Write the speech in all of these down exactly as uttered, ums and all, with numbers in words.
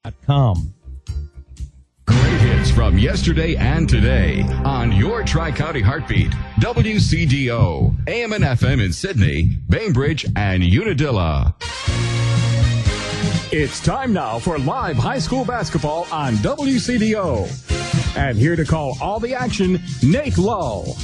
dot com. Great hits from yesterday and today on your Tri-County Heartbeat. W C D O, A M and F M in Sydney, Bainbridge, and Unadilla. It's time now for live high school basketball on W C D O. And here to call all the action, Nate Lull.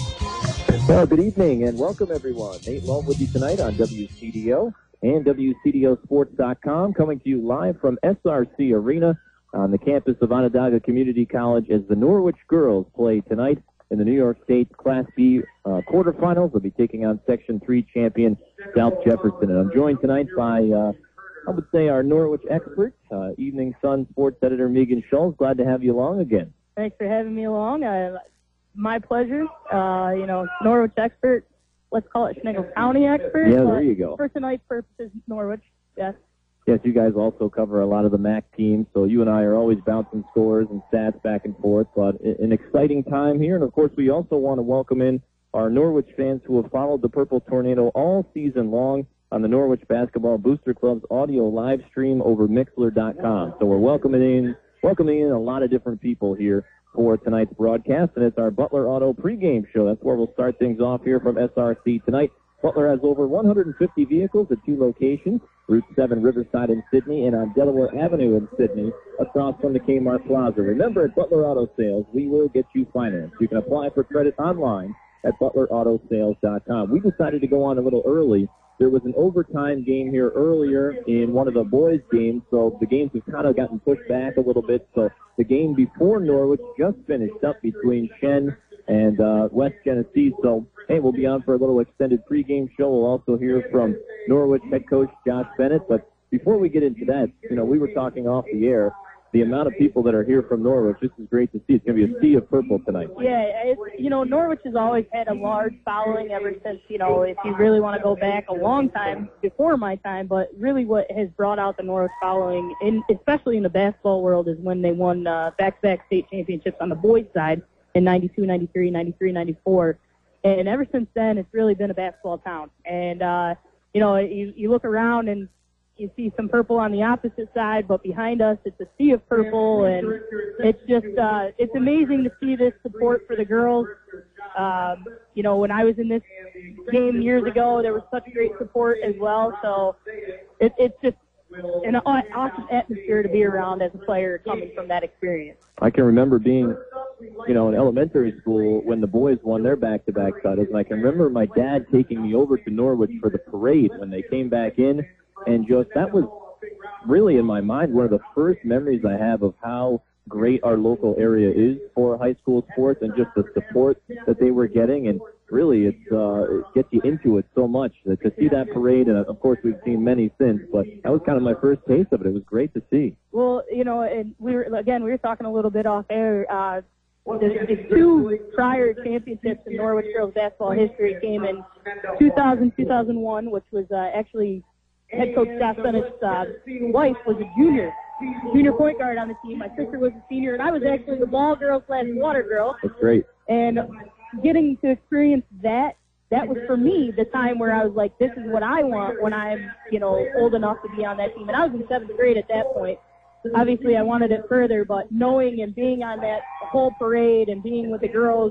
Well, good evening and welcome everyone. Nate Lull with you tonight on W C D O and W C D O sports dot com, coming to you live from S R C Arena on the campus of Onondaga Community College as the Norwich girls play tonight in the New York State Class B uh, quarterfinals. They'll be taking on Section three champion South Jefferson. And I'm joined tonight by, uh, I would say, our Norwich expert, uh, Evening Sun sports editor Megan Schultz. Glad to have you along again. Thanks for having me along. Uh, my pleasure. Uh, you know, Norwich expert. Let's call it Schnegle County expert. Yeah, there you go. For tonight's purposes, Norwich, yes. Yes, you guys also cover a lot of the M A C teams, so you and I are always bouncing scores and stats back and forth, but an exciting time here. And, of course, we also want to welcome in our Norwich fans who have followed the Purple Tornado all season long on the Norwich Basketball Booster Club's audio live stream over Mixler dot com. So we're welcoming in, welcoming in a lot of different people here for tonight's broadcast, and it's our Butler Auto pregame show. That's where we'll start things off here from S R C tonight. Butler has over one hundred fifty vehicles at two locations, Route seven Riverside in Sydney and on Delaware Avenue in Sydney, across from the Kmart Plaza. Remember, at Butler Auto Sales, we will get you financed. You can apply for credit online at Butler Auto Sales dot com. We decided to go on a little early. There was an overtime game here earlier in one of the boys' games, so the games have kind of gotten pushed back a little bit. So the game before Norwich just finished up between Shen and uh, West Genesee. So, hey, we'll be on for a little extended pregame show. We'll also hear from Norwich head coach Josh Bennett. But before we get into that, you know, we were talking off the air. The amount of people that are here from Norwich, this is great to see. It's going to be a sea of purple tonight. Yeah, it's, you know, Norwich has always had a large following ever since, you know, if you really want to go back a long time before my time, but really what has brought out the Norwich following, in, especially in the basketball world, is when they won uh, back-to-back state championships on the boys' side in ninety-two, ninety-three, ninety-three, ninety-four. And ever since then, it's really been a basketball town. And, uh, you know, you, you look around and you see some purple on the opposite side, but behind us it's a sea of purple, and it's just uh, it's amazing to see this support for the girls. Um, you know, when I was in this game years ago, there was such great support as well. So it, it's just an awesome atmosphere to be around as a player coming from that experience. I can remember being, you know, in elementary school when the boys won their back-to-back titles, and I can remember my dad taking me over to Norwich for the parade when they came back in. And just that was really, in my mind, one of the first memories I have of how great our local area is for high school sports and just the support that they were getting. And really, it's, uh, it gets you into it so much. That to see that parade, and of course we've seen many since, but that was kind of my first taste of it. It was great to see. Well, you know, and we were, again, we were talking a little bit off air. Uh, the, the two prior championships in Norwich girls basketball history came in two thousand, two thousand one, which was uh, actually head coach Josh Bennett's uh, wife was a junior, junior point guard on the team. My sister was a senior, and I was actually the ball girl slash water girl. That's great. And getting to experience that, that was for me the time where I was like, this is what I want when I'm, you know, old enough to be on that team. And I was in seventh grade at that point. Obviously, I wanted it further, but knowing and being on that whole parade and being with the girls,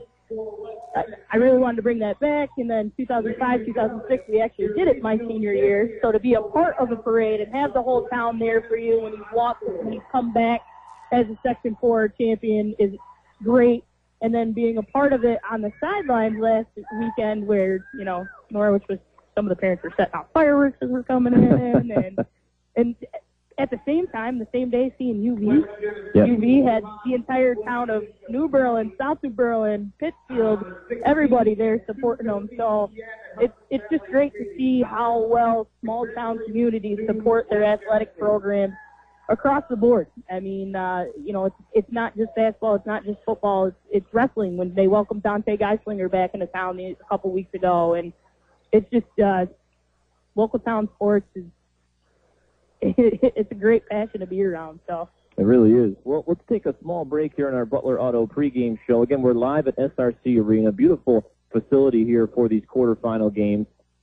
I really wanted to bring that back. And then two thousand five, two thousand six, we actually did it my senior year. So to be a part of a parade and have the whole town there for you when you walk, when you come back as a Section four champion is great. And then being a part of it on the sidelines last weekend where, you know, Norwich was, some of the parents were setting off fireworks as we're coming in. And, and at the same time, the same day, seeing U V. Yep. U V had the entire town of New Berlin, South New Berlin, Pittsfield, everybody there supporting them. So it's it's just great to see how well small town communities support their athletic programs across the board. I mean, uh, you know, it's it's not just basketball, it's not just football, it's, it's wrestling. When they welcomed Dante Geislinger back into town a couple weeks ago, and it's just uh, local town sports is. It's a great passion to be around. So it really is. Well, let's take a small break here in our Butler Auto pregame show. Again, we're live at S R C Arena, beautiful facility here for these quarterfinal games.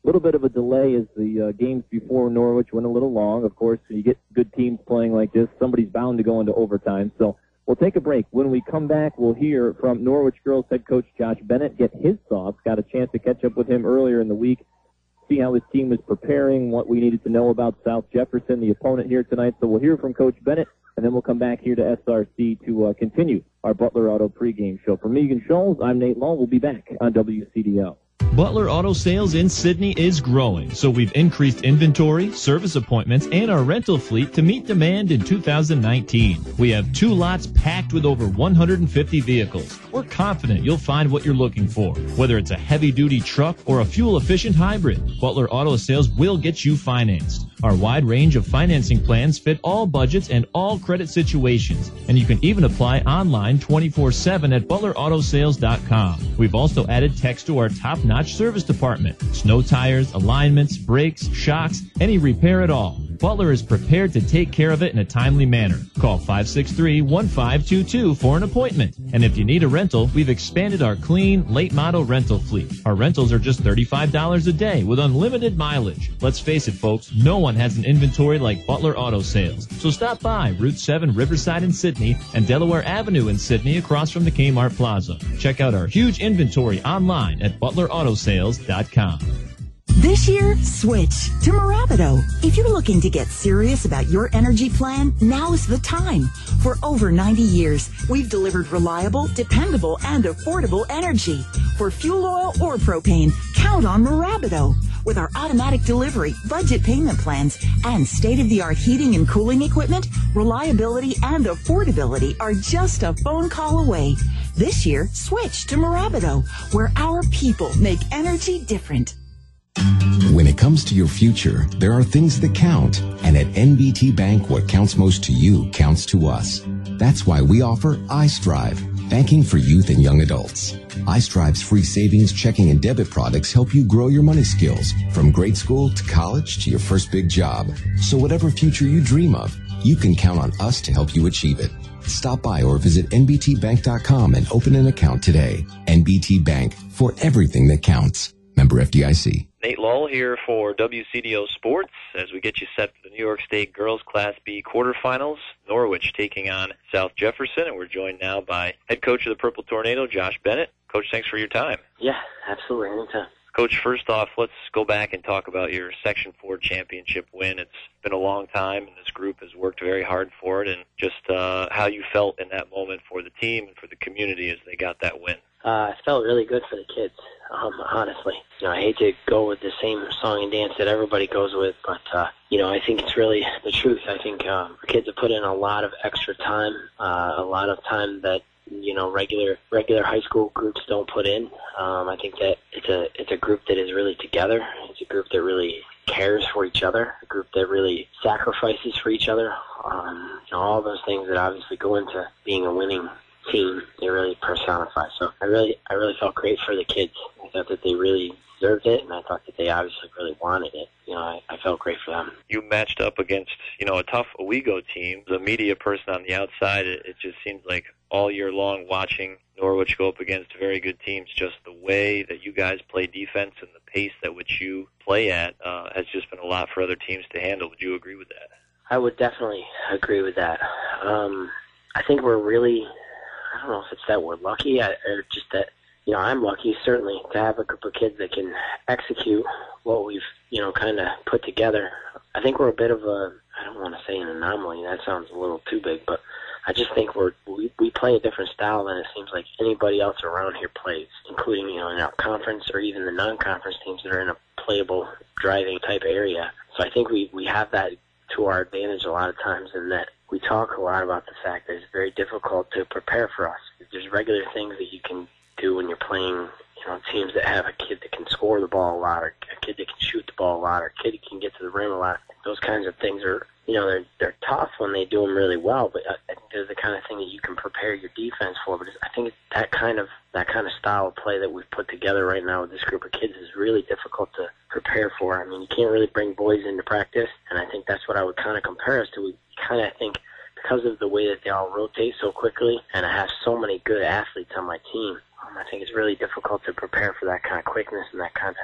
little bit of a delay as the uh, games before Norwich went a little long. Of course, when you get good teams playing like this, somebody's bound to go into overtime. So we'll take a break. When we come back, we'll hear from Norwich girls head coach Josh Bennett, get his thoughts. Got a chance to catch up with him earlier in the week, see how his team was preparing, what we needed to know about South Jefferson, the opponent here tonight. So we'll hear from Coach Bennett, and then we'll come back here to S R C to uh, continue our Butler Auto pregame show. For Megan Scholes, I'm Nate Law. We'll be back on W C D O. Butler Auto Sales in Sidney is growing, so we've increased inventory, service appointments, and our rental fleet to meet demand in two thousand nineteen. We have two lots packed with over one hundred fifty vehicles. We're confident you'll find what you're looking for. Whether it's a heavy-duty truck or a fuel-efficient hybrid, Butler Auto Sales will get you financed. Our wide range of financing plans fit all budgets and all credit situations, and you can even apply online twenty-four seven at butler auto sales dot com. We've also added techs to our top-notch service department. Snow tires, alignments, brakes, shocks, any repair at all. Butler is prepared to take care of it in a timely manner. Call five six three, one five two two for an appointment. And if you need a rental, we've expanded our clean, late-model rental fleet. Our rentals are just thirty-five dollars a day with unlimited mileage. Let's face it, folks, no one has an inventory like Butler Auto Sales. So stop by Route seven Riverside in Sidney and Delaware Avenue in Sidney across from the Kmart Plaza. Check out our huge inventory online at butler auto sales dot com. This year, switch to Mirabido. If you're looking to get serious about your energy plan, now is the time. For over ninety years, we've delivered reliable, dependable, and affordable energy. For fuel oil or propane, count on Mirabido. With our automatic delivery, budget payment plans, and state-of-the-art heating and cooling equipment, reliability and affordability are just a phone call away. This year, switch to Mirabido, where our people make energy different. When it comes to your future, there are things that count. And at N B T Bank, what counts most to you counts to us. That's why we offer iStrive, banking for youth and young adults. iStrive's free savings, checking, and debit products help you grow your money skills from grade school to college to your first big job. So whatever future you dream of, you can count on us to help you achieve it. Stop by or visit N B T bank dot com and open an account today. N B T Bank, for everything that counts. Member F D I C. Nate Lull here for W C D O Sports as we get you set for the New York State Girls Class B quarterfinals. Norwich taking on South Jefferson, and we're joined now by head coach of the Purple Tornado, Josh Bennett. Coach, thanks for your time. Yeah, absolutely, anytime. Coach, first off, let's go back and talk about your Section four championship win. It's been a long time, and this group has worked very hard for it, and just uh, how you felt in that moment for the team and for the community as they got that win. Uh, I felt really good for the kids, um, honestly. You know, I hate to go with the same song and dance that everybody goes with, but, uh, you know, I think it's really the truth. I think um, our kids have put in a lot of extra time, uh, a lot of time that, you know, regular regular high school groups don't put in. Um, I think that it's a it's a group that is really together. It's a group that really cares for each other, a group that really sacrifices for each other. Um, you know, all those things that obviously go into being a winning team, they really personify. So I really I really felt great for the kids. I thought that they really deserved it, and I thought that they obviously really wanted it. You know, I, I felt great for them. You matched up against, you know, a tough Owego team. The media person on the outside, it, it just seems like all year long watching Norwich go up against very good teams, just the way that you guys play defense and the pace at which you play at uh, has just been a lot for other teams to handle. Would you agree with that? I would definitely agree with that. Um, I think we're really, I don't know if it's that we're lucky or just that, you know, I'm lucky, certainly, to have a group of kids that can execute what we've, you know, kind of put together. I think we're a bit of a, I don't want to say an anomaly. That sounds a little too big, but I just think we're, we, we play a different style than it seems like anybody else around here plays, including, you know, in our conference or even the non-conference teams that are in a playable, driving type area. So I think we, we have that to our advantage a lot of times, in that we talk a lot about the fact that it's very difficult to prepare for us. There's regular things that you can do when you're playing, you know, teams that have a kid that can score the ball a lot, or a kid that can shoot the ball a lot, or a kid that can get to the rim a lot. Those kinds of things are, you know, they're they're tough when they do them really well, but I think they're the kind of thing that you can prepare your defense for. But I think that kind of that kind of style of play that we've put together right now with this group of kids is really difficult to prepare for. I mean, you can't really bring boys into practice, and I think that's what I would kind of compare us to. We kind of think, because of the way that they all rotate so quickly, and I have so many good athletes on my team, um, I think it's really difficult to prepare for that kind of quickness and that kind of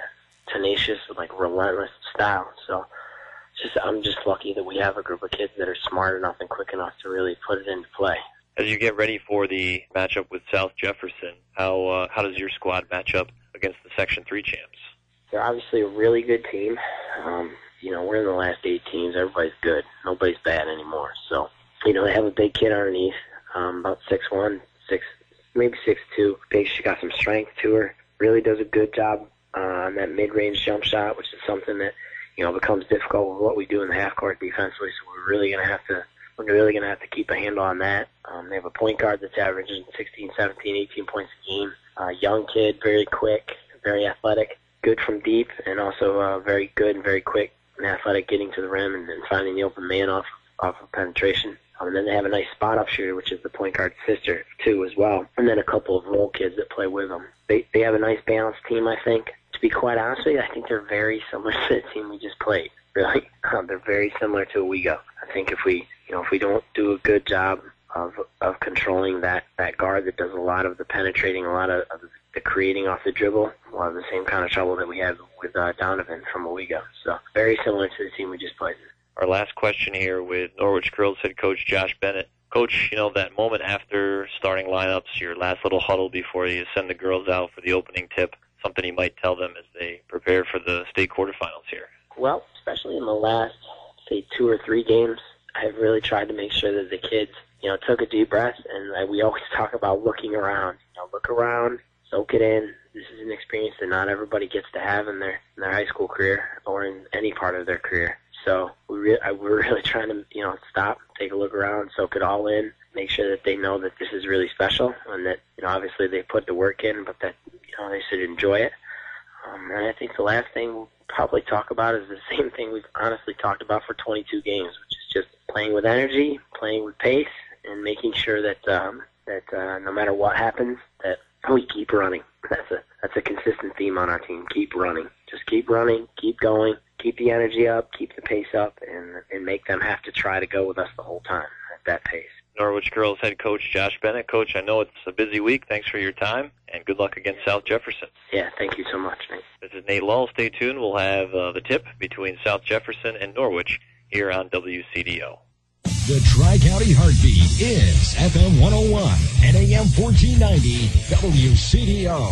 tenacious, like relentless style. So it's just I'm just lucky that we have a group of kids that are smart enough and quick enough to really put it into play. As you get ready for the matchup with South Jefferson, how uh, how does your squad match up against the Section three champs? They're obviously a really good team. Um, you know, we're in the last eight teams. Everybody's good. Nobody's bad anymore. So, you know, they have a big kid underneath, um, about six one, six, maybe six two. Big, she got some strength to her. Really does a good job uh, on that mid-range jump shot, which is something that, you know, becomes difficult with what we do in the half-court defensively. So we're really going to have to We're really going to have to keep a handle on that. Um, they have a point guard that's averaging sixteen, seventeen, eighteen points a game. Uh, young kid, very quick, very athletic, good from deep, and also uh, very good and very quick and athletic getting to the rim and, and finding the open man off, off of penetration. Um, and then they have a nice spot-up shooter, which is the point guard's sister, too, as well. And then a couple of role kids that play with them. They, they have a nice balanced team, I think. To be quite honest with you, I think they're very similar to the team we just played. Really, um, they're very similar to Owego. I think if we, you know, if we don't do a good job of of controlling that, that guard that does a lot of the penetrating, a lot of, of the creating off the dribble, we'll have the same kind of trouble that we had with uh, Donovan from Owego. So very similar to the team we just played. Our last question here with Norwich Girls head coach Josh Bennett. Coach, you know, that moment after starting lineups, your last little huddle before you send the girls out for the opening tip, something you might tell them as they prepare for the state quarterfinals here. Well, especially in the last, say, two or three games, I've really tried to make sure that the kids, you know, took a deep breath. And we always talk about looking around. You know, look around, soak it in. This is an experience that not everybody gets to have in their in their high school career or in any part of their career. So we re- I, we're really trying to, you know, stop, take a look around, soak it all in, make sure that they know that this is really special and that, you know, obviously they put the work in, but that, you know, they should enjoy it. Um, and I think the last thing we'll probably talk about is the same thing we've honestly talked about for twenty-two games, which is just playing with energy, playing with pace, and making sure that um, that uh, no matter what happens, that we keep running. That's a that's a consistent theme on our team. Keep running. Just keep running, keep going, keep the energy up, keep the pace up, and and make them have to try to go with us the whole time at that pace. Norwich Girls head coach Josh Bennett. Coach, I know it's a busy week. Thanks for your time, and good luck against South Jefferson. Yeah, thank you so much, Nate. This is Nate Lull. Stay tuned. We'll have uh, the tip between South Jefferson and Norwich here on W C D O. The Tri-County Heartbeat is F M one oh one and A M fourteen ninety W C D O.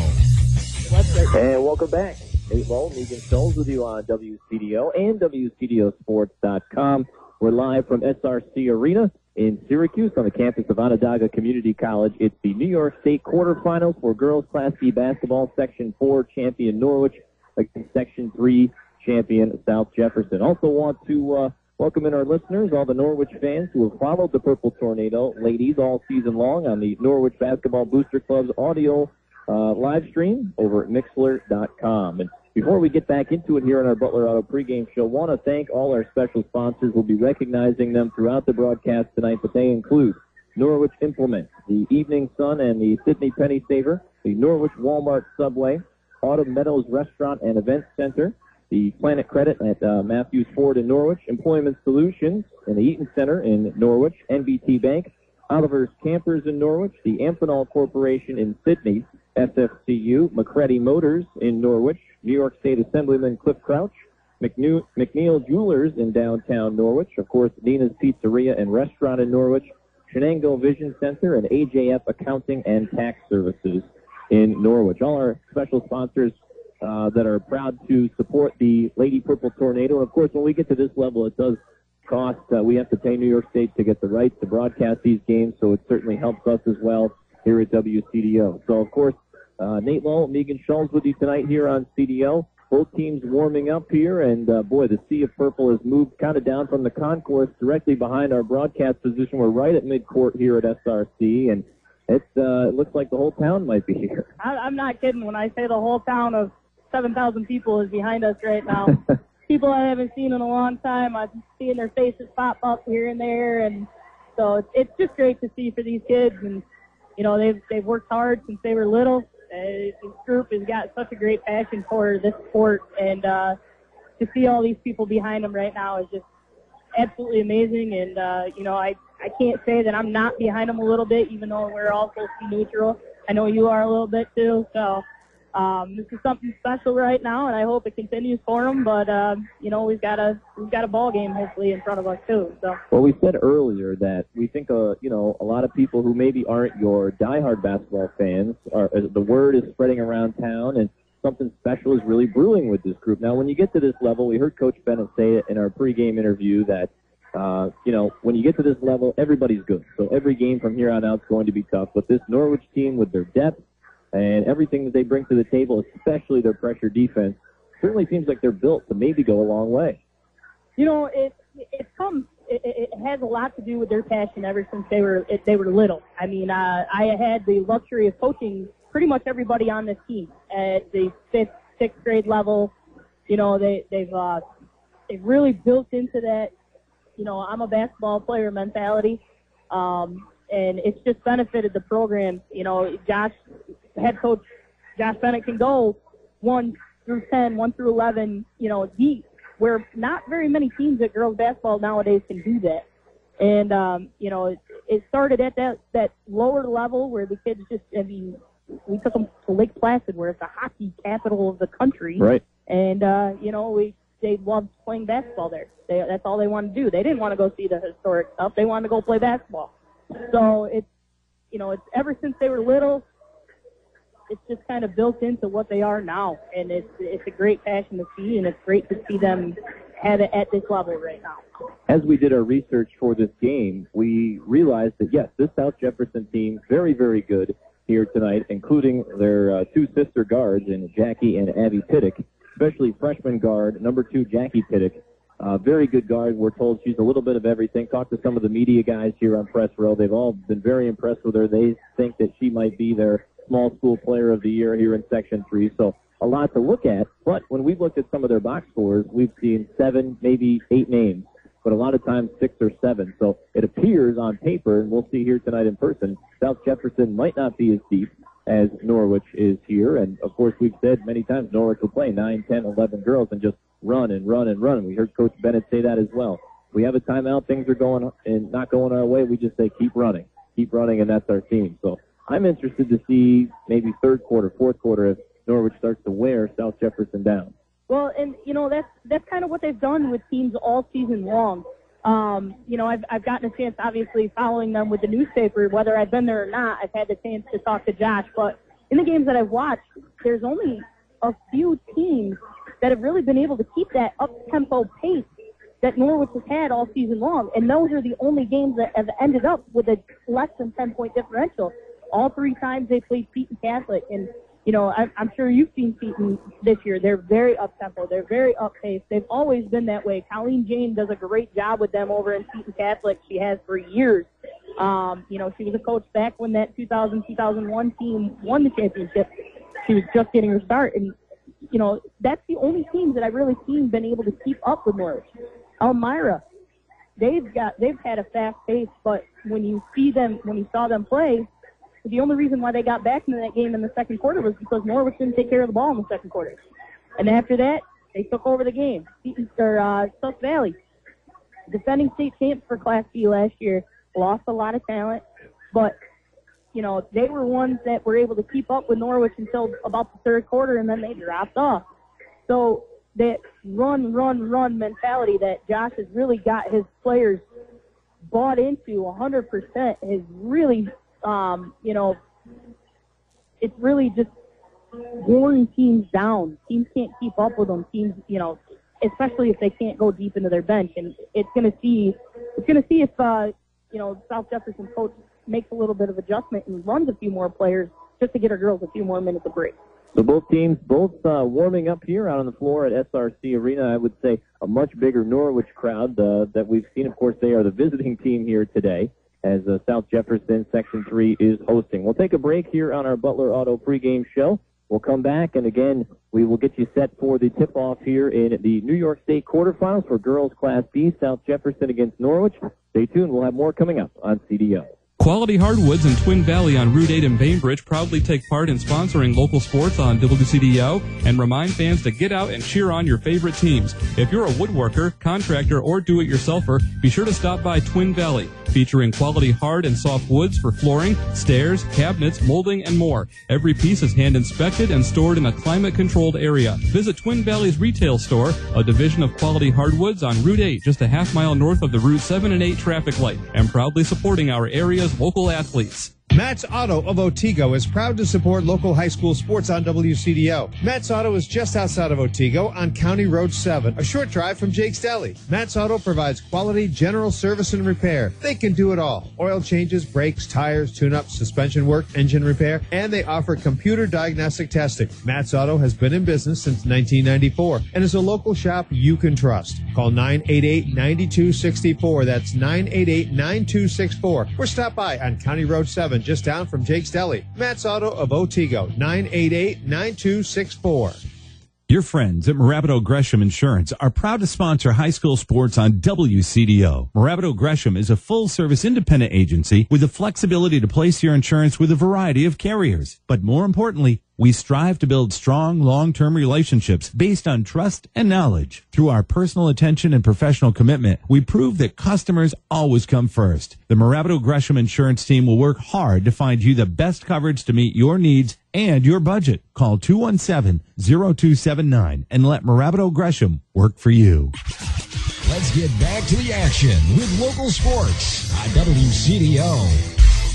And welcome back. Nate Lull, Megan Scholes with you on W C D O and W C D O sports dot com. We're live from S R C Arena in Syracuse on the campus of Onondaga Community College. It's the New York State quarterfinals for girls Class B basketball. Section four champion Norwich against Section three champion South Jefferson. Also want to uh, welcome in our listeners, all the Norwich fans who have followed the Purple Tornado ladies all season long on the Norwich Basketball Booster Club's audio uh, live stream over at Mixler dot com. And before we get back into it here on our Butler Auto pregame show, want to thank all our special sponsors. We'll be recognizing them throughout the broadcast tonight, but they include Norwich Implement, the Evening Sun and the Sydney Penny Saver, the Norwich Walmart Subway, Autumn Meadows Restaurant and Event Center, the Planet Credit at uh, Matthews Ford in Norwich, Employment Solutions in the Eaton Center in Norwich, N B T Bank, Oliver's Campers in Norwich, the Amphenol Corporation in Sydney, S F C U, McCready Motors in Norwich, New York State Assemblyman Cliff Crouch, McNeil, McNeil Jewelers in downtown Norwich, of course, Nina's Pizzeria and Restaurant in Norwich, Shenango Vision Center, and A J F Accounting and Tax Services in Norwich. All our special sponsors uh, that are proud to support the Lady Purple Tornado. And, of course, when we get to this level, it does cost. Uh, we have to pay New York State to get the rights to broadcast these games, so it certainly helps us as well here at W C D O. So, of course, Uh, Nate Lull, Megan Scholes with you tonight here on C D O. Both teams warming up here, and uh, boy, the sea of purple has moved kind of down from the concourse directly behind our broadcast position. We're right at midcourt here at S R C, and it's, uh, it looks like the whole town might be here. I, I'm not kidding when I say the whole town of seven thousand people is behind us right now. People I haven't seen in a long time. I'm seeing their faces pop up here and there, and so it's, it's just great to see for these kids. And you know, they've they've worked hard since they were little. Uh, this group has got such a great passion for this sport, and uh, to see all these people behind them right now is just absolutely amazing. And, uh, you know, I, I can't say that I'm not behind them a little bit, even though we're all supposed to be neutral. I know you are a little bit, too. So Um, this is something special right now, and I hope it continues for them. But uh, you know, we've got a we've got a ball game hopefully in front of us too. So. Well, we said earlier that we think uh, you know a lot of people who maybe aren't your diehard basketball fans are uh, the word is spreading around town, and something special is really brewing with this group. Now, when you get to this level, we heard Coach Bennett say it in our pregame interview that uh, you know when you get to this level, everybody's good. So every game from here on out is going to be tough. But this Norwich team, with their depth and everything that they bring to the table, especially their pressure defense, certainly seems like they're built to maybe go a long way. You know, it it comes it, it has a lot to do with their passion ever since they were it, they were little. I mean, uh, I had the luxury of coaching pretty much everybody on this team at the fifth, sixth grade level. You know, they they've uh, they've really built into that. You know, I'm a basketball player mentality, um, and it's just benefited the program. You know, Josh. Head coach Josh Bennett can go one through ten, one through eleven, you know, deep, where not very many teams at girls basketball nowadays can do that. And, um, you know, it, it started at that, that lower level where the kids just, I mean, we took them to Lake Placid, where it's the hockey capital of the country. Right. And, uh, you know, we they loved playing basketball there. They, that's all they wanted to do. They didn't want to go see the historic stuff. They wanted to go play basketball. So it's, you know, it's ever since they were little, it's just kind of built into what they are now, and it's it's a great passion to see, and it's great to see them at at this level right now. As we did our research for this game, we realized that yes, this South Jefferson team very very good here tonight, including their uh, two sister guards in Jackie and Abby Pittick, especially freshman guard number two Jackie Pittick. Uh, very good guard. We're told she's a little bit of everything. Talked to some of the media guys here on Press Row. They've all been very impressed with her. They think that she might be their small school player of the year here in Section three. So a lot to look at. But when we've looked at some of their box scores, we've seen seven, maybe eight names, but a lot of times six or seven. So it appears on paper, and we'll see here tonight in person, South Jefferson might not be as deep as Norwich is here. And, of course, we've said many times Norwich will play nine, ten, eleven girls and just run and run and run. And we heard Coach Bennett say that as well. We have a timeout, things are going and not going our way. We just say keep running, keep running, and that's our team. So I'm interested to see maybe third quarter, fourth quarter if Norwich starts to wear South Jefferson down. Well, and, you know, that's that's kind of what they've done with teams all season long. Um, you know, I've, I've gotten a chance, obviously, following them with the newspaper. Whether I've been there or not, I've had the chance to talk to Josh. But in the games that I've watched, there's only a few teams that have really been able to keep that up-tempo pace that Norwich has had all season long. And those are the only games that have ended up with a less than ten-point differential. All three times they played Seton Catholic. And, you know, I'm, I'm sure you've seen Seton this year. They're very up-tempo. They're very up-paced. They've always been that way. Colleen Jane does a great job with them over in Seton Catholic. She has for years. Um, you know, she was a coach back when that two thousand, two thousand one team won the championship. She was just getting her start. And, you know, that's the only teams that I've really seen been able to keep up with Norwich. Elmira, they've got, they've had a fast pace, but when you see them, when you saw them play, the only reason why they got back into that game in the second quarter was because Norwich didn't take care of the ball in the second quarter. And after that, they took over the game. Or, uh, South Valley, defending state champs for Class B last year, lost a lot of talent, but, you know, they were ones that were able to keep up with Norwich until about the third quarter, and then they dropped off. So that run, run, run mentality that Josh has really got his players bought into one hundred percent has really, um, you know, it's really just worn teams down. Teams can't keep up with them. Teams, you know, especially if they can't go deep into their bench. And it's going to see, it's going to see if, uh, you know, South Jefferson coach makes a little bit of adjustment and runs a few more players just to get our girls a few more minutes of break. So both teams, both uh, warming up here out on the floor at S R C Arena. I would say a much bigger Norwich crowd uh, that we've seen. Of course, they are the visiting team here today as uh, South Jefferson Section three is hosting. We'll take a break here on our Butler Auto pregame show. We'll come back, and again, we will get you set for the tip-off here in the New York State quarterfinals for girls Class B, South Jefferson against Norwich. Stay tuned. We'll have more coming up on C D O. Quality Hardwoods in Twin Valley on Route eight in Bainbridge proudly take part in sponsoring local sports on W C D O and remind fans to get out and cheer on your favorite teams. If you're a woodworker, contractor, or do-it-yourselfer, be sure to stop by Twin Valley. featuring quality hard and soft woods for flooring, stairs, cabinets, molding, and more. Every piece is hand inspected and stored in a climate-controlled area. Visit Twin Valley's retail store, a division of Quality Hardwoods on Route eight, just a half mile north of the Route seven and eight traffic light, and proudly supporting our area's local athletes. Matt's Auto of Otsego is proud to support local high school sports on W C D O. Matt's Auto is just outside of Otsego on County Road seven, a short drive from Jake's Deli. Matt's Auto provides quality general service and repair. They can do it all. Oil changes, brakes, tires, tune-ups, suspension work, engine repair, and they offer computer diagnostic testing. Matt's Auto has been in business since nineteen ninety-four and is a local shop you can trust. Call nine eight eight, nine two six four. That's nine eight eight, nine two six four. Or stop by on County Road seven, just down from Jake's Deli. Matt's Auto of Otsego, nine eight eight, nine two six four. Your friends at Morabito Gresham Insurance are proud to sponsor high school sports on W C D O. Morabito Gresham is a full-service independent agency with the flexibility to place your insurance with a variety of carriers. But more importantly, we strive to build strong, long-term relationships based on trust and knowledge. Through our personal attention and professional commitment, we prove that customers always come first. The Morabito Gresham Insurance team will work hard to find you the best coverage to meet your needs and your budget. Call two one seven, zero two seven nine and let Morabito Gresham work for you. Let's get back to the action with local sports on W C D O.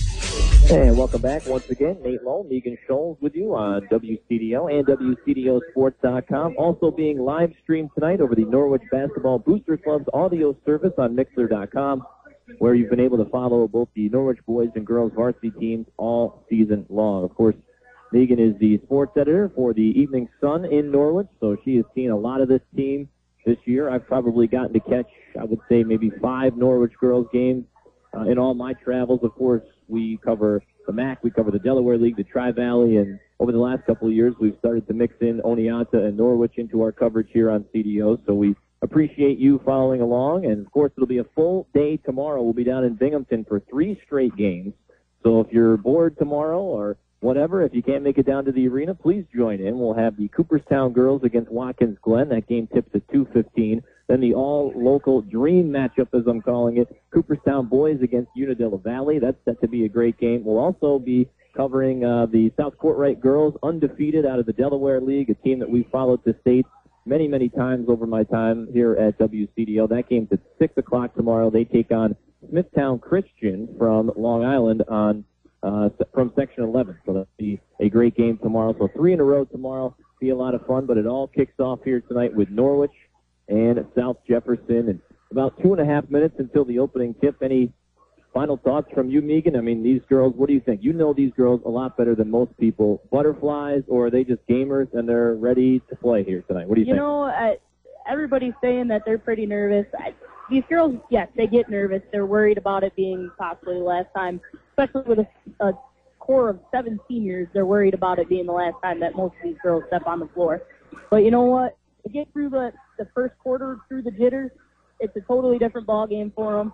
And welcome back once again. Nate Lowe, Megan Scholes with you on W C D O and W C D O sports dot com. Also being live streamed tonight over the Norwich Basketball Booster Club's audio service on Mixler dot com, where you've been able to follow both the Norwich boys and girls varsity teams all season long. Of course, Megan is the sports editor for the Evening Sun in Norwich, so she has seen a lot of this team this year. I've probably gotten to catch, I would say, maybe five Norwich girls games uh, in all my travels. Of course, we cover the M A C, we cover the Delaware League, the Tri-Valley, and over the last couple of years, we've started to mix in Oneonta and Norwich into our coverage here on C D O, so we appreciate you following along. And, of course, it'll be a full day tomorrow. We'll be down in Binghamton for three straight games. So if you're bored tomorrow or whatever, if you can't make it down to the arena, please join in. We'll have the Cooperstown girls against Watkins Glen. That game tips at two fifteen. Then the all-local dream matchup, as I'm calling it, Cooperstown boys against Unadilla Valley. That's set to be a great game. We'll also be covering uh, the South Courtright girls, undefeated out of the Delaware League, a team that we've followed to state many, many times over my time here at W C D O. That game's at six o'clock tomorrow. They take on Smithtown Christian from Long Island on uh, from Section eleven. So that'll be a great game tomorrow. So three in a row tomorrow. Be a lot of fun, but it all kicks off here tonight with Norwich and South Jefferson. And about two and a half minutes until the opening tip. Any final thoughts from you, Megan? I mean, these girls, what do you think? You know these girls a lot better than most people. Butterflies, or are they just gamers and they're ready to play here tonight? What do you, you think? You know, uh, everybody's saying that they're pretty nervous. I, these girls, yes, they get nervous. They're worried about it being possibly the last time, especially with a, a core of seven seniors. They're worried about it being the last time that most of these girls step on the floor. But you know what? To get through the, the first quarter, through the jitters, it's a totally different ball game for them.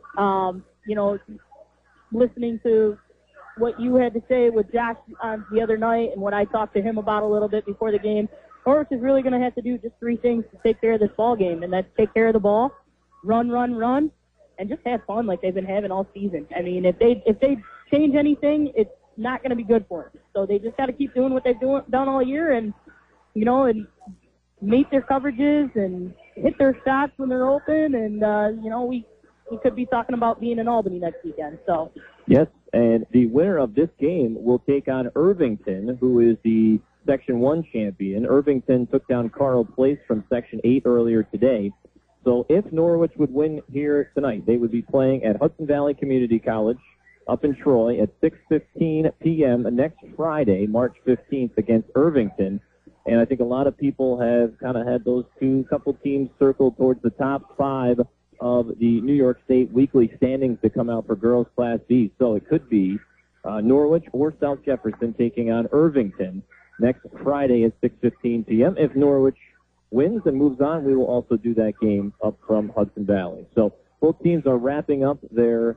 Um, you know, listening to what you had to say with Josh on the other night and what I talked to him about a little bit before the game, Norwich is really going to have to do just three things to take care of this ball game, and that's take care of the ball, run, run, run, and just have fun like they've been having all season. I mean, if they if they change anything, it's not going to be good for them. So they just got to keep doing what they've do, done all year, and you know, and meet their coverages and hit their shots when they're open, and uh, you know, we. We could be talking about being in Albany next weekend. So yes, and the winner of this game will take on Irvington, who is the Section one champion. Irvington took down Carl Place from Section eight earlier today. So if Norwich would win here tonight, they would be playing at Hudson Valley Community College up in Troy at six fifteen p.m. next Friday, March fifteenth, against Irvington. And I think a lot of people have kind of had those two couple teams circled towards the top five of the New York State weekly standings to come out for girls Class B. So it could be uh, Norwich or South Jefferson taking on Irvington next Friday at six fifteen p.m. If Norwich wins and moves on, we will also do that game up from Hudson Valley. So both teams are wrapping up their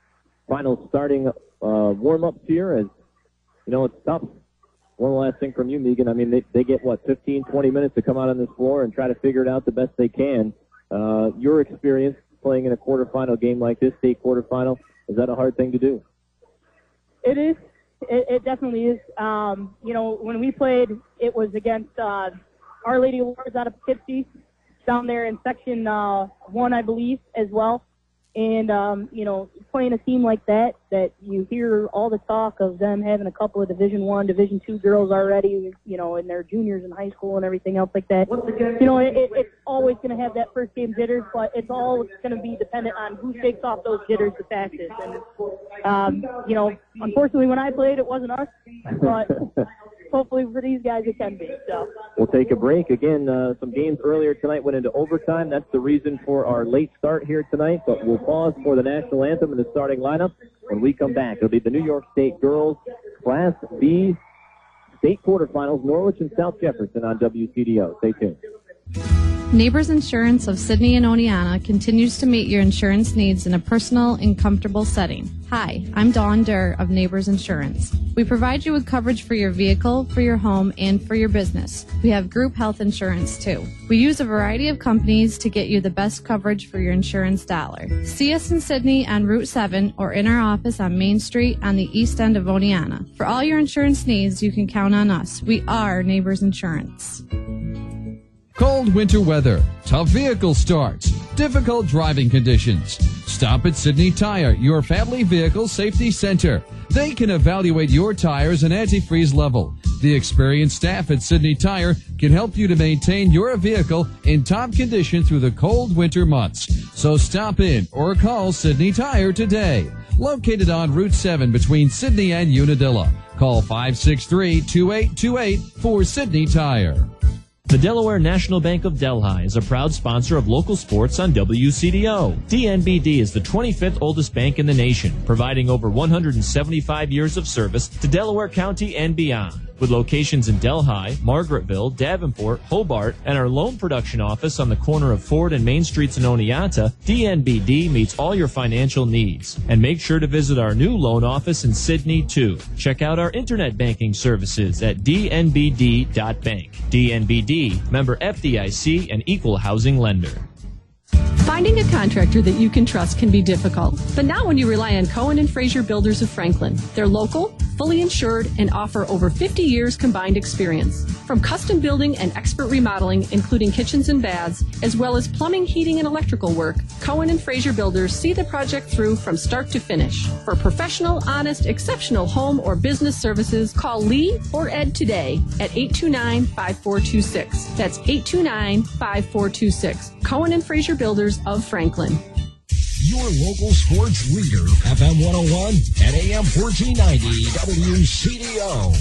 final starting uh, warm-ups here. As you know, it's tough. One last thing from you, Megan. I mean, they, they get, what, fifteen, twenty minutes to come out on this floor and try to figure it out the best they can. Uh, your experience playing in a quarterfinal game like this, state quarterfinal. Is that a hard thing to do? It is. It, it definitely is. Um, you know, when we played, it was against uh, Our Lady Lourdes out of Poughkeepsie, down there in Section uh, one, I believe, as well. And, um, you know, playing a team like that, that you hear all the talk of them having a couple of Division One, Division Two girls already, you know, and they're juniors in high school and everything else like that. You know, it, it, it's always going to have that first game jitters, but it's all going to be dependent on who shakes off those jitters the fastest. And, um, you know, unfortunately when I played, it wasn't us, but hopefully for these guys it can be. So we'll take a break. Again, uh, some games earlier tonight went into overtime. That's the reason for our late start here tonight, but we'll pause for the national anthem and the starting lineup. When we come back, it'll be the New York State Girls Class B State Quarterfinals, Norwich and South Jefferson on W C D O. Stay tuned. Neighbors Insurance of Sidney and Oneonta continues to meet your insurance needs in a personal and comfortable setting. Hi, I'm Dawn Durr of Neighbors Insurance. We provide you with coverage for your vehicle, for your home, and for your business. We have group health insurance too. We use a variety of companies to get you the best coverage for your insurance dollar. See us in Sidney on Route seven or in our office on Main Street on the east end of Oneonta. For all your insurance needs, you can count on us. We are Neighbors Insurance. Cold winter weather, tough vehicle starts, difficult driving conditions. Stop at Sidney Tire, your family vehicle safety center. They can evaluate your tires and antifreeze level. The experienced staff at Sidney Tire can help you to maintain your vehicle in top condition through the cold winter months. So stop in or call Sidney Tire today. Located on Route seven between Sidney and Unadilla. Call five six three, two eight two eight for Sidney Tire. The Delaware National Bank of Delhi is a proud sponsor of local sports on W C D O. D N B D is the twenty-fifth oldest bank in the nation, providing over one hundred seventy-five years of service to Delaware County and beyond. With locations in Delhi, Margaretville, Davenport, Hobart, and our loan production office on the corner of Ford and Main Streets in Oneonta, D N B D meets all your financial needs. And make sure to visit our new loan office in Sidney, too. Check out our internet banking services at d n b d dot bank. D N B D, member F D I C, and equal housing lender. Finding a contractor that you can trust can be difficult, but not when you rely on Cohen and Fraser Builders of Franklin. They're local, fully insured, and offer over fifty years combined experience. From custom building and expert remodeling, including kitchens and baths, as well as plumbing, heating, and electrical work, Cohen and Fraser Builders see the project through from start to finish. For professional, honest, exceptional home or business services, call Lee or Ed today at eight two nine, five four two six. That's eight two nine, five four two six. Cohen and Fraser Builders of Franklin. Your local sports leader, F M one oh one and A M fourteen ninety W C D O.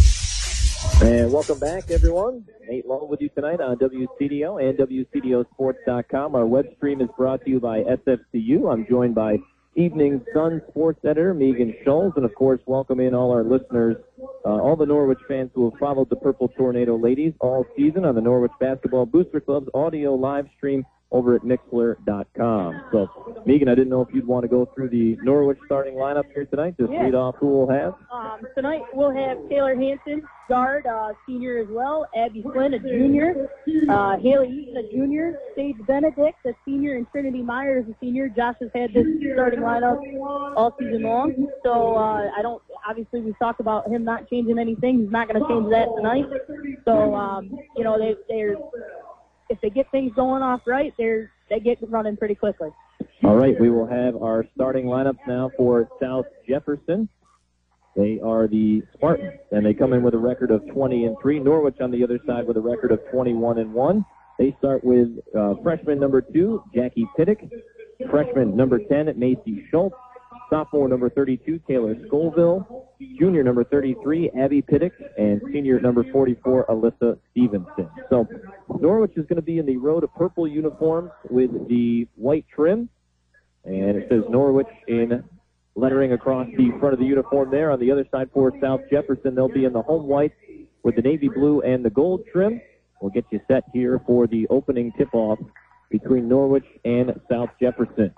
And welcome back, everyone. Nate Lowe with you tonight on W C D O and W C D O sports dot com. Our web stream is brought to you by S F C U. I'm joined by Evening Sun sports editor Megan Scholes, and of course, welcome in all our listeners, uh, all the Norwich fans who have followed the Purple Tornado ladies all season on the Norwich Basketball Booster Club's audio live stream over at Mixler dot com. So, Megan, I didn't know if you'd want to go through the Norwich starting lineup here tonight, just yeah. read off who we'll have. Um, tonight we'll have Taylor Hanson, guard, uh, senior as well, Abby Flynn, a junior, uh, Haley Eaton, a junior, Sage Benedict, a senior, and Trinity Myers, a senior. Josh has had this starting lineup all season long, so uh, I don't, obviously we've talked about him not changing anything. He's not going to change that tonight. So, um, you know, they, they're, if they get things going off right, they're, they get running pretty quickly. All right, we will have our starting lineups now for South Jefferson. They are the Spartans, and they come in with a record of twenty and three. Norwich on the other side with a record of twenty-one and one. They start with uh, freshman number two, Jackie Pittick. Freshman number ten, Macy Schultz. Sophomore number thirty-two, Taylor Scoville. Junior number thirty-three, Abby Pittick. And senior number forty-four, Alyssa Stevenson. So Norwich is going to be in the row to purple uniforms with the white trim. And it says Norwich in lettering across the front of the uniform there. On the other side for South Jefferson, they'll be in the home white with the navy blue and the gold trim. We'll get you set here for the opening tip-off between Norwich and South Jefferson.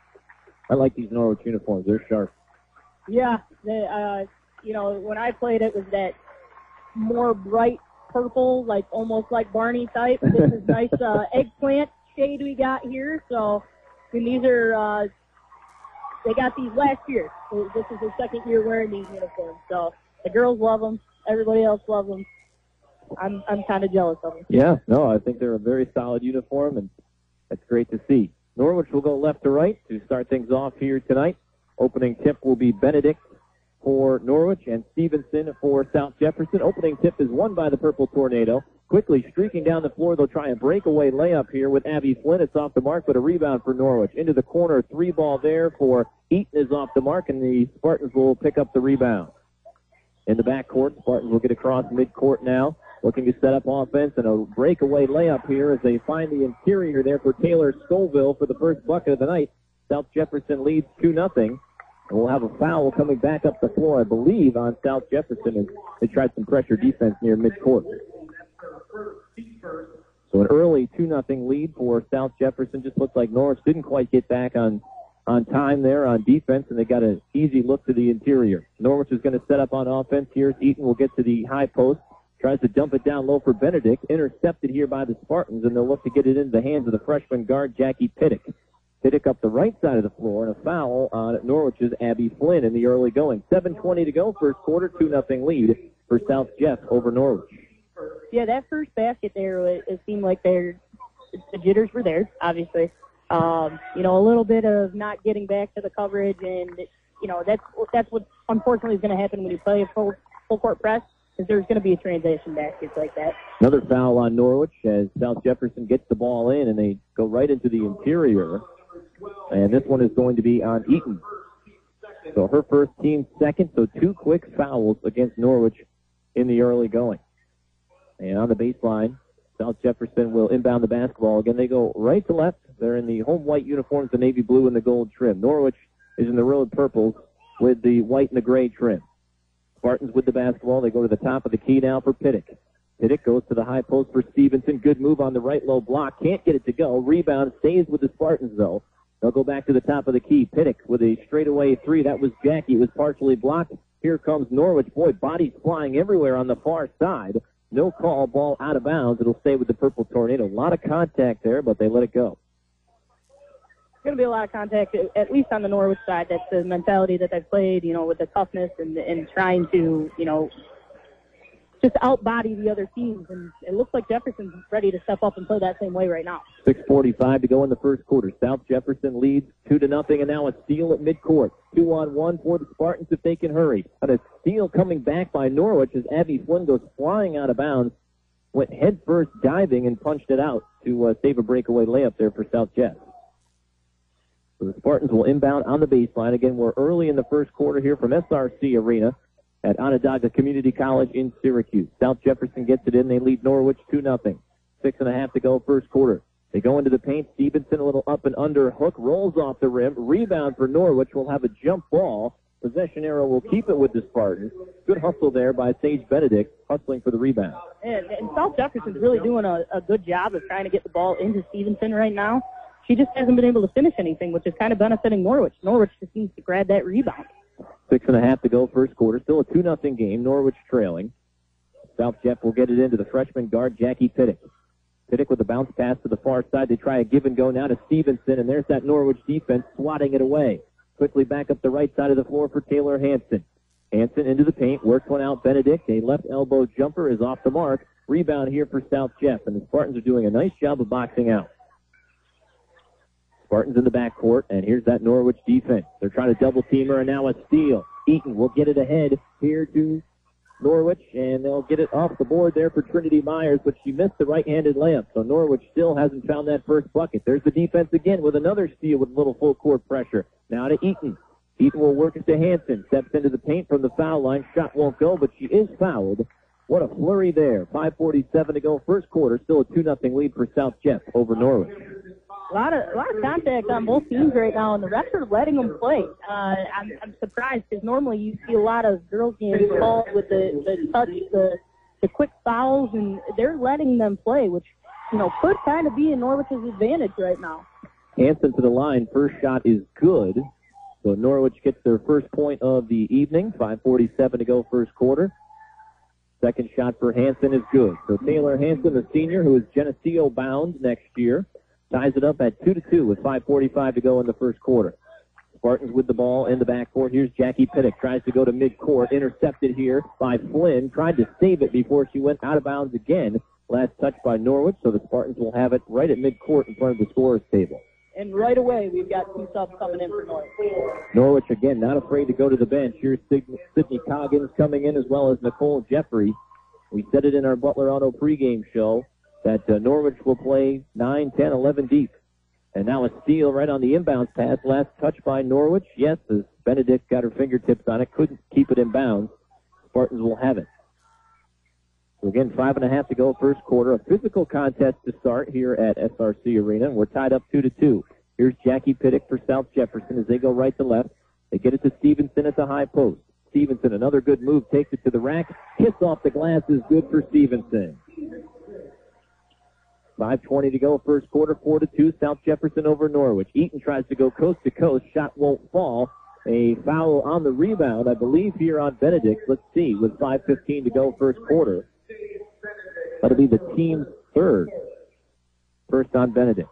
I like these Norwich uniforms. They're sharp. Yeah, they, uh, you know, when I played it was that more bright purple, like almost like Barney type. This is nice uh, eggplant shade we got here, so And these are, uh, they got these last year. This is their second year wearing these uniforms. So the girls love them. Everybody else loves them. I'm I'm kind of jealous of them. Yeah, no, I think they're a very solid uniform, and that's great to see. Norwich will go left to right to start things off here tonight. Opening tip will be Benedict for Norwich and Stevenson for South Jefferson. Opening tip is won by the Purple Tornado. Quickly streaking down the floor, they'll try a breakaway layup here with Abby Flynn. It's off the mark, but a rebound for Norwich. Into the corner, three ball there for Eaton is off the mark, and the Spartans will pick up the rebound. In the backcourt, Spartans will get across midcourt now, looking to set up offense, and a breakaway layup here as they find the interior there for Taylor Scoville for the first bucket of the night. South Jefferson leads two nothing. And we'll have a foul coming back up the floor, I believe, on South Jefferson as they tried some pressure defense near midcourt. So an early two nothing lead for South Jefferson. Just looks like Norwich didn't quite get back on, on time there on defense, and they got an easy look to the interior. Norwich is going to set up on offense. Here's Eaton will get to the high post. Tries to dump it down low for Benedict. Intercepted here by the Spartans, and they'll look to get it into the hands of the freshman guard, Jackie Pittick. Pittick up the right side of the floor, and a foul on Norwich's Abby Flynn in the early going. seven twenty to go, first quarter, two nothing lead for South Jeff over Norwich. Yeah, that first basket there, it, it seemed like they're, the jitters were there, obviously. Um, you know, a little bit of not getting back to the coverage, and, you know, that's that's what unfortunately is going to happen when you play a full, full court press, is there's going to be a transition baskets like that. Another foul on Norwich as South Jefferson gets the ball in, and they go right into the interior. And this one is going to be on Eaton. So her first, team second, so two quick fouls against Norwich in the early going. And on the baseline, South Jefferson will inbound the basketball. Again, they go right to left. They're in the home white uniforms, the navy blue and the gold trim. Norwich is in the road purples with the white and the gray trim. Spartans with the basketball. They go to the top of the key now for Pittick. Pittick goes to the high post for Stevenson. Good move on the right low block. Can't get it to go. Rebound stays with the Spartans, though. They'll go back to the top of the key. Pittick with a straightaway three. That was Jackie. It was partially blocked. Here comes Norwich. Boy, bodies flying everywhere on the far side. No call. Ball out of bounds. It'll stay with the Purple Tornado. A lot of contact there, but they let it go. There's going to be a lot of contact, at least on the Norwich side. That's the mentality that they've played, you know, with the toughness and, and trying to, you know, just outbody the other teams. And it looks like Jefferson's ready to step up and play that same way right now. six forty-five to go in the first quarter. South Jefferson leads two to nothing, and now a steal at midcourt. Two on one for the Spartans if they can hurry. And a steal coming back by Norwich as Abby Flynn goes flying out of bounds, went head first diving and punched it out to uh, save a breakaway layup there for South Jeff. So the Spartans will inbound on the baseline. Again, we're early in the first quarter here from S R C Arena at Onondaga Community College in Syracuse. South Jefferson gets it in. They lead Norwich two nothing. Six and a half to go first quarter. They go into the paint. Stevenson, a little up and under hook, rolls off the rim. Rebound for Norwich. Will have a jump ball. Possession arrow will keep it with the Spartans. Good hustle there by Sage Benedict, hustling for the rebound. And, and South Jefferson's really doing a, a good job of trying to get the ball into Stevenson right now. She just hasn't been able to finish anything, which is kind of benefiting Norwich. Norwich just needs to grab that rebound. Six and a half to go first quarter. Still a two nothing game. Norwich trailing. South Jeff will get it into the freshman guard, Jackie Pittick. Pittick with a bounce pass to the far side. They try a give and go now to Stevenson, and there's that Norwich defense swatting it away. Quickly back up the right side of the floor for Taylor Hansen. Hansen into the paint, works one out. Benedict, a left elbow jumper is off the mark. Rebound here for South Jeff, and the Spartans are doing a nice job of boxing out. Spartans in the backcourt, and here's that Norwich defense. They're trying to double team her, and now a steal. Eaton will get it ahead here to Norwich, and they'll get it off the board there for Trinity Myers, but she missed the right-handed layup, so Norwich still hasn't found that first bucket. There's the defense again with another steal with a little full-court pressure. Now to Eaton. Eaton will work it to Hansen. Steps into the paint from the foul line. Shot won't go, but she is fouled. What a flurry there. five forty-seven to go first quarter. Still a two nothing lead for South Jeff over Norwich. A lot of a lot of contact on both teams right now, and the refs are letting them play. Uh, I'm, I'm surprised because normally you see a lot of girls games called with the, the touch, the the quick fouls, and they're letting them play, which you know could kind of be in Norwich's advantage right now. Hansen to the line. First shot is good. So Norwich gets their first point of the evening. five forty-seven to go first quarter. Second shot for Hansen is good. So Taylor Hansen, the senior, who is Geneseo bound next year, ties it up at two to two with five forty-five to go in the first quarter. Spartans with the ball in the backcourt. Here's Jackie Pittick. Tries to go to midcourt. Intercepted here by Flynn. Tried to save it before she went out of bounds again. Last touch by Norwich, so the Spartans will have it right at midcourt in front of the scorer's table. And right away, we've got two subs coming in for Norwich. Norwich, again, not afraid to go to the bench. Here's Sydney Coggins coming in, as well as Nicole Jeffrey. We said it in our Butler Auto pregame show that uh, Norwich will play nine, ten, eleven deep. And now a steal right on the inbounds pass. Last touch by Norwich. Yes, as Benedict got her fingertips on it, couldn't keep it in bounds. Spartans will have it. So again, five and a half to go first quarter. A physical contest to start here at S R C Arena. We're tied up two to two. Here's Jackie Pittick for South Jefferson as they go right to left. They get it to Stevenson at the high post. Stevenson, another good move, takes it to the rack. Kiss off the glass is good for Stevenson. five twenty to go first quarter, four to two. South Jefferson over Norwich. Eaton tries to go coast to coast. Shot won't fall. A foul on the rebound, I believe, here on Benedict. Let's see, with five fifteen to go first quarter. That'll be the team's third. First on Benedict.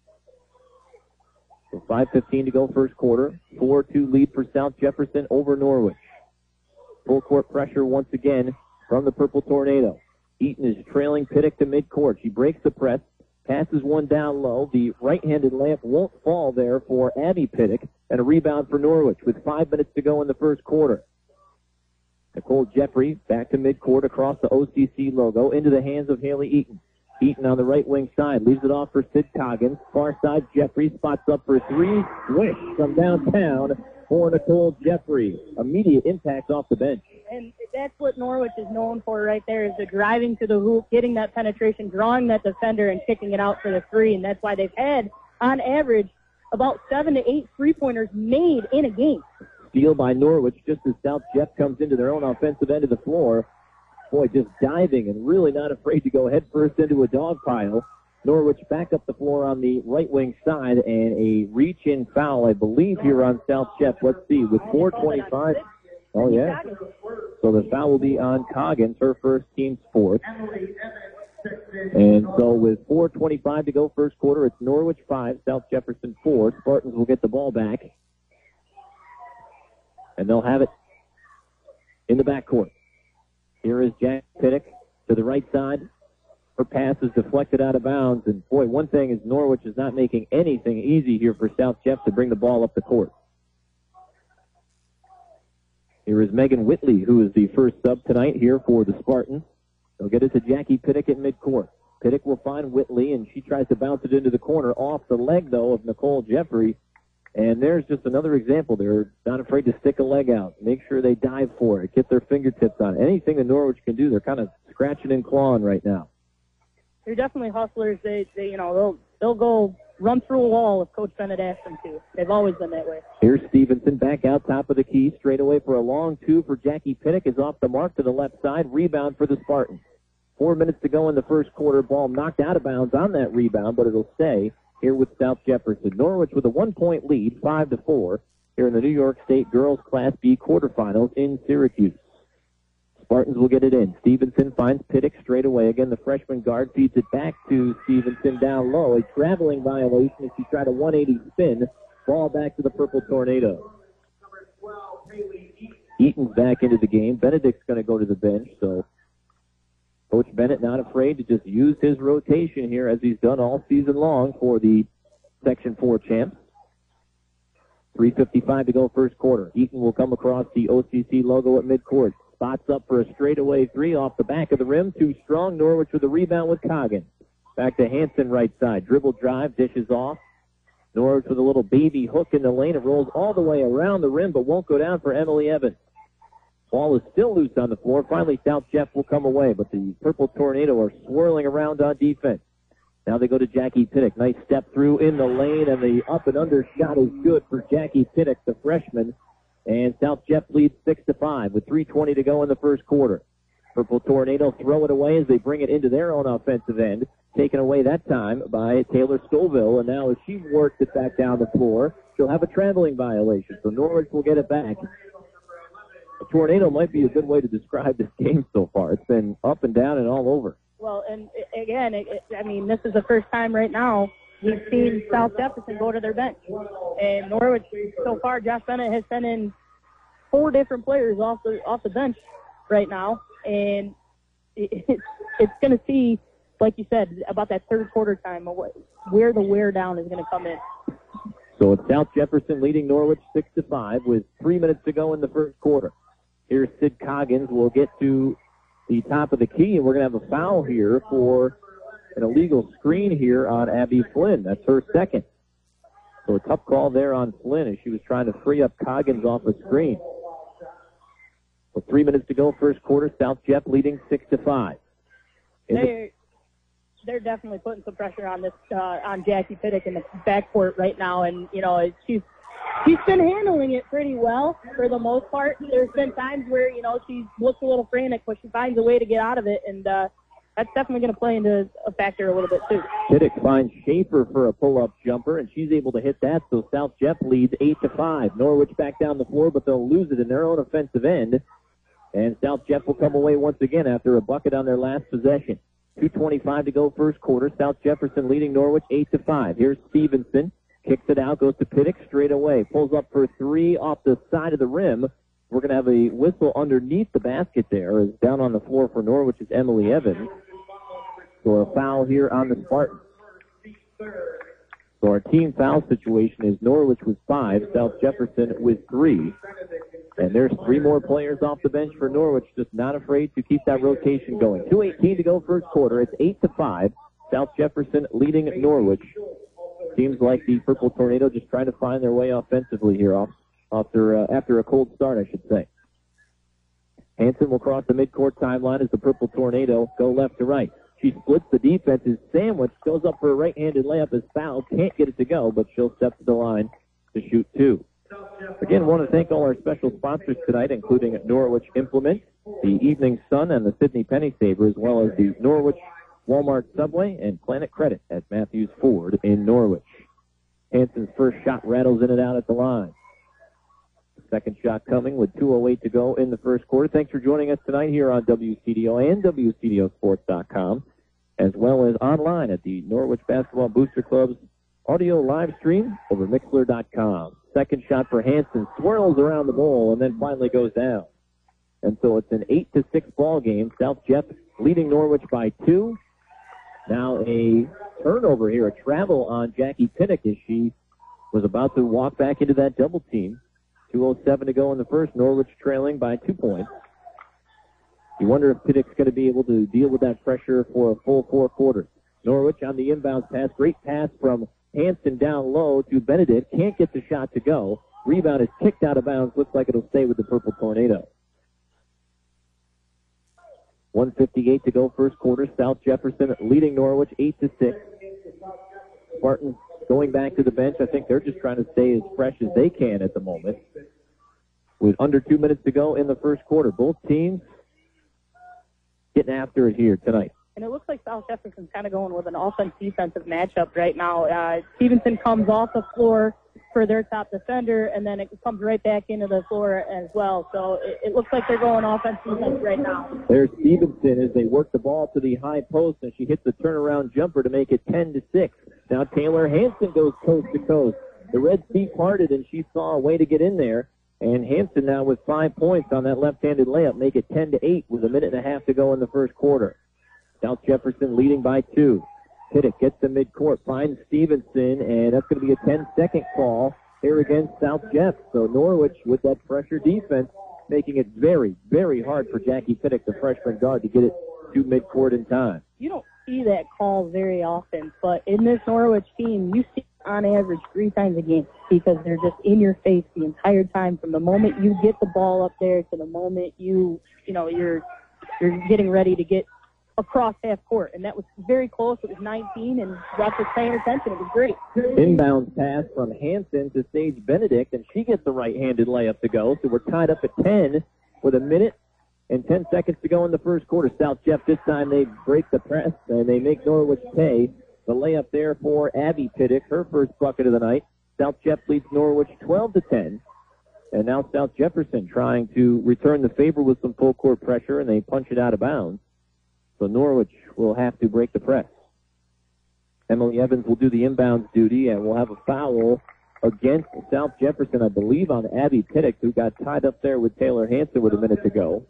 So five fifteen to go first quarter. four two lead for South Jefferson over Norwich. Full court pressure once again from the Purple Tornado. Eaton is trailing Pittick to midcourt. She breaks the press, passes one down low. The right-handed lamp won't fall there for Abby Pittick, and a rebound for Norwich with five minutes to go in the first quarter. Nicole Jeffrey back to midcourt across the O C C logo into the hands of Haley Eaton. Eaton on the right wing side leaves it off for Sid Coggins. Far side, Jeffrey spots up for three. Swish from downtown for Nicole Jeffrey. Immediate impact off the bench. And that's what Norwich is known for right there, is the driving to the hoop, getting that penetration, drawing that defender, and kicking it out for the three. And that's why they've had, on average, about seven to eight three-pointers made in a game. Steal by Norwich just as South Jeff comes into their own offensive end of the floor. Boy, just diving and really not afraid to go headfirst into a dog pile. Norwich back up the floor on the right wing side, and a reach-in foul, I believe, here on South Jeff. Let's see, with four twenty-five. Oh, yeah. So the foul will be on Coggins, her first, team's fourth. And so with four twenty-five to go first quarter, it's Norwich five, South Jefferson four. Spartans will get the ball back. And they'll have it in the backcourt. Here is Jack Pittick to the right side. Her pass is deflected out of bounds. And, boy, one thing is Norwich is not making anything easy here for South Jeff to bring the ball up the court. Here is Megan Whitley, who is the first sub tonight here for the Spartans. They'll get it to Jackie Pittick at midcourt. Pittick will find Whitley, and she tries to bounce it into the corner. Off the leg, though, of Nicole Jeffrey. And there's just another example. They're not afraid to stick a leg out. Make sure they dive for it. Get their fingertips on it. Anything that Norwich can do, they're kind of scratching and clawing right now. They're definitely hustlers. They, they you know, they'll they'll go run through a wall if Coach Bennett asks them to. They've always been that way. Here's Stevenson back out top of the key. Straight away for a long two for Jackie Pittick. Is off the mark to the left side. Rebound for the Spartans. Four minutes to go in the first quarter. Ball knocked out of bounds on that rebound, but it'll stay here with South Jefferson. Norwich with a one-point lead, five to four, here in the New York State Girls Class B quarterfinals in Syracuse. Spartans will get it in. Stevenson finds Pittick straight away. Again, the freshman guard feeds it back to Stevenson down low. A traveling violation as she tried a one eighty spin. Ball back to the Purple Tornado. Eaton's back into the game. Benedict's going to go to the bench, so Coach Bennett not afraid to just use his rotation here as he's done all season long for the Section four champs. three fifty-five to go first quarter. Eaton will come across the O C C logo at midcourt. Spots up for a straightaway three off the back of the rim. Too strong. Norwich with a rebound with Coggins. Back to Hanson right side. Dribble drive, dishes off. Norwich with a little baby hook in the lane. It rolls all the way around the rim but won't go down for Emily Evans. Ball is still loose on the floor. Finally, South Jeff will come away, but the Purple Tornado are swirling around on defense. Now they go to Jackie Pittick. Nice step through in the lane, and the up and under shot is good for Jackie Pittick, the freshman. And South Jeff leads six to five with three twenty to go in the first quarter. Purple Tornado throw it away as they bring it into their own offensive end. Taken away that time by Taylor Scoville, and now as she works it back down the floor, she'll have a traveling violation. So Norwich will get it back. A tornado might be a good way to describe this game so far. It's been up and down and all over. Well, and again, it, it, I mean, this is the first time right now we've seen South Jefferson go to their bench. And Norwich, so far, Josh Bennett has sent in four different players off the off the bench right now. And it, it's, it's going to see, like you said, about that third quarter time, where the wear down is going to come in. So it's South Jefferson leading Norwich six to five with three minutes to go in the first quarter. Here's Sid Coggins. We'll get to the top of the key, and we're going to have a foul here for an illegal screen here on Abby Flynn. That's her second. So a tough call there on Flynn as she was trying to free up Coggins off a screen. With three minutes to go, first quarter, South Jeff leading six to five. They're, they're definitely putting some pressure on this uh, on Jackie Pittick in the backcourt right now, and you know she's she's been handling it pretty well for the most part. There's been times where you know she looks a little frantic, but she finds a way to get out of it, and uh, that's definitely going to play into a factor a little bit too. Pittick finds Schaefer for a pull-up jumper, and she's able to hit that. So South Jeff leads eight to five. Norwich back down the floor, but they'll lose it in their own offensive end. And South Jeff will come away once again after a bucket on their last possession. two twenty-five to go first quarter. South Jefferson leading Norwich eight to five. Here's Stevenson. Kicks it out, goes to Pittick straight away. Pulls up for three off the side of the rim. We're going to have a whistle underneath the basket there. As down on the floor for Norwich is Emily Evans. So a foul here on the Spartans. So our team foul situation is Norwich with five, South Jefferson with three. And there's three more players off the bench for Norwich, just not afraid to keep that rotation going. two eighteen to go first quarter. It's eight to five. South Jefferson leading Norwich. Seems like the Purple Tornado just trying to find their way offensively here off, after, uh, after a cold start, I should say. Hanson will cross the midcourt timeline as the Purple Tornado go left to right. She splits the defense. Is sandwiched, goes up for a right-handed layup, is fouled, can't get it to go, but she'll step to the line to shoot two. Again, want to thank all our special sponsors tonight, including Norwich Implement, the Evening Sun, and the Sydney Penny Saver, as well as the Norwich Walmart Subway and Planet Credit at Matthews Ford in Norwich. Hanson's first shot rattles in and out at the line. Second shot coming with two oh eight to go in the first quarter. Thanks for joining us tonight here on W C D O and W C D O Sports dot com, as well as online at the Norwich Basketball Booster Club's audio live stream over Mixler dot com. Second shot for Hanson, swirls around the bowl, and then finally goes down. And so it's an eight to six ball game. South Jeff leading Norwich by two. Now a turnover here, a travel on Jackie Pittick as she was about to walk back into that double team. two oh seven to go in the first. Norwich trailing by two points. You wonder if Pittick's going to be able to deal with that pressure for a full four quarters. Norwich on the inbound pass. Great pass from Hanson down low to Benedict. Can't get the shot to go. Rebound is kicked out of bounds. Looks like it'll stay with the Purple Tornado. one fifty-eight to go first quarter. South Jefferson leading Norwich eight to six. Spartans going back to the bench. I think they're just trying to stay as fresh as they can at the moment. With under two minutes to go in the first quarter. Both teams getting after it here tonight. And it looks like South Jefferson's kind of going with an offense-defensive matchup right now. Uh, Stevenson comes off the floor for their top defender, and then it comes right back into the floor as well. So it, it looks like they're going offense-defense right now. There's Stevenson as they work the ball to the high post, and she hits the turnaround jumper to make it ten to six. Now Taylor Hanson goes coast to coast. The Red Sea parted, and she saw a way to get in there. And Hanson now with five points on that left-handed layup, make it ten to eight with a minute and a half to go in the first quarter. South Jefferson leading by two. Pittick gets the midcourt, finds Stevenson, and that's going to be a ten-second call here against South Jeff. So Norwich, with that pressure defense, making it very, very hard for Jackie Pittick, the freshman guard, to get it to midcourt in time. You don't see that call very often, but in this Norwich team, you see on average three times a game because they're just in your face the entire time from the moment you get the ball up there to the moment you, you know, you're you're getting ready to get across half court, and that was very close. It was nineteen, and Russ was paying attention. It was great. Inbounds pass from Hanson to Sage Benedict, and she gets the right-handed layup to go. So we're tied up at ten with a minute and ten seconds to go in the first quarter. South Jeff, this time they break the press, and they make Norwich pay. The layup there for Abby Pittick, her first bucket of the night. South Jeff leads Norwich twelve to ten. And now South Jefferson trying to return the favor with some full-court pressure, and they punch it out of bounds. So Norwich will have to break the press. Emily Evans will do the inbounds duty, and we'll have a foul against South Jefferson, I believe, on Abby Pittick, who got tied up there with Taylor Hanson with a minute to go.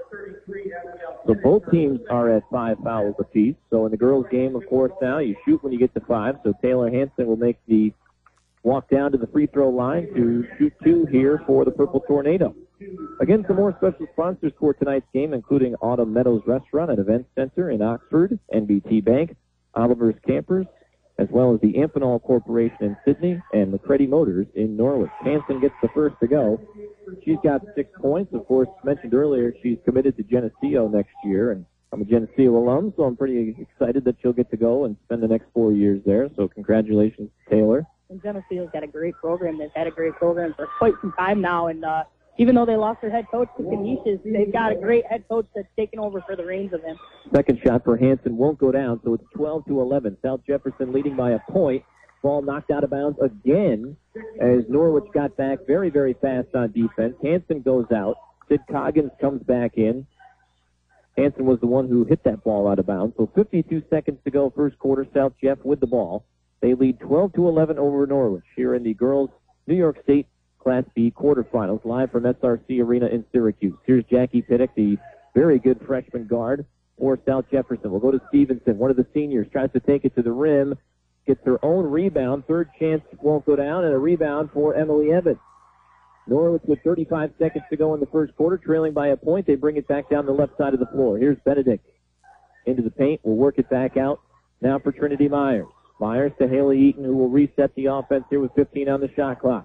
So both teams are at five fouls apiece. So in the girls' game, of course, now you shoot when you get to five. So Taylor Hanson will make the walk down to the free throw line to shoot two here for the Purple Tornado. Again, some more special sponsors for tonight's game, including Autumn Meadows Restaurant and Event Center in Oxford, N B T Bank, Oliver's Campers, as well as the Amphenol Corporation in Sydney and McCready Motors in Norwich. Hanson gets the first to go. She's got six points. Of course, mentioned earlier, she's committed to Geneseo next year, and I'm a Geneseo alum, so I'm pretty excited that she'll get to go and spend the next four years there. So congratulations, Taylor. And Geneseo's got a great program. They've had a great program for quite some time now, and uh, even though they lost their head coach to Canisius, they've got a great head coach that's taken over for the reins of him. Second shot for Hanson won't go down, so it's twelve to eleven. South Jefferson leading by a point. Ball knocked out of bounds again as Norwich got back very, very fast on defense. Hanson goes out. Sid Coggins comes back in. Hanson was the one who hit that ball out of bounds. So fifty-two seconds to go, first quarter. South Jeff with the ball. They lead twelve to eleven over Norwich here in the girls' New York State Class B quarterfinals, live from S R C Arena in Syracuse. Here's Jackie Pittick, the very good freshman guard for South Jefferson. We'll go to Stevenson, one of the seniors, tries to take it to the rim, gets her own rebound. Third chance won't go down, and a rebound for Emily Evans. Norwich with thirty-five seconds to go in the first quarter, trailing by a point. They bring it back down the left side of the floor. Here's Benedict into the paint. We'll work it back out now for Trinity Myers. Myers to Haley Eaton, who will reset the offense here with fifteen on the shot clock.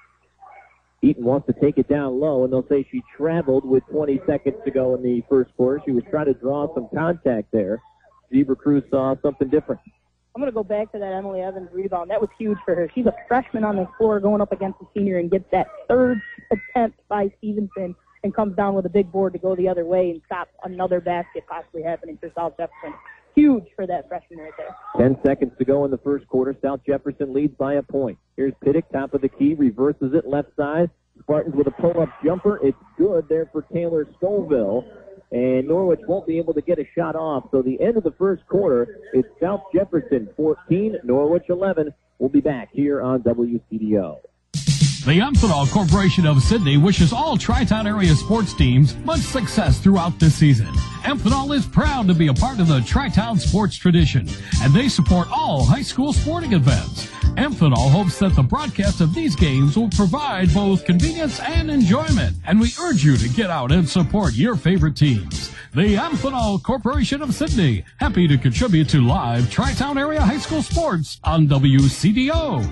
Eaton wants to take it down low, and they'll say she traveled with twenty seconds to go in the first quarter. She was trying to draw some contact there. Zebra Cruz saw something different. I'm going to go back to that Emily Evans rebound. That was huge for her. She's a freshman on the floor going up against a senior and gets that third attempt by Stevenson and comes down with a big board to go the other way and stop another basket possibly happening for South Jefferson. Huge for that freshman right there. Ten seconds to go in the first quarter. South Jefferson leads by a point. Here's Pittick, top of the key, reverses it left side. Spartans with a pull-up jumper. It's good there for Taylor Scoville. And Norwich won't be able to get a shot off. So the end of the first quarter, it's South Jefferson fourteen, Norwich eleven. We'll be back here on W C D O. The Amphenol Corporation of Sydney wishes all Tri-Town area sports teams much success throughout this season. Amphenol is proud to be a part of the Tri-Town sports tradition, and they support all high school sporting events. Amphenol hopes that the broadcast of these games will provide both convenience and enjoyment, and we urge you to get out and support your favorite teams. The Amphenol Corporation of Sydney, happy to contribute to live Tri-Town area high school sports on W C D O.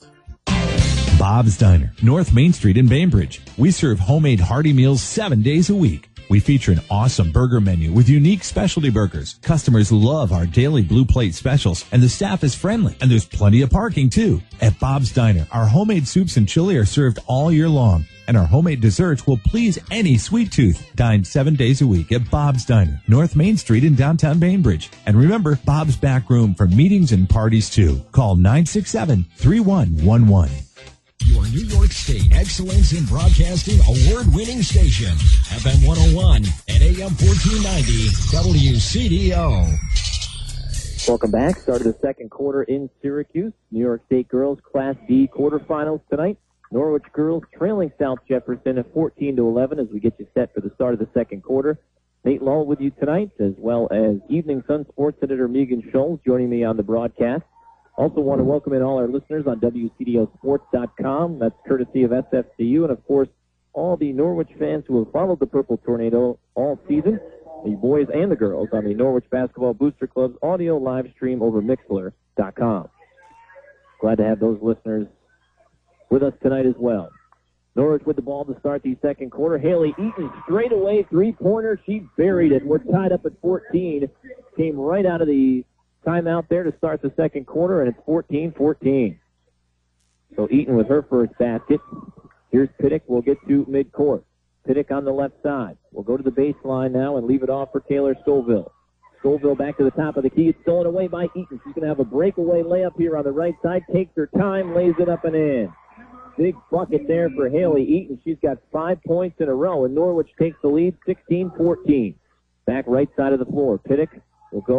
Bob's Diner, North Main Street in Bainbridge. We serve homemade hearty meals seven days a week. We feature an awesome burger menu with unique specialty burgers. Customers love our daily blue plate specials, and the staff is friendly, and there's plenty of parking too. At Bob's Diner, our homemade soups and chili are served all year long, and our homemade desserts will please any sweet tooth. Dine seven days a week at Bob's Diner, North Main Street in downtown Bainbridge. And remember, Bob's back room for meetings and parties too. Call nine six seven, three one one one. Your New York State Excellence in Broadcasting award-winning station, F M one oh one and A M fourteen ninety, W C D O. Welcome back. Start of the second quarter in Syracuse. New York State girls Class B quarterfinals tonight. Norwich girls trailing South Jefferson at fourteen to eleven as we get you set for the start of the second quarter. Nate Lull with you tonight, as well as Evening Sun sports editor Megan Scholes joining me on the broadcast. Also want to welcome in all our listeners on W C D O sports dot com. That's courtesy of S F C U, and of course, all the Norwich fans who have followed the Purple Tornado all season, the boys and the girls, on the Norwich Basketball Booster Club's audio live stream over Mixlr dot com. Glad to have those listeners with us tonight as well. Norwich with the ball to start the second quarter. Haley Eaton straight away, three-pointer. She buried it. We're tied up at fourteen. Came right out of the timeout there to start the second quarter, and it's fourteen fourteen. So Eaton with her first basket. Here's Pittick. We'll get to midcourt. Pittick on the left side. We'll go to the baseline now and leave it off for Taylor Scoville. Scoville back to the top of the key. It's stolen away by Eaton. She's going to have a breakaway layup here on the right side. Takes her time, lays it up and in. Big bucket there for Haley Eaton. She's got five points in a row, and Norwich takes the lead sixteen fourteen. Back right side of the floor. Pittick will go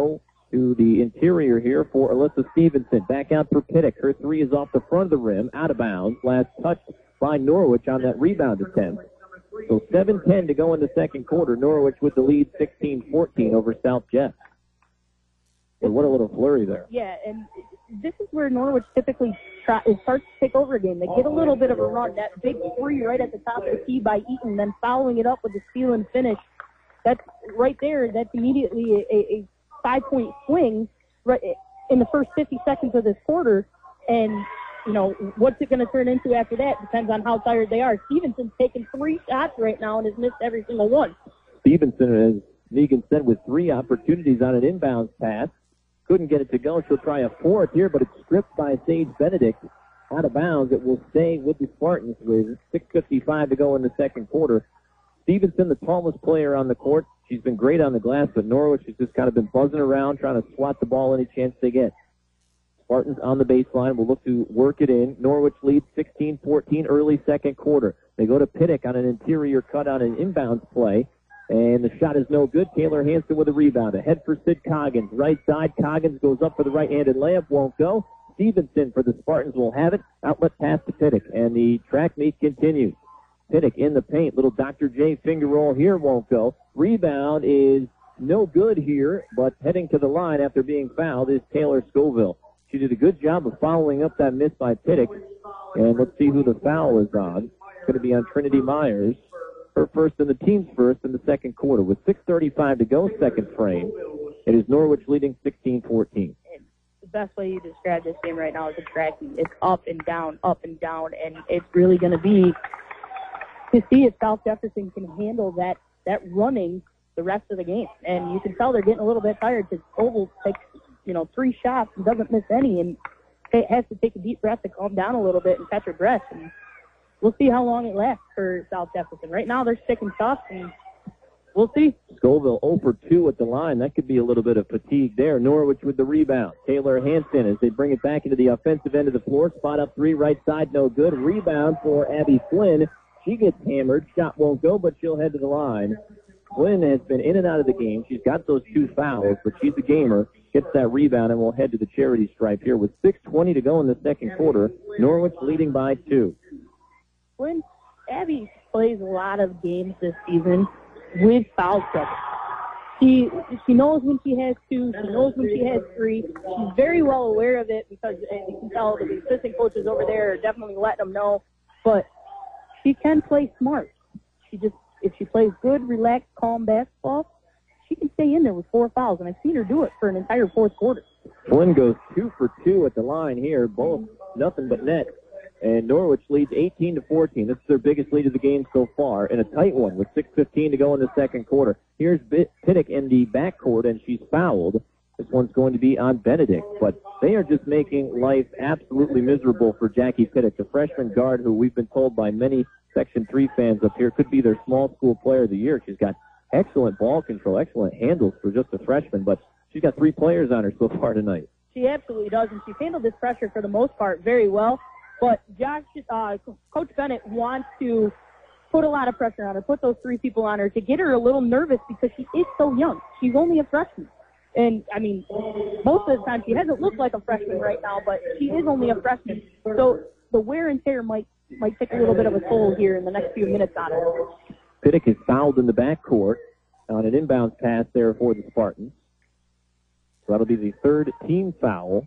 to the interior here for Alyssa Stevenson. Back out for Pittick. Her three is off the front of the rim, out of bounds. Last touch by Norwich on that rebound attempt. So seven ten to go in the second quarter. Norwich with the lead sixteen fourteen over South Jeff. But what a little flurry there. Yeah, and this is where Norwich typically try, starts to take over a game. They get a little bit of a run. That big three right at the top of the key by Eaton, then following it up with the steal and finish. That's right there. That's immediately a, a five-point swing right in the first fifty seconds of this quarter. And, you know, what's it going to turn into after that depends on how tired they are. Stevenson's taken three shots right now and has missed every single one. Stevenson, as Negan said, with three opportunities on an inbounds pass. Couldn't get it to go. She'll try a fourth here, but it's stripped by Sage Benedict out of bounds. It will stay with the Spartans with six fifty-five to go in the second quarter. Stevenson, the tallest player on the court. She's been great on the glass, but Norwich has just kind of been buzzing around, trying to swat the ball any chance they get. Spartans on the baseline will look to work it in. Norwich leads sixteen fourteen early second quarter. They go to Pittick on an interior cut on an inbounds play. And the shot is no good. Taylor Hanson with a rebound. Ahead for Sid Coggins. Right side, Coggins goes up for the right-handed layup. Won't go. Stevenson for the Spartans will have it. Outlet pass to Pittick. And the track meet continues. Pittick in the paint. Little Doctor J finger roll here. Won't go. Rebound is no good here, but heading to the line after being fouled is Taylor Scoville. She did a good job of following up that miss by Pittick. And let's see who the foul is on. It's going to be on Trinity Myers. Her first and the team's first in the second quarter. With six thirty-five to go, second frame. It is Norwich leading sixteen fourteen. The best way you describe this game right now is a track meet. It's up and down, up and down, and it's really going to be to see if South Jefferson can handle that, that running the rest of the game. And you can tell they're getting a little bit tired because Oval takes, you know, three shots and doesn't miss any, and has to take a deep breath to calm down a little bit and catch her breath. And we'll see how long it lasts for South Jefferson. Right now, they're sticking tough, and we'll see. Scoville zero for two at the line. That could be a little bit of fatigue there. Norwich with the rebound. Taylor Hanson as they bring it back into the offensive end of the floor. Spot up three, right side, no good. Rebound for Abby Flynn. She gets hammered. Shot won't go, but she'll head to the line. Flynn has been in and out of the game. She's got those two fouls, but she's a gamer. Gets that rebound and will head to the charity stripe here with six twenty to go in the second quarter. Norwich leading by two. When Abby plays a lot of games this season with foul trouble. She she knows when she has two. She knows when she has three. She's very well aware of it because you can tell the assistant coaches over there are definitely letting them know. But she can play smart. She just if she plays good, relaxed, calm basketball, she can stay in there with four fouls, and I've seen her do it for an entire fourth quarter. Flynn goes two for two at the line here, both nothing but net. And Norwich leads eighteen to fourteen. This is their biggest lead of the game so far, and a tight one with six fifteen to go in the second quarter. Here's Pittick in the backcourt, and she's fouled. This one's going to be on Benedict, but they are just making life absolutely miserable for Jackie Pittick, the freshman guard who we've been told by many Section three fans up here could be their small school player of the year. She's got excellent ball control, excellent handles for just a freshman, but she's got three players on her so far tonight. She absolutely does, and she's handled this pressure for the most part very well. But Josh, uh, Coach Bennett wants to put a lot of pressure on her, put those three people on her to get her a little nervous because she is so young. She's only a freshman. And, I mean, most of the time she hasn't looked like a freshman right now, but she is only a freshman. So the wear and tear might might take a little bit of a toll here in the next few minutes on her. Pittick is fouled in the backcourt on an inbounds pass there for the Spartans. So that'll be the third team foul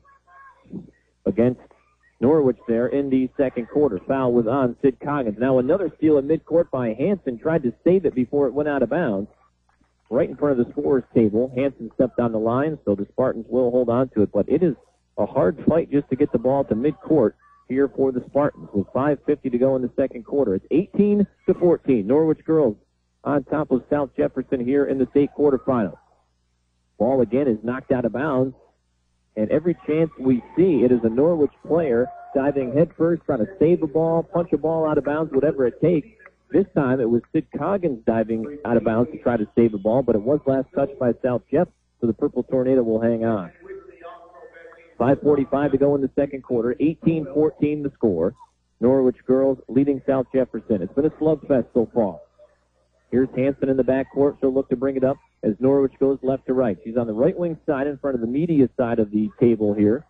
against Norwich there in the second quarter. Foul was on Sid Coggins. Now another steal in midcourt by Hanson. Tried to save it before it went out of bounds. Right in front of the scorer's table. Hanson stepped on the line, so the Spartans will hold on to it. But it is a hard fight just to get the ball to midcourt here for the Spartans with five fifty to go in the second quarter. It's eighteen to fourteen. Norwich girls on top of South Jefferson here in the state quarterfinals. Ball again is knocked out of bounds. And every chance we see, it is a Norwich player diving headfirst, trying to save a ball, punch a ball out of bounds, whatever it takes. This time it was Sid Coggins diving out of bounds to try to save a ball, but it was last touched by South Jeff, so the Purple Tornado will hang on. five forty-five to go in the second quarter, eighteen fourteen the score. Norwich girls leading South Jefferson. It's been a slugfest so far. Here's Hanson in the backcourt. She'll look to bring it up as Norwich goes left to right. She's on the right wing side in front of the media side of the table here.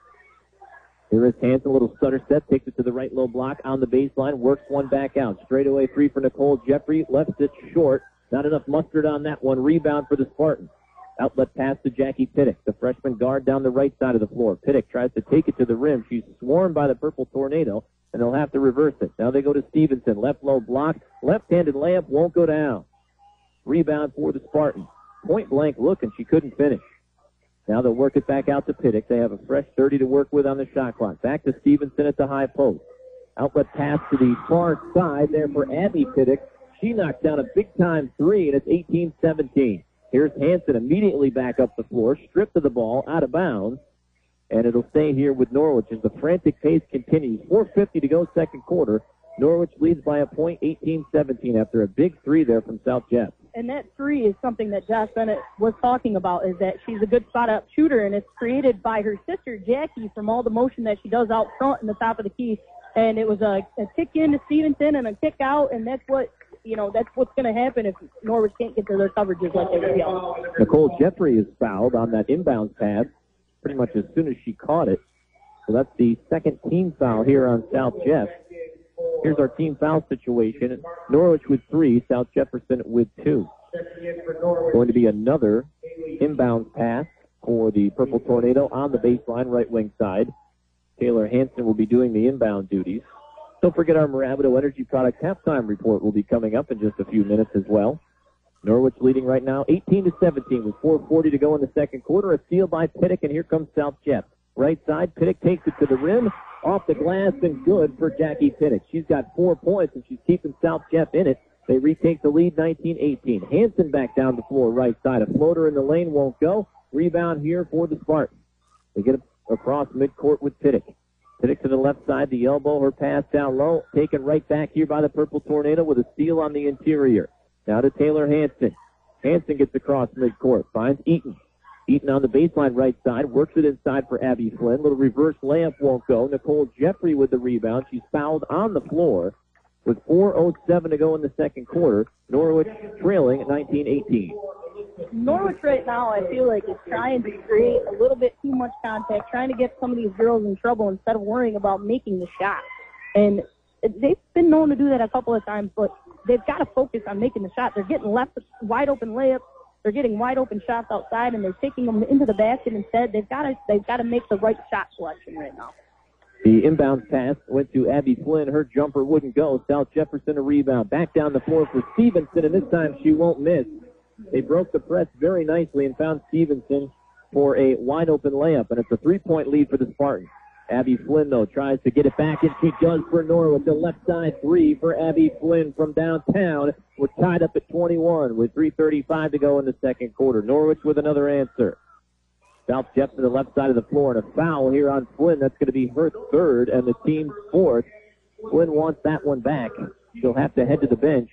Here is Hansen, a little stutter step, takes it to the right low block on the baseline, works one back out. Straightaway three for Nicole Jeffrey, left it short. Not enough mustard on that one. Rebound for the Spartans. Outlet pass to Jackie Pittick, the freshman guard down the right side of the floor. Pittick tries to take it to the rim. She's swarmed by the Purple Tornado, and they'll have to reverse it. Now they go to Stevenson. Left low block. Left-handed layup won't go down. Rebound for the Spartans. Point blank look, and she couldn't finish. Now they'll work it back out to Pittick. They have a fresh thirty to work with on the shot clock. Back to Stevenson at the high post. Outlet pass to the far side there for Abby Pittick. She knocks down a big-time three, and it's eighteen seventeen. Here's Hansen immediately back up the floor, stripped of the ball, out of bounds, and it'll stay here with Norwich as the frantic pace continues. four fifty to go second quarter. Norwich leads by a point, eighteen seventeen, after a big three there from South Jeff. And that three is something that Josh Bennett was talking about, is that she's a good spot-up shooter, and it's created by her sister, Jackie, from all the motion that she does out front in the top of the key. And it was a, a kick in to Stevenson and a kick out, and that's what, you know, that's what's going to happen if Norwich can't get to their coverages like they will. Nicole Jeffrey is fouled on that inbounds pass pretty much as soon as she caught it. So that's the second team foul here on South Jeff. Here's our team foul situation. Norwich with three, South Jefferson with two. Going to be another inbounds pass for the Purple Tornado on the baseline right wing side. Taylor Hansen will be doing the inbound duties. Don't forget our Mirabito Energy Products halftime report will be coming up in just a few minutes as well. Norwich leading right now eighteen to seventeen with four forty to go in the second quarter. A steal by Pittick, and here comes South Jeff. Right side, Pittick takes it to the rim, off the glass, and good for Jackie Pittick. She's got four points, and she's keeping South Jeff in it. They retake the lead nineteen eighteen. Hansen back down the floor right side. A floater in the lane won't go. Rebound here for the Spartans. They get across midcourt with Pittick. Pittick to the left side, the elbow, her pass down low, taken right back here by the Purple Tornado with a steal on the interior. Now to Taylor Hansen. Hansen gets across midcourt, finds Eaton. Eaton on the baseline right side, works it inside for Abby Flynn. Little reverse layup won't go. Nicole Jeffrey with the rebound. She's fouled on the floor with four oh seven to go in the second quarter. Norwich trailing at nineteen eighteen. Norwich right now, I feel like, is trying to create a little bit too much contact, trying to get some of these girls in trouble instead of worrying about making the shot. And they've been known to do that a couple of times, but they've got to focus on making the shot. They're getting left wide open layups. They're getting wide open shots outside, and they're taking them into the basket instead. They've got to they've got to make the right shot selection right now. The inbounds pass went to Abby Flynn. Her jumper wouldn't go. South Jefferson a rebound. Back down the floor for Stevenson, and this time she won't miss. They broke the press very nicely and found Stevenson for a wide-open layup, and it's a three-point lead for the Spartans. Abby Flynn, though, tries to get it back, and she does for Norwich. The left side three for Abby Flynn from downtown. We're tied up at twenty-one with three thirty-five to go in the second quarter. Norwich with another answer. South Jeff to the left side of the floor, and a foul here on Flynn. That's going to be her third and the team's fourth. Flynn wants that one back. She'll have to head to the bench.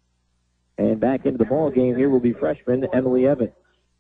And back into the ball game here will be freshman Emily Evans.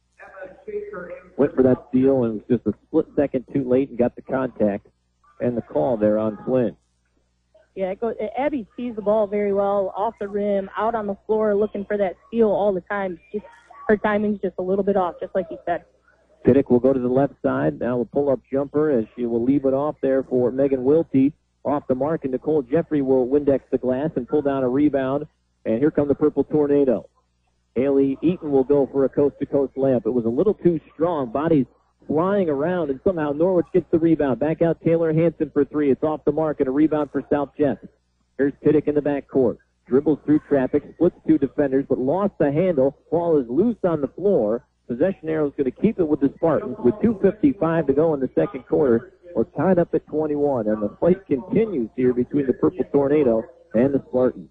Went for that steal and was just a split second too late and got the contact and the call there on Flynn. Yeah, it goes, Abby sees the ball very well, off the rim, out on the floor, looking for that steal all the time. Just her timing's just a little bit off, just like you said. Pittick will go to the left side. Now a pull-up jumper as she will leave it off there for Megan Wiltie. Off the mark, and Nicole Jeffrey will Windex the glass and pull down a rebound. And here come the Purple Tornado. Haley Eaton will go for a coast-to-coast layup. It was a little too strong. Bodies flying around, and somehow Norwich gets the rebound. Back out Taylor Hansen for three. It's off the mark, and a rebound for South Jeff. Here's Pittick in the backcourt. Dribbles through traffic, splits two defenders, but lost the handle. Ball is loose on the floor. Possession arrow is going to keep it with the Spartans. With two fifty-five to go in the second quarter, we're tied up at twenty-one, and the fight continues here between the Purple Tornado and the Spartans.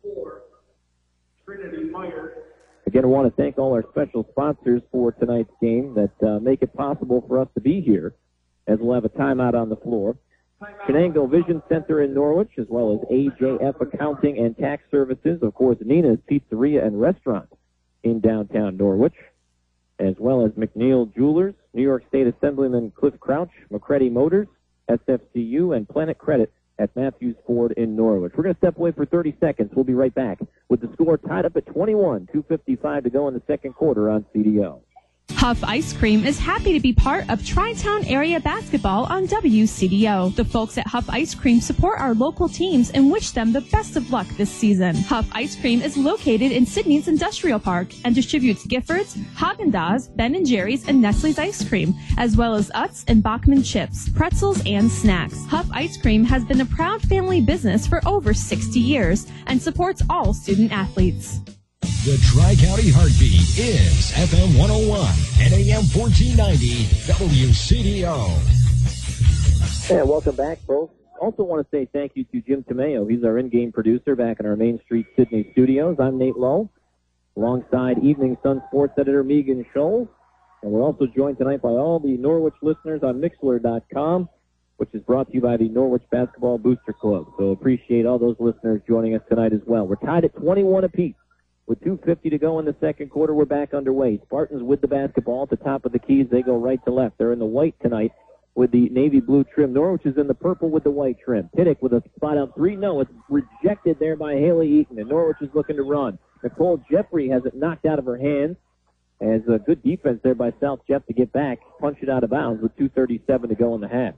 Again, I want to thank all our special sponsors for tonight's game that uh, make it possible for us to be here, as we'll have a timeout on the floor. Shenango Vision Center in Norwich, as well as A J F Accounting and Tax Services. Of course, Nina's Pizzeria and Restaurant in downtown Norwich, as well as McNeil Jewelers, New York State Assemblyman Cliff Crouch, McCready Motors, S F C U, and Planet Credit at Matthews Ford in Norwich. We're going to step away for thirty seconds. We'll be right back with the score tied up at twenty-one, two fifty-five to go in the second quarter on C D O. Huff Ice Cream is happy to be part of Tri-Town area basketball on W C D O. The folks at Huff Ice Cream support our local teams and wish them the best of luck this season. Huff Ice Cream is located in Sydney's Industrial Park and distributes Giffords, Haagen-Dazs, Ben and Jerry's, and Nestle's ice cream, as well as Utz and Bachman chips, pretzels, and snacks. Huff Ice Cream has been a proud family business for over sixty years and supports all student athletes. The Tri-County Heartbeat is F M one oh one and A M fourteen ninety W C D O. And welcome back, folks. Also want to say thank you to Jim Tomeo. He's our in-game producer back in our Main Street Sydney studios. I'm Nate Lowe, alongside Evening Sun Sports editor Megan Scholes. And we're also joined tonight by all the Norwich listeners on Mixlr dot com, which is brought to you by the Norwich Basketball Booster Club. So appreciate all those listeners joining us tonight as well. We're tied at twenty-one apiece. With two fifty to go in the second quarter, we're back underway. Spartans with the basketball at the top of the keys. They go right to left. They're in the white tonight with the navy blue trim. Norwich is in the purple with the white trim. Piddick with a spot out three. No, it's rejected there by Haley Eaton, and Norwich is looking to run. Nicole Jeffrey has it knocked out of her hands. As a good defense there by South Jeff to get back, punch it out of bounds with two thirty-seven to go in the half.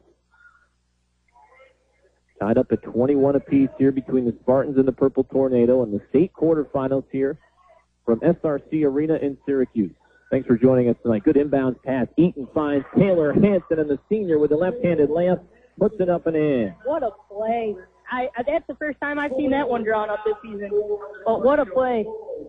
Tied up at twenty-one apiece here between the Spartans and the Purple Tornado in the state quarterfinals here from S R C Arena in Syracuse. Thanks for joining us tonight. Good inbounds pass. Eaton finds Taylor Hanson, and the senior with a left-handed layup puts it up and in. What a play. I, I That's the first time I've seen that one drawn up this season. But what a play.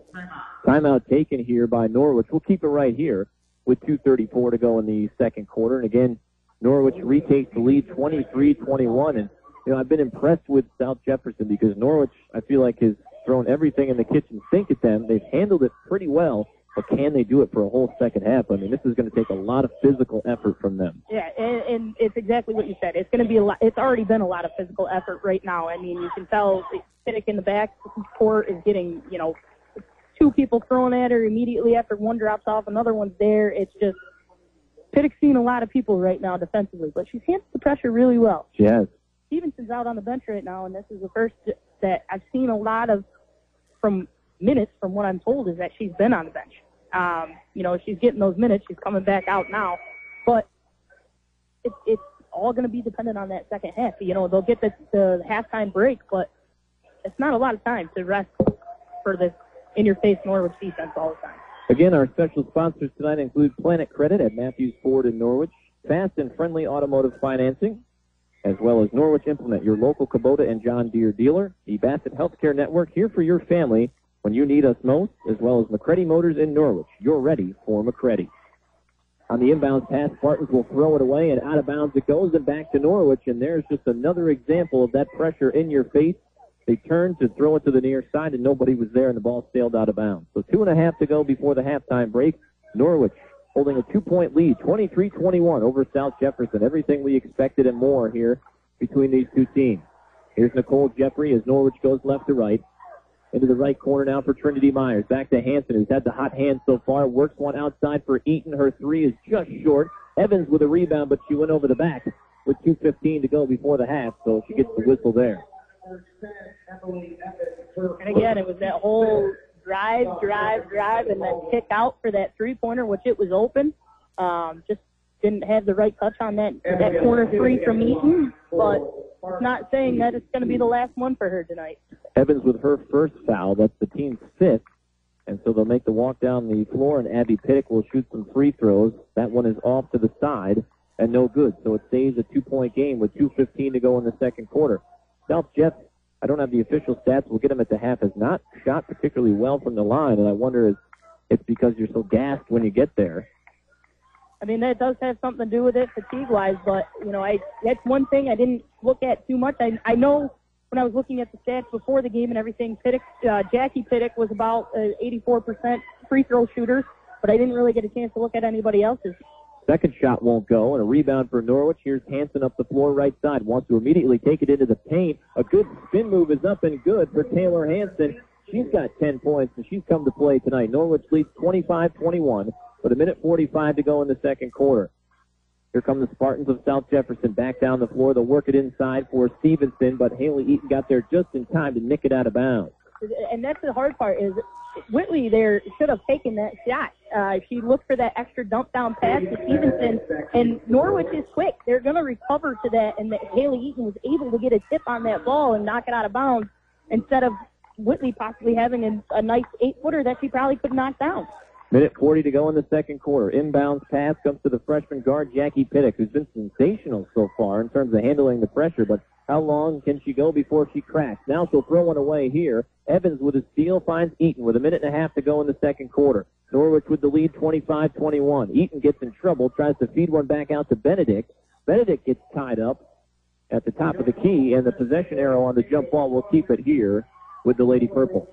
Timeout taken here by Norwich. We'll keep it right here with two thirty-four to go in the second quarter. And again, Norwich retakes the lead twenty-three twenty-one. And you know, I've been impressed with South Jefferson because Norwich, I feel like, has thrown everything in the kitchen sink at them. They've handled it pretty well, but can they do it for a whole second half? I mean, this is going to take a lot of physical effort from them. Yeah, and, and it's exactly what you said. It's going to be a lot. It's already been a lot of physical effort right now. I mean, you can tell Piddick in the back court is getting, you know, two people thrown at her immediately after one drops off, another one's there. It's just Piddick's seen a lot of people right now defensively, but she's handled the pressure really well. She has. Stevenson's out on the bench right now, and this is the first that I've seen a lot of from minutes, from what I'm told, is that she's been on the bench. Um, you know, she's getting those minutes. She's coming back out now. But it, it's all going to be dependent on that second half. You know, they'll get the, the halftime break, but it's not a lot of time to rest for this in-your-face Norwich defense all the time. Again, our special sponsors tonight include Planet Credit at Matthews Ford in Norwich, Fast and Friendly Automotive Financing, as well as Norwich Implement, your local Kubota and John Deere dealer, the Bassett Healthcare Network, here for your family when you need us most, as well as McCready Motors in Norwich. You're ready for McCready. On the inbounds pass, Spartans will throw it away, and out of bounds it goes, and back to Norwich, and there's just another example of that pressure in your face. They turned to throw it to the near side, and nobody was there, and the ball sailed out of bounds. So two and a half to go before the halftime break. Norwich holding a two-point lead, twenty-three twenty-one over South Jefferson. Everything we expected and more here between these two teams. Here's Nicole Jeffrey as Norwich goes left to right. Into the right corner now for Trinity Myers. Back to Hanson, who's had the hot hand so far. Works one outside for Eaton. Her three is just short. Evans with a rebound, but she went over the back with two fifteen to go before the half, so she gets the whistle there. And again, it was that whole drive, drive, drive, and then kick out for that three-pointer, which it was open. Um, just didn't have the right touch on that that corner three from Eaton, but it's not saying that it's going to be the last one for her tonight. Evans with her first foul. That's the team's fifth. And so they'll make the walk down the floor, and Abby Piddick will shoot some free throws. That one is off to the side and no good. So it stays a two-point game with two fifteen to go in the second quarter. South Jeff, I don't have the official stats. We'll get them at the half, has not shot particularly well from the line, and I wonder if it's because you're so gassed when you get there. I mean, that does have something to do with it fatigue-wise, but, you know, I that's one thing I didn't look at too much. I, I know when I was looking at the stats before the game and everything, Piddick, uh, Jackie Piddick was about uh, eighty-four percent free throw shooter, but I didn't really get a chance to look at anybody else's. Second shot won't go, and a rebound for Norwich. Here's Hanson up the floor right side. Wants to immediately take it into the paint. A good spin move is up and good for Taylor Hanson. She's got ten points, and she's come to play tonight. Norwich leads twenty-five twenty-one with a minute forty-five to go in the second quarter. Here come the Spartans of South Jefferson back down the floor. They'll work it inside for Stevenson, but Haley Eaton got there just in time to nick it out of bounds. And that's the hard part is Whitley there should have taken that shot. Uh, she looked for that extra dump down pass to Stevenson, and Norwich is quick. They're going to recover to that, and that Haley Eaton was able to get a tip on that ball and knock it out of bounds instead of Whitley possibly having a, a nice eight-footer that she probably could knock down. Minute forty to go in the second quarter. Inbounds pass comes to the freshman guard, Jackie Pittick, who's been sensational so far in terms of handling the pressure, but how long can she go before she cracks? Now she'll throw one away here. Evans with a steal finds Eaton with a minute and a half to go in the second quarter. Norwich with the lead twenty-five twenty-one. Eaton gets in trouble, tries to feed one back out to Benedict. Benedict gets tied up at the top of the key, and the possession arrow on the jump ball will keep it here with the Lady Purple.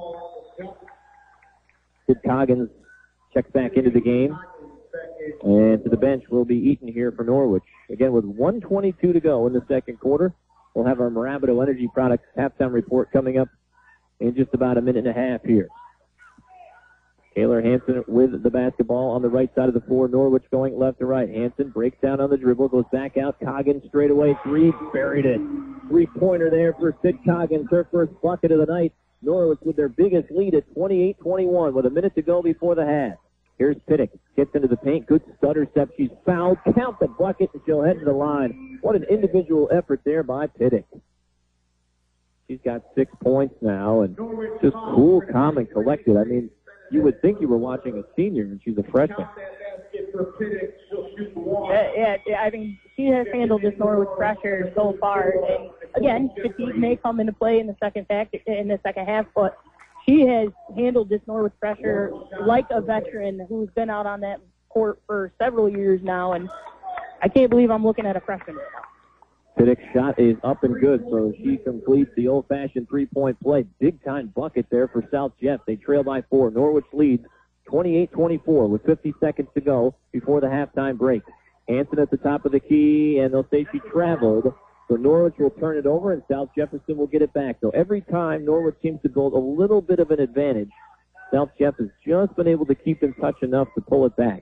Sid Coggins checks back into the game. And to the bench will be Eaton here for Norwich. Again, with one twenty-two to go in the second quarter, we'll have our Mirabito Energy Products halftime report coming up in just about a minute and a half here. Taylor Hansen with the basketball on the right side of the floor. Norwich going left to right. Hansen breaks down on the dribble, goes back out. Coggins straight away. Three, buried it. Three-pointer there for Sid Coggins. Her first bucket of the night. Norwich with their biggest lead at twenty-eight twenty-one with a minute to go before the half. Here's Pittick. Gets into the paint. Good stutter step. She's fouled. Count the bucket, and she'll head to the line. What an individual effort there by Pittick. She's got six points now, and just cool, calm, and collected. I mean, you would think you were watching a senior, and she's a freshman. Yeah, yeah, I mean, she has handled this Norwich pressure so far. And again, fatigue may come into play in the second half, in the second half, but she has handled this Norwich pressure like a veteran who's been out on that court for several years now, and I can't believe I'm looking at a freshman right now. Pittick's shot is up and good, so she completes the old-fashioned three-point play. Big-time bucket there for South Jeff. They trail by four. Norwich leads twenty-eight twenty-four with fifty seconds to go before the halftime break. Hansen at the top of the key, and they'll say she traveled. So Norwich will turn it over, and South Jefferson will get it back. So every time Norwich seems to build a little bit of an advantage, South Jeff has just been able to keep in touch enough to pull it back.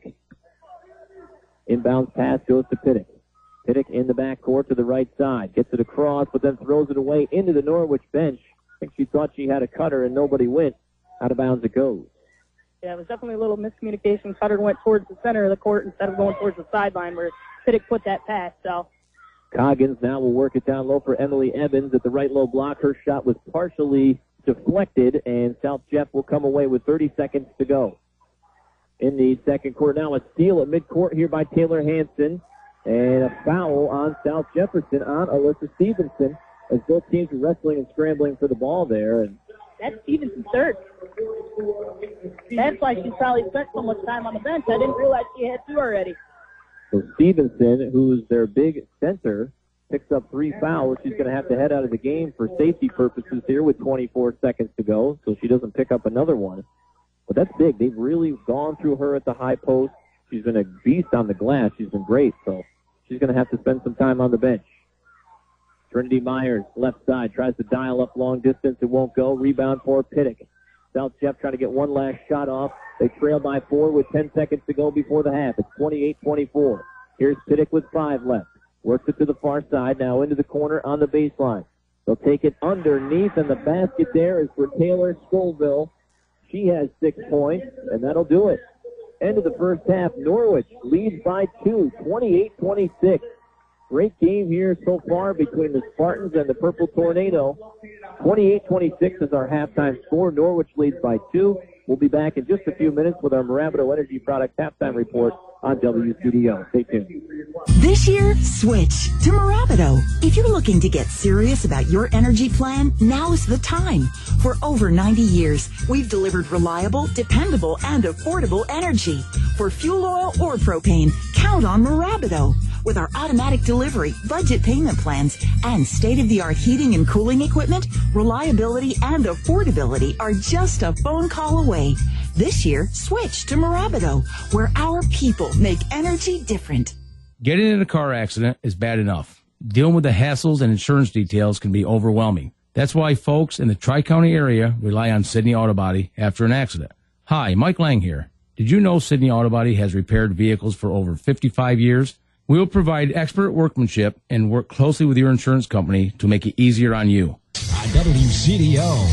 Inbounds pass goes to Pittick. Pittick in the backcourt to the right side. Gets it across, but then throws it away into the Norwich bench. I think she thought she had a cutter, and nobody went. Out of bounds it goes. Yeah, it was definitely a little miscommunication. Cutter went towards the center of the court instead of going towards the sideline where Pittick put that pass. So Coggins now will work it down low for Emily Evans at the right low block. Her shot was partially deflected, and South Jeff will come away with thirty seconds to go. In the second quarter now, a steal at midcourt here by Taylor Hansen, and a foul on South Jefferson on Alyssa Stevenson as both teams are wrestling and scrambling for the ball there. And that's Stevenson's third. That's why she's probably spent so much time on the bench. I didn't realize she had two already. So Stevenson, who's their big center, picks up three fouls. She's going to have to head out of the game for safety purposes here with twenty-four seconds to go, so she doesn't pick up another one. But that's big. They've really gone through her at the high post. She's been a beast on the glass. She's been great, so she's going to have to spend some time on the bench. Trinity Myers, left side, tries to dial up long distance. It won't go. Rebound for Pittick. South Jeff trying to get one last shot off. They trail by four with ten seconds to go before the half. It's twenty-eight twenty-four. Here's Pittick with five left. Works it to the far side, now into the corner on the baseline. They'll take it underneath, and the basket there is for Taylor Scoville. She has six points, and that'll do it. End of the first half. Norwich leads by two, twenty-eight twenty-six. Great game here so far between the Spartans and the Purple Tornado. twenty-eight twenty-six is our halftime score. Norwich leads by two. We'll be back in just a few minutes with our Mirabito Energy Products halftime report on W C D O. Stay tuned. This year, switch to Mirabito. If you're looking to get serious about your energy plan, now's the time. For over ninety years, we've delivered reliable, dependable, and affordable energy. For fuel oil or propane, count on Mirabito. With our automatic delivery, budget payment plans, and state-of-the-art heating and cooling equipment, reliability and affordability are just a phone call away. This year, switch to Mirabito, where our people make energy different. Getting in a car accident is bad enough. Dealing with the hassles and insurance details can be overwhelming. That's why folks in the Tri-County area rely on Sydney Auto Body after an accident. Hi, Mike Lang here. Did you know Sydney Auto Body has repaired vehicles for over fifty-five years? We will provide expert workmanship and work closely with your insurance company to make it easier on you. On W C D O.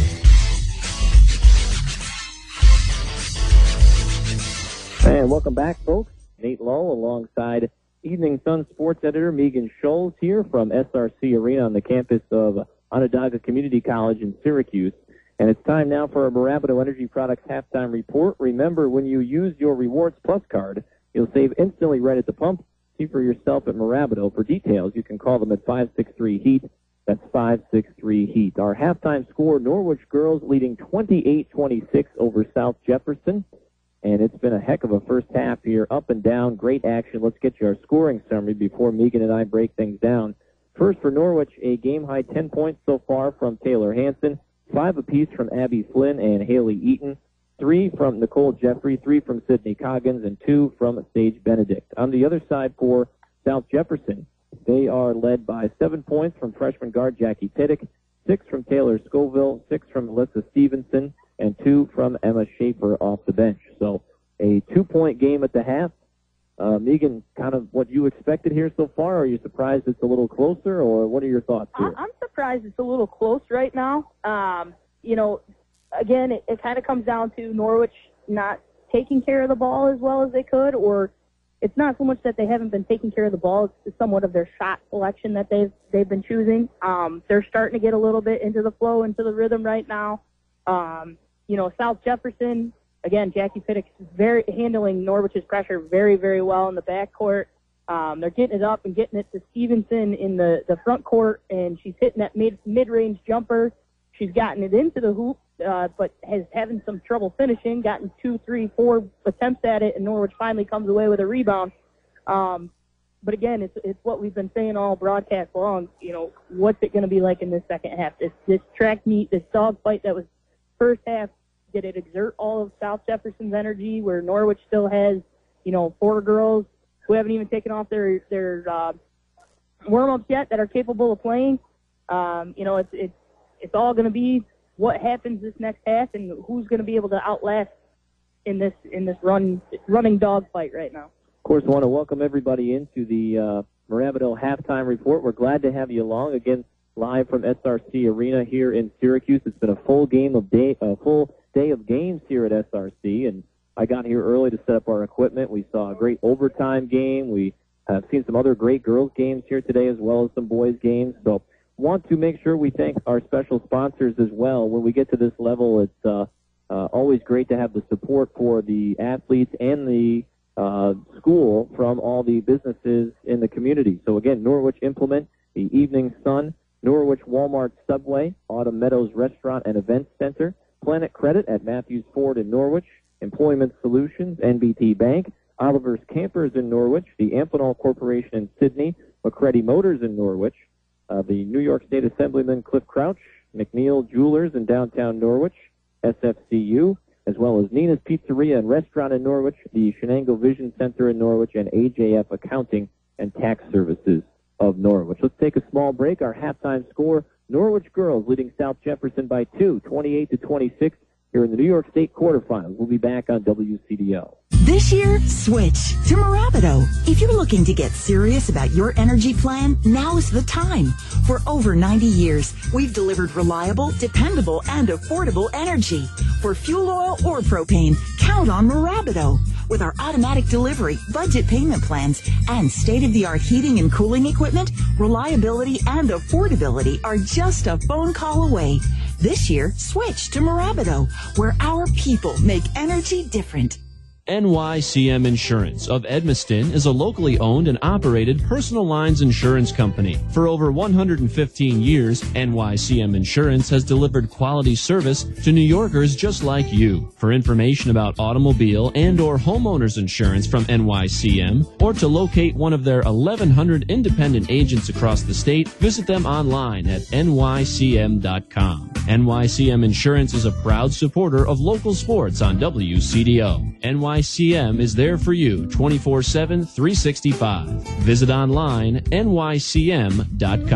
And welcome back, folks. Nate Lowe alongside Evening Sun sports editor Megan Scholes here from S R C Arena on the campus of Onondaga Community College in Syracuse. And it's time now for our Marabido Energy Products halftime report. Remember, when you use your Rewards Plus card, you'll save instantly right at the pump. See for yourself at Marabido. For details, you can call them at five six three HEAT. That's five six three HEAT. Our halftime score, Norwich girls leading twenty-eight twenty-six over South Jefferson. And it's been a heck of a first half here, up and down, great action. Let's get you our scoring summary before Megan and I break things down. First for Norwich, a game-high ten points so far from Taylor Hansen, five apiece from Abby Flynn and Haley Eaton, three from Nicole Jeffrey, three from Sydney Coggins, and two from Sage Benedict. On the other side for South Jefferson, they are led by seven points from freshman guard Jackie Pittick, six from Taylor Scoville, six from Melissa Stevenson, and two from Emma Schaefer off the bench. So a two-point game at the half. Uh, Megan, kind of what you expected here so far? Are you surprised it's a little closer, or what are your thoughts here? I'm surprised it's a little close right now. Um, you know, again, it, it kind of comes down to Norwich not taking care of the ball as well as they could, or it's not so much that they haven't been taking care of the ball, it's somewhat of their shot selection that they've they've been choosing. Um, they're starting to get a little bit into the flow, into the rhythm right now. Um, you know, South Jefferson, again, Jackie Pittick is very handling Norwich's pressure very, very well in the backcourt. Um, they're getting it up and getting it to Stevenson in the, the front court, and she's hitting that mid mid-range jumper. She's gotten it into the hoop, uh, but has having some trouble finishing, gotten two, three, four attempts at it, and Norwich finally comes away with a rebound. Um, but again, it's it's what we've been saying all broadcast long. You know, what's it going to be like in this second half? This this track meet, this dogfight that was first half, did it exert all of South Jefferson's energy, where Norwich still has, you know, four girls who haven't even taken off their their uh, warm-ups yet that are capable of playing? Um, you know, it's it's it's all going to be what happens this next half and who's going to be able to outlast in this in this run running dogfight right now. Of course, I want to welcome everybody into the uh, Marabido halftime report. We're glad to have you along again, live from S R C Arena here in Syracuse. It's been a full game of day, a full day of games here at S R C, and I got here early to set up our equipment. We saw a great overtime game. We have seen some other great girls games here today, as well as some boys games. So, want to make sure we thank our special sponsors as well. When we get to this level, it's uh, uh, always great to have the support for the athletes and the uh, school from all the businesses in the community. So again, Norwich Implement, the Evening Sun, Norwich Walmart Subway, Autumn Meadows Restaurant and Events Center, Planet Credit at Matthews Ford in Norwich, Employment Solutions, N B T Bank, Oliver's Campers in Norwich, the Amphenol Corporation in Sydney, McCready Motors in Norwich, uh, the New York State Assemblyman Cliff Crouch, McNeil Jewelers in downtown Norwich, S F C U, as well as Nina's Pizzeria and Restaurant in Norwich, the Shenango Vision Center in Norwich, and A J F Accounting and Tax Services of Norwich. Let's take a small break. Our halftime score, Norwich girls leading South Jefferson by two, twenty-eight to twenty-six, here in the New York State quarterfinals. We'll be back on W C D O. This year, switch to Marabido. If you're looking to get serious about your energy plan, now is the time. For over ninety years, we've delivered reliable, dependable, and affordable energy. For fuel oil or propane, count on Marabido. With our automatic delivery, budget payment plans, and state-of-the-art heating and cooling equipment, reliability and affordability are just a phone call away. This year, switch to Marabido, where our people make energy different. N Y C M Insurance of Edmiston is a locally owned and operated personal lines insurance company. For over one hundred fifteen years, N Y C M Insurance has delivered quality service to New Yorkers just like you. For information about automobile and or homeowners insurance from N Y C M, or to locate one of their eleven hundred independent agents across the state, visit them online at N Y C M dot com. N Y C M Insurance is a proud supporter of local sports on W C D O. N Y C M is there for you twenty-four seven, three sixty-five. Visit online, N Y C M dot com.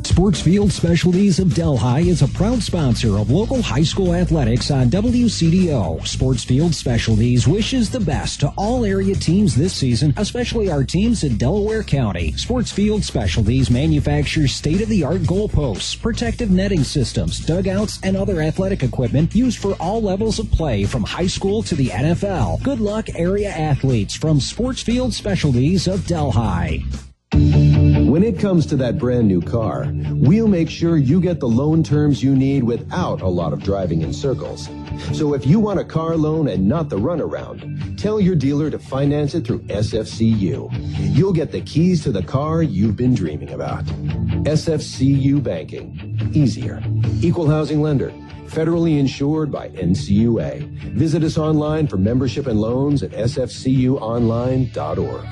Sportsfield Specialties of Delhi is a proud sponsor of local high school athletics on W C D O. Sportsfield Specialties wishes the best to all area teams this season, especially our teams in Delaware County. Sportsfield Specialties manufactures state-of-the-art goalposts, protective netting systems, dugouts, and other athletic equipment used for all levels of play from high school to the N F L. Good luck, area athletes from Sportsfield Specialties of Delhi. When it comes to that brand new car, we'll make sure you get the loan terms you need without a lot of driving in circles. So if you want a car loan and not the runaround, tell your dealer to finance it through S F C U. You'll get the keys to the car you've been dreaming about. S F C U Banking. Easier. Equal housing lender. Federally insured by N C U A. Visit us online for membership and loans at s f c u online dot org.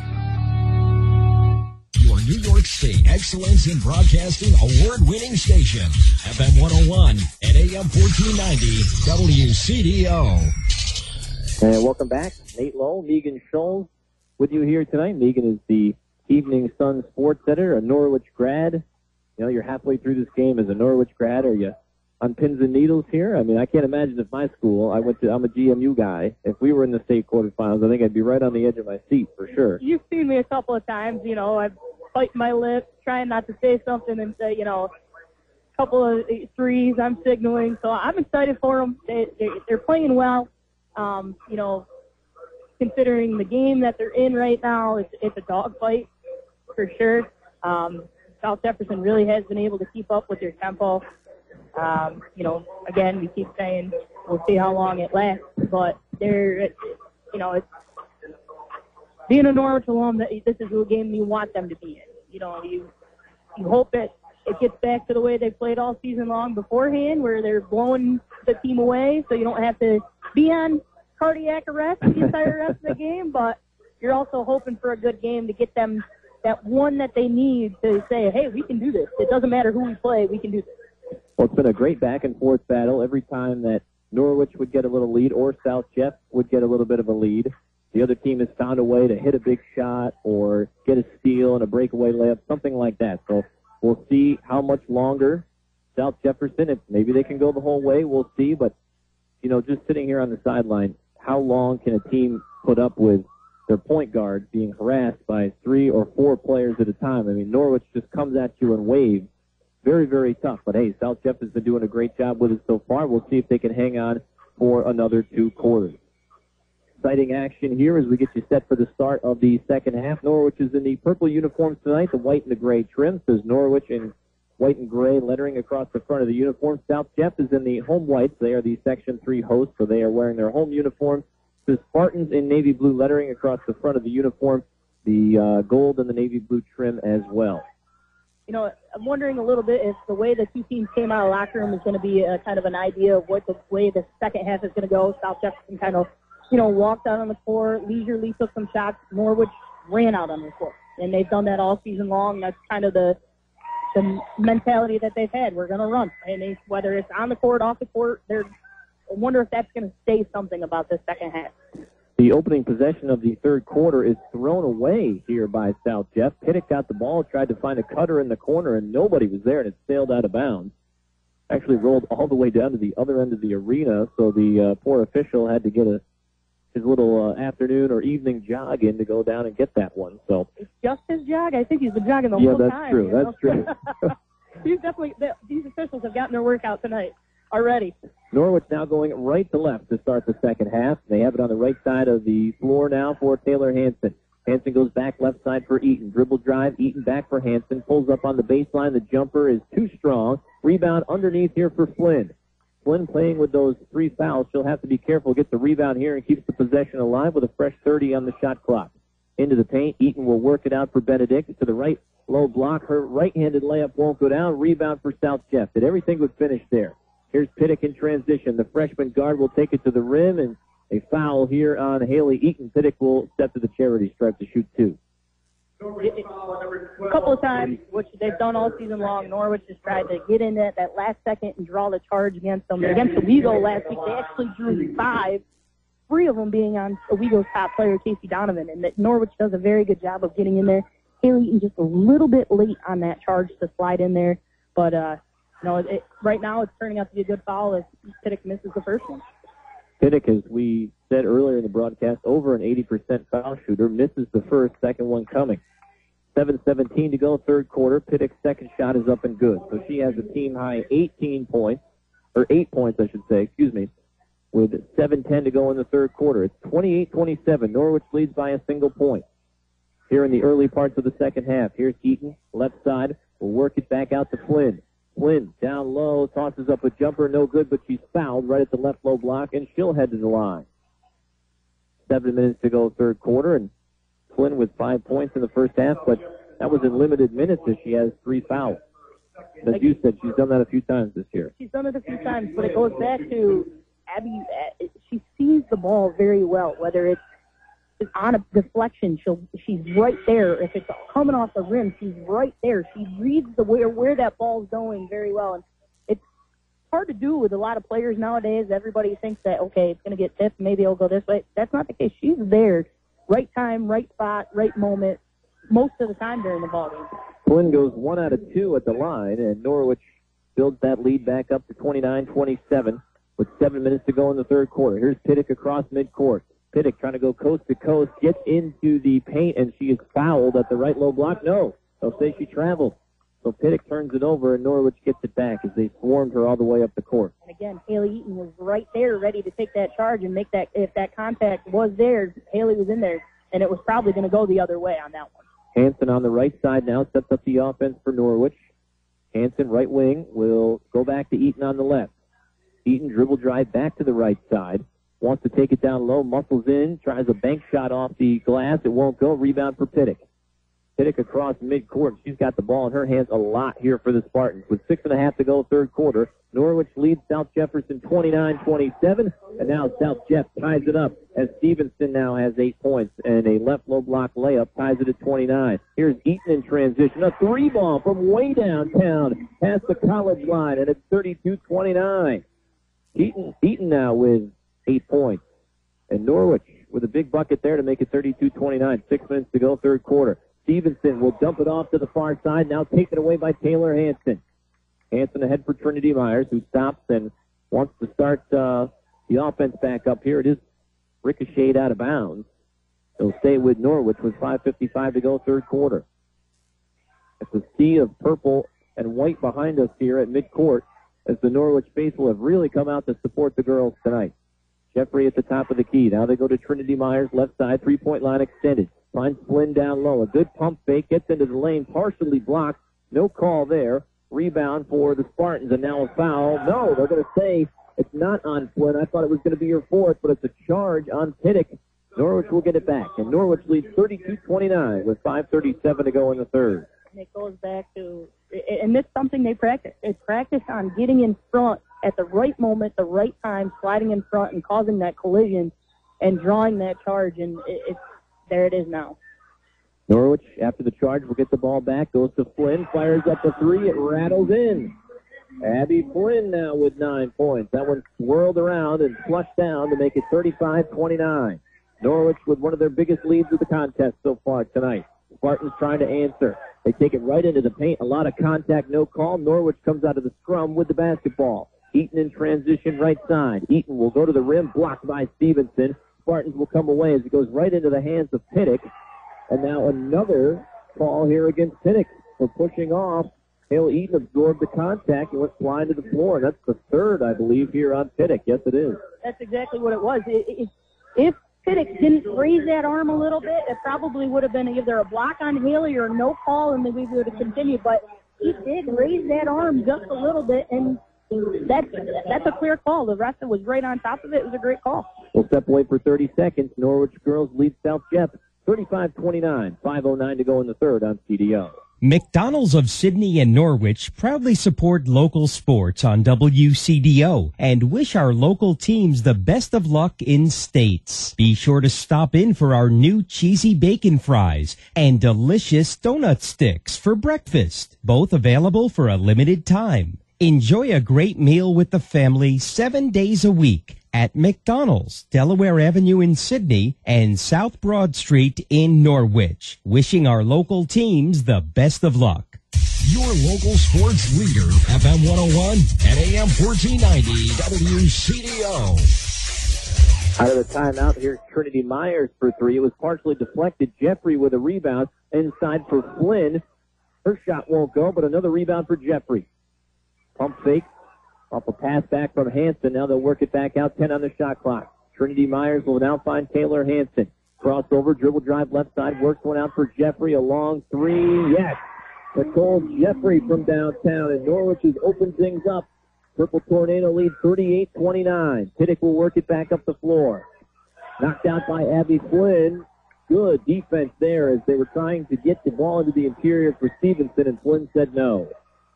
New York State Excellence in Broadcasting award-winning station, F M one oh one and A M fourteen ninety W C D O. And welcome back. Nate Lowe, Megan Scholes with you here tonight. Megan is the Evening Sun sports editor, a Norwich grad. You know, you're halfway through this game as a Norwich grad. Are you on pins and needles here? I mean, I can't imagine if my school, I went to, I'm a G M U guy. If we were in the state quarterfinals, I think I'd be right on the edge of my seat for sure. You've seen me a couple of times. You know, I've bite my lips, trying not to say something and say, you know, a couple of threes, I'm signaling. So I'm excited for them. They, they, they're playing well. Um, you know, considering the game that they're in right now, it's, it's a dogfight for sure. Um, South Jefferson really has been able to keep up with their tempo. Um, you know, again, we keep saying we'll see how long it lasts, but they're, you know, it's, being a Norwich alum, this is a game you want them to be in. You know, you you hope that it gets back to the way they played all season long beforehand, where they're blowing the team away, so you don't have to be on cardiac arrest the entire rest of the game. But you're also hoping for a good game to get them that one that they need to say, hey, we can do this. It doesn't matter who we play, we can do this. Well, it's been a great back-and-forth battle. Every time that Norwich would get a little lead or South Jeff would get a little bit of a lead, the other team has found a way to hit a big shot or get a steal and a breakaway layup, something like that. So we'll see how much longer South Jefferson, if maybe they can go the whole way, we'll see. But, you know, just sitting here on the sideline, how long can a team put up with their point guard being harassed by three or four players at a time? I mean, Norwich just comes at you in waves. Very, very tough. But, hey, South Jeff has been doing a great job with it so far. We'll see if they can hang on for another two quarters. Exciting action here as we get you set for the start of the second half. Norwich is in the purple uniforms tonight, the white and the gray trim. Says Norwich in white and gray lettering across the front of the uniform. South Jeff is in the home whites. They are the Section three hosts, so they are wearing their home uniform. Says Spartans in navy blue lettering across the front of the uniform, the uh, gold and the navy blue trim as well. You know, I'm wondering a little bit if the way the two teams came out of the locker room is going to be a, kind of an idea of what the way the second half is going to go. South Jefferson kind of, you know, walked out on the court, leisurely took some shots. Norwich ran out on the court, and they've done that all season long. That's kind of the the mentality that they've had. We're going to run, and they, whether it's on the court, off the court, they're. I wonder if that's going to say something about this second half. The opening possession of the third quarter is thrown away here by South Jeff. Pittick got the ball, tried to find a cutter in the corner, and nobody was there, and it sailed out of bounds. Actually rolled all the way down to the other end of the arena, so the uh, poor official had to get a his little uh, afternoon or evening jog in to go down and get that one. So it's just his jog. I think he's been jogging the yeah, whole that's time. True. You know? That's true. He's definitely. These officials have gotten their workout tonight already. Norwich now going right to left to start the second half. They have it on the right side of the floor now for Taylor Hansen. Hansen goes back left side for Eaton. Dribble drive. Eaton back for Hansen. Pulls up on the baseline. The jumper is too strong. Rebound underneath here for Flynn. Flynn playing with those three fouls. She'll have to be careful, gets the rebound here, and keeps the possession alive with a fresh thirty on the shot clock. Into the paint. Eaton will work it out for Benedict. To the right, low block. Her right-handed layup won't go down. Rebound for South Jeff. Did everything but finish there. Here's Pittick in transition. The freshman guard will take it to the rim, and a foul here on Haley Eaton. Pittick will step to the charity stripe to shoot two. A couple of times, which they've done all season long, Norwich has tried to get in at that last second and draw the charge against them. Against Owego last week, they actually drew five, three of them being on Owego's top player, Casey Donovan, and that Norwich does a very good job of getting in there. Haley Eaton just a little bit late on that charge to slide in there. But, uh, you know, it, right now it's turning out to be a good foul as Pittock misses the first one. Pittock, as we said earlier in the broadcast, over an eighty percent foul shooter, misses the first, second one coming. seven seventeen to go, third quarter. Pittock's second shot is up and good. So she has a team-high eighteen points, or eight points, I should say, excuse me, with seven ten to go in the third quarter. It's twenty-eight twenty-seven. Norwich leads by a single point. Here in the early parts of the second half, here's Eaton, left side. Will work it back out to Flynn. Flynn down low, tosses up a jumper, no good, but she's fouled right at the left low block, and she'll head to the line. Seven minutes to go, third quarter, and Flynn with five points in the first half, but that was in limited minutes as she has three fouls. As you said, she's done that a few times this year. She's done it a few times, but it goes back to Abby. She sees the ball very well, whether it's on a deflection, she'll, she's right there. If it's coming off the rim, she's right there. She reads the where, where that ball's going very well. And it's hard to do with a lot of players nowadays. Everybody thinks that, okay, it's going to get tipped, maybe it'll go this way. That's not the case. She's there, right time, right spot, right moment, most of the time during the ball game. Flynn goes one out of two at the line, and Norwich builds that lead back up to twenty-nine twenty-seven with seven minutes to go in the third quarter. Here's Pittock across midcourt. Pittock trying to go coast to coast, gets into the paint, and she is fouled at the right low block. No, they'll say she traveled. So Pittock turns it over, and Norwich gets it back as they swarmed her all the way up the court. And again, Haley Eaton was right there ready to take that charge and make that, if that contact was there, Haley was in there, and it was probably going to go the other way on that one. Hanson on the right side now sets up the offense for Norwich. Hanson, right wing, will go back to Eaton on the left. Eaton dribble drive back to the right side. Wants to take it down low, muscles in, tries a bank shot off the glass. It won't go. Rebound for Pittock. Pittock across midcourt. She's got the ball in her hands a lot here for the Spartans. With six and a half to go, third quarter, Norwich leads South Jefferson twenty-nine twenty-seven, and now South Jeff ties it up as Stevenson now has eight points, and a left low block layup ties it at twenty-nine. Here's Eaton in transition. A three ball from way downtown past the college line, and it's thirty-two twenty-nine. Eaton, Eaton now with eight points. And Norwich with a big bucket there to make it thirty-two twenty-nine. Six minutes to go, third quarter. Stevenson will dump it off to the far side, now taken away by Taylor Hanson. Hanson ahead for Trinity Myers, who stops and wants to start uh, the offense back up here. It is ricocheted out of bounds. They'll stay with Norwich with five fifty-five to go, third quarter. It's a sea of purple and white behind us here at midcourt as the Norwich faithful have really come out to support the girls tonight. Jeffrey at the top of the key. Now they go to Trinity Myers, left side, three-point line extended. Finds Flynn down low. A good pump fake, gets into the lane, partially blocked. No call there. Rebound for the Spartans, and now a foul. No, they're going to say it's not on Flynn. I thought it was going to be your fourth, but it's a charge on Pittock. Norwich will get it back, and Norwich leads thirty-two twenty-nine with five thirty-seven to go in the third. And it goes back to, and it's something they practice. They practice on getting in front at the right moment, the right time, sliding in front and causing that collision and drawing that charge, and it, it's there it is now. Norwich, after the charge, will get the ball back, goes to Flynn, fires up the three, it rattles in. Abby Flynn now with nine points. That one swirled around and flushed down to make it thirty-five twenty-nine. Norwich with one of their biggest leads of the contest so far tonight. Spartans trying to answer. They take it right into the paint. A lot of contact, no call. Norwich comes out of the scrum with the basketball. Eaton in transition right side. Eaton will go to the rim, blocked by Stevenson. Spartans will come away as it goes right into the hands of Pittock. And now another call here against Pittock for pushing off. Hale Eaton absorbed the contact and went flying to the floor. That's the third, I believe, here on Pittock. Yes, it is. That's exactly what it was. It, it, if Pittock didn't raise that arm a little bit, it probably would have been either a block on Haley or no call, and then we would have continued. But he did raise that arm just a little bit, and that's, that's a clear call. The rest was right on top of it. It was a great call. We'll step away for thirty seconds. Norwich girls lead South Jeff thirty-five twenty-nine. five oh nine to go in the third on C D O. McDonald's of Sydney and Norwich proudly support local sports on W C D O and wish our local teams the best of luck in states. Be sure to stop in for our new cheesy bacon fries and delicious donut sticks for breakfast, both available for a limited time. Enjoy a great meal with the family seven days a week at McDonald's, Delaware Avenue in Sydney and South Broad Street in Norwich. Wishing our local teams the best of luck. Your local sports leader, F M one oh one and A M fourteen ninety W C D O. Out of the timeout, here's Trinity Myers for three. It was partially deflected. Jeffrey with a rebound inside for Flynn. Her shot won't go, but another rebound for Jeffrey. Pump fake. Off a pass back from Hanson. Now they'll work it back out. ten on the shot clock. Trinity Myers will now find Taylor Hanson. Crossover, dribble drive left side. Works one out for Jeffrey. A long three. Yes. Nicole Jeffrey from downtown. And Norwich has opened things up. Purple Tornado lead thirty-eight twenty-nine. Piddick will work it back up the floor. Knocked out by Abby Flynn. Good defense there as they were trying to get the ball into the interior for Stevenson, and Flynn said no.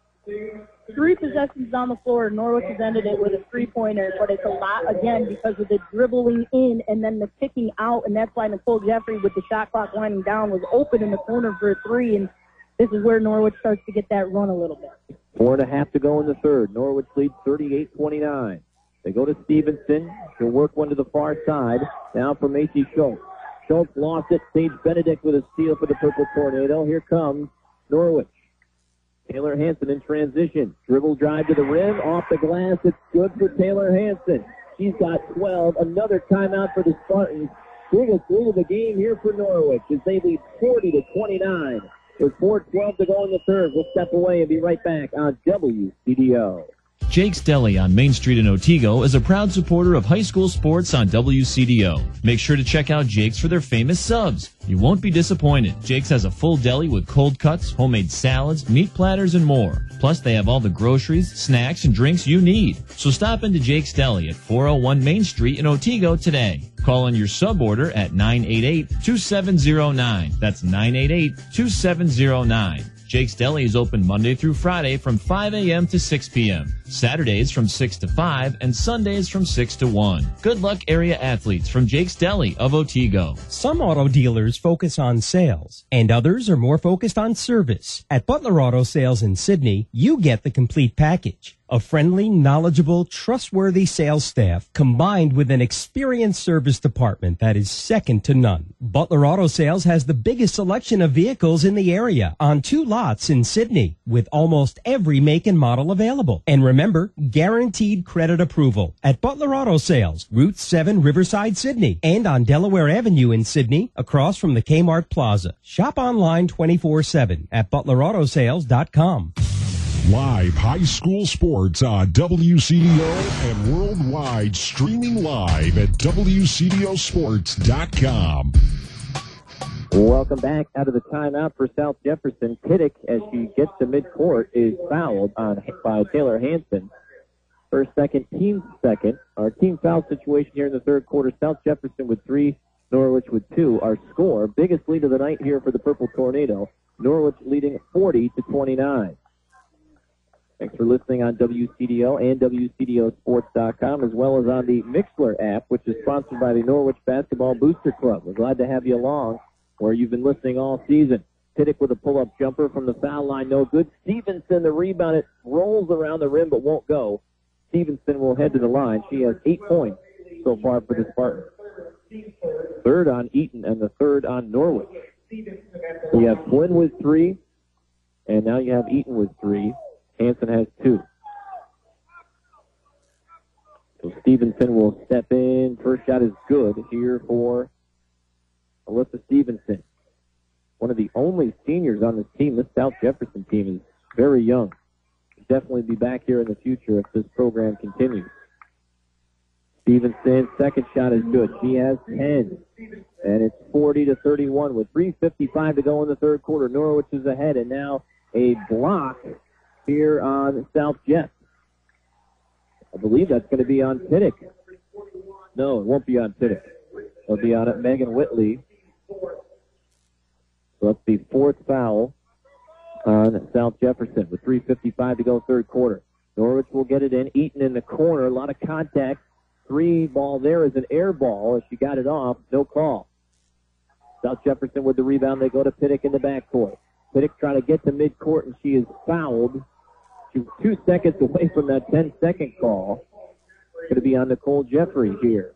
Three possessions on the floor. Norwich has ended it with a three-pointer, but it's a lot, again, because of the dribbling in and then the kicking out, and that's why Nicole Jeffrey, with the shot clock winding down, was open in the corner for a three, and this is where Norwich starts to get that run a little bit. Four and a half to go in the third. Norwich leads thirty-eight twenty-nine. They go to Stevenson. She'll work one to the far side. Now for Macy Schultz. Schultz lost it. Sage Benedict with a steal for the Purple Tornado. Here comes Norwich. Taylor Hanson in transition. Dribble drive to the rim. Off the glass. It's good for Taylor Hanson. She's got twelve. Another timeout for the Spartans. Biggest lead of the game here for Norwich as they lead forty to twenty-nine. With four twelve to go in the third. We'll step away and be right back on W C D O. Jake's Deli on Main Street in Otsego is a proud supporter of high school sports on W C D O. Make sure to check out Jake's for their famous subs. You won't be disappointed. Jake's has a full deli with cold cuts, homemade salads, meat platters, and more. Plus, they have all the groceries, snacks, and drinks you need. So stop into Jake's Deli at four oh one Main Street in Otsego today. Call in your sub order at nine eight eight, two seven zero nine. That's nine eight eight, two seven zero nine. Jake's Deli is open Monday through Friday from five a.m. to six p.m., Saturdays from six to five, and Sundays from six to one. Good luck, area athletes from Jake's Deli of Otsego. Some auto dealers focus on sales, and others are more focused on service. At Butler Auto Sales in Sydney, you get the complete package. A friendly, knowledgeable, trustworthy sales staff combined with an experienced service department that is second to none. Butler Auto Sales has the biggest selection of vehicles in the area on two lots in Sydney with almost every make and model available. And remember, guaranteed credit approval at Butler Auto Sales, Route seven, Riverside, Sydney, and on Delaware Avenue in Sydney across from the Kmart Plaza. Shop online twenty-four seven at butler auto sales dot com. Live high school sports on W C D O and worldwide streaming live at W C D O sports dot com. Welcome back out of the timeout for South Jefferson. Piddick, as she gets to midcourt, is fouled on by Taylor Hanson. First, second, team second. Our team foul situation here in the third quarter. South Jefferson with three, Norwich with two. Our score, biggest lead of the night here for the Purple Tornado. Norwich leading forty to twenty-nine. Thanks for listening on W C D O and W C D O sports dot com, as well as on the Mixler app, which is sponsored by the Norwich Basketball Booster Club. We're glad to have you along where you've been listening all season. Piddick with a pull-up jumper from the foul line, no good. Stevenson, the rebound, it rolls around the rim but won't go. Stevenson will head to the line. She has eight points so far for the Spartans. Third on Eaton and the third on Norwich. You have Flynn with three, and now you have Eaton with three. Hanson has two. So Stevenson will step in. First shot is good here for Alyssa Stevenson. One of the only seniors on this team. This South Jefferson team is very young. Will definitely be back here in the future if this program continues. Stevenson, second shot is good. She has ten. And it's forty to thirty-one with three fifty-five to go in the third quarter. Norwich is ahead, and now a block here on South Jeff. I believe that's going to be on Piddick. No, it won't be on Piddick. It'll be on it, Megan Whitley. So that's the fourth foul on South Jefferson with three fifty-five to go third quarter. Norwich will get it in. Eaton in the corner. A lot of contact. Three ball there is an air ball. As she got it off, no call. South Jefferson with the rebound. They go to Piddick in the backcourt. Piddick trying to get to midcourt, and she is fouled. She was two seconds away from that ten-second call. It's going to be on Nicole Jeffrey here.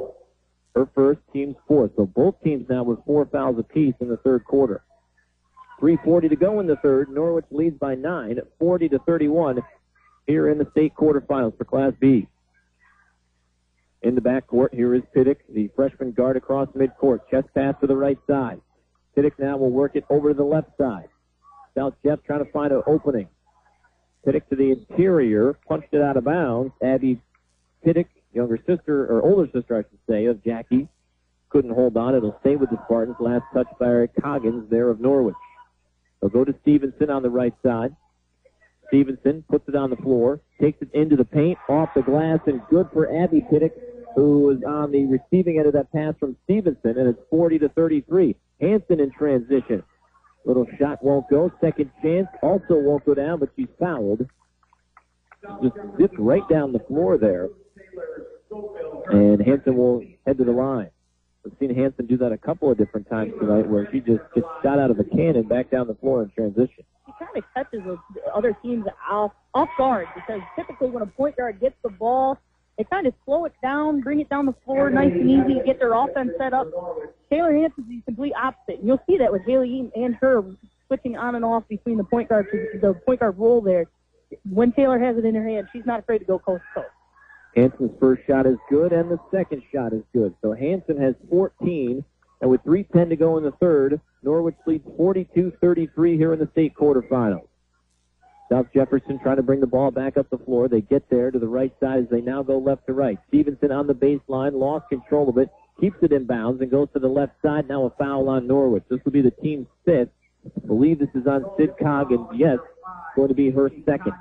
Her first, team's fourth. So both teams now with four fouls apiece in the third quarter. three forty to go in the third. Norwich leads by nine, forty to thirty-one here in the state quarterfinals for Class B. In the backcourt, here is Piddick, the freshman guard across midcourt. Chest pass to the right side. Piddick now will work it over to the left side. South Jeff trying to find an opening. Piddick to the interior, punched it out of bounds. Abby Piddick, younger sister, or older sister, I should say, of Jackie, couldn't hold on. It'll stay with the Spartans. Last touch by Eric Coggins there of Norwich. They'll go to Stevenson on the right side. Stevenson puts it on the floor, takes it into the paint, off the glass, and good for Abby Piddick, who was on the receiving end of that pass from Stevenson, and it's forty to thirty-three. Hanson in transition. Little shot won't go. Second chance also won't go down, but she's fouled. Just zipped right down the floor there. And Hanson will head to the line. We've seen Hanson do that a couple of different times tonight, where she just gets shot out of a cannon back down the floor in transition. She kind of catches the other teams off, off guard, because typically when a point guard gets the ball, they kind of slow it down, bring it down the floor nice and easy, get their offense set up. Taylor Hanson's the complete opposite. And you'll see that with Haley Eaton and her switching on and off between the point guard, the point guard role there. When Taylor has it in her hand, she's not afraid to go coast to coast. Hanson's first shot is good, and the second shot is good. So Hanson has fourteen, and with three ten to go in the third, Norwich leads forty-two thirty-three here in the state quarterfinals. South Jefferson trying to bring the ball back up the floor. They get there to the right side as they now go left to right. Stevenson on the baseline, lost control of it, keeps it in bounds, and goes to the left side. Now a foul on Norwich. This will be the team's fifth. I believe this is on Sid Coggins. Yes, going to be her second.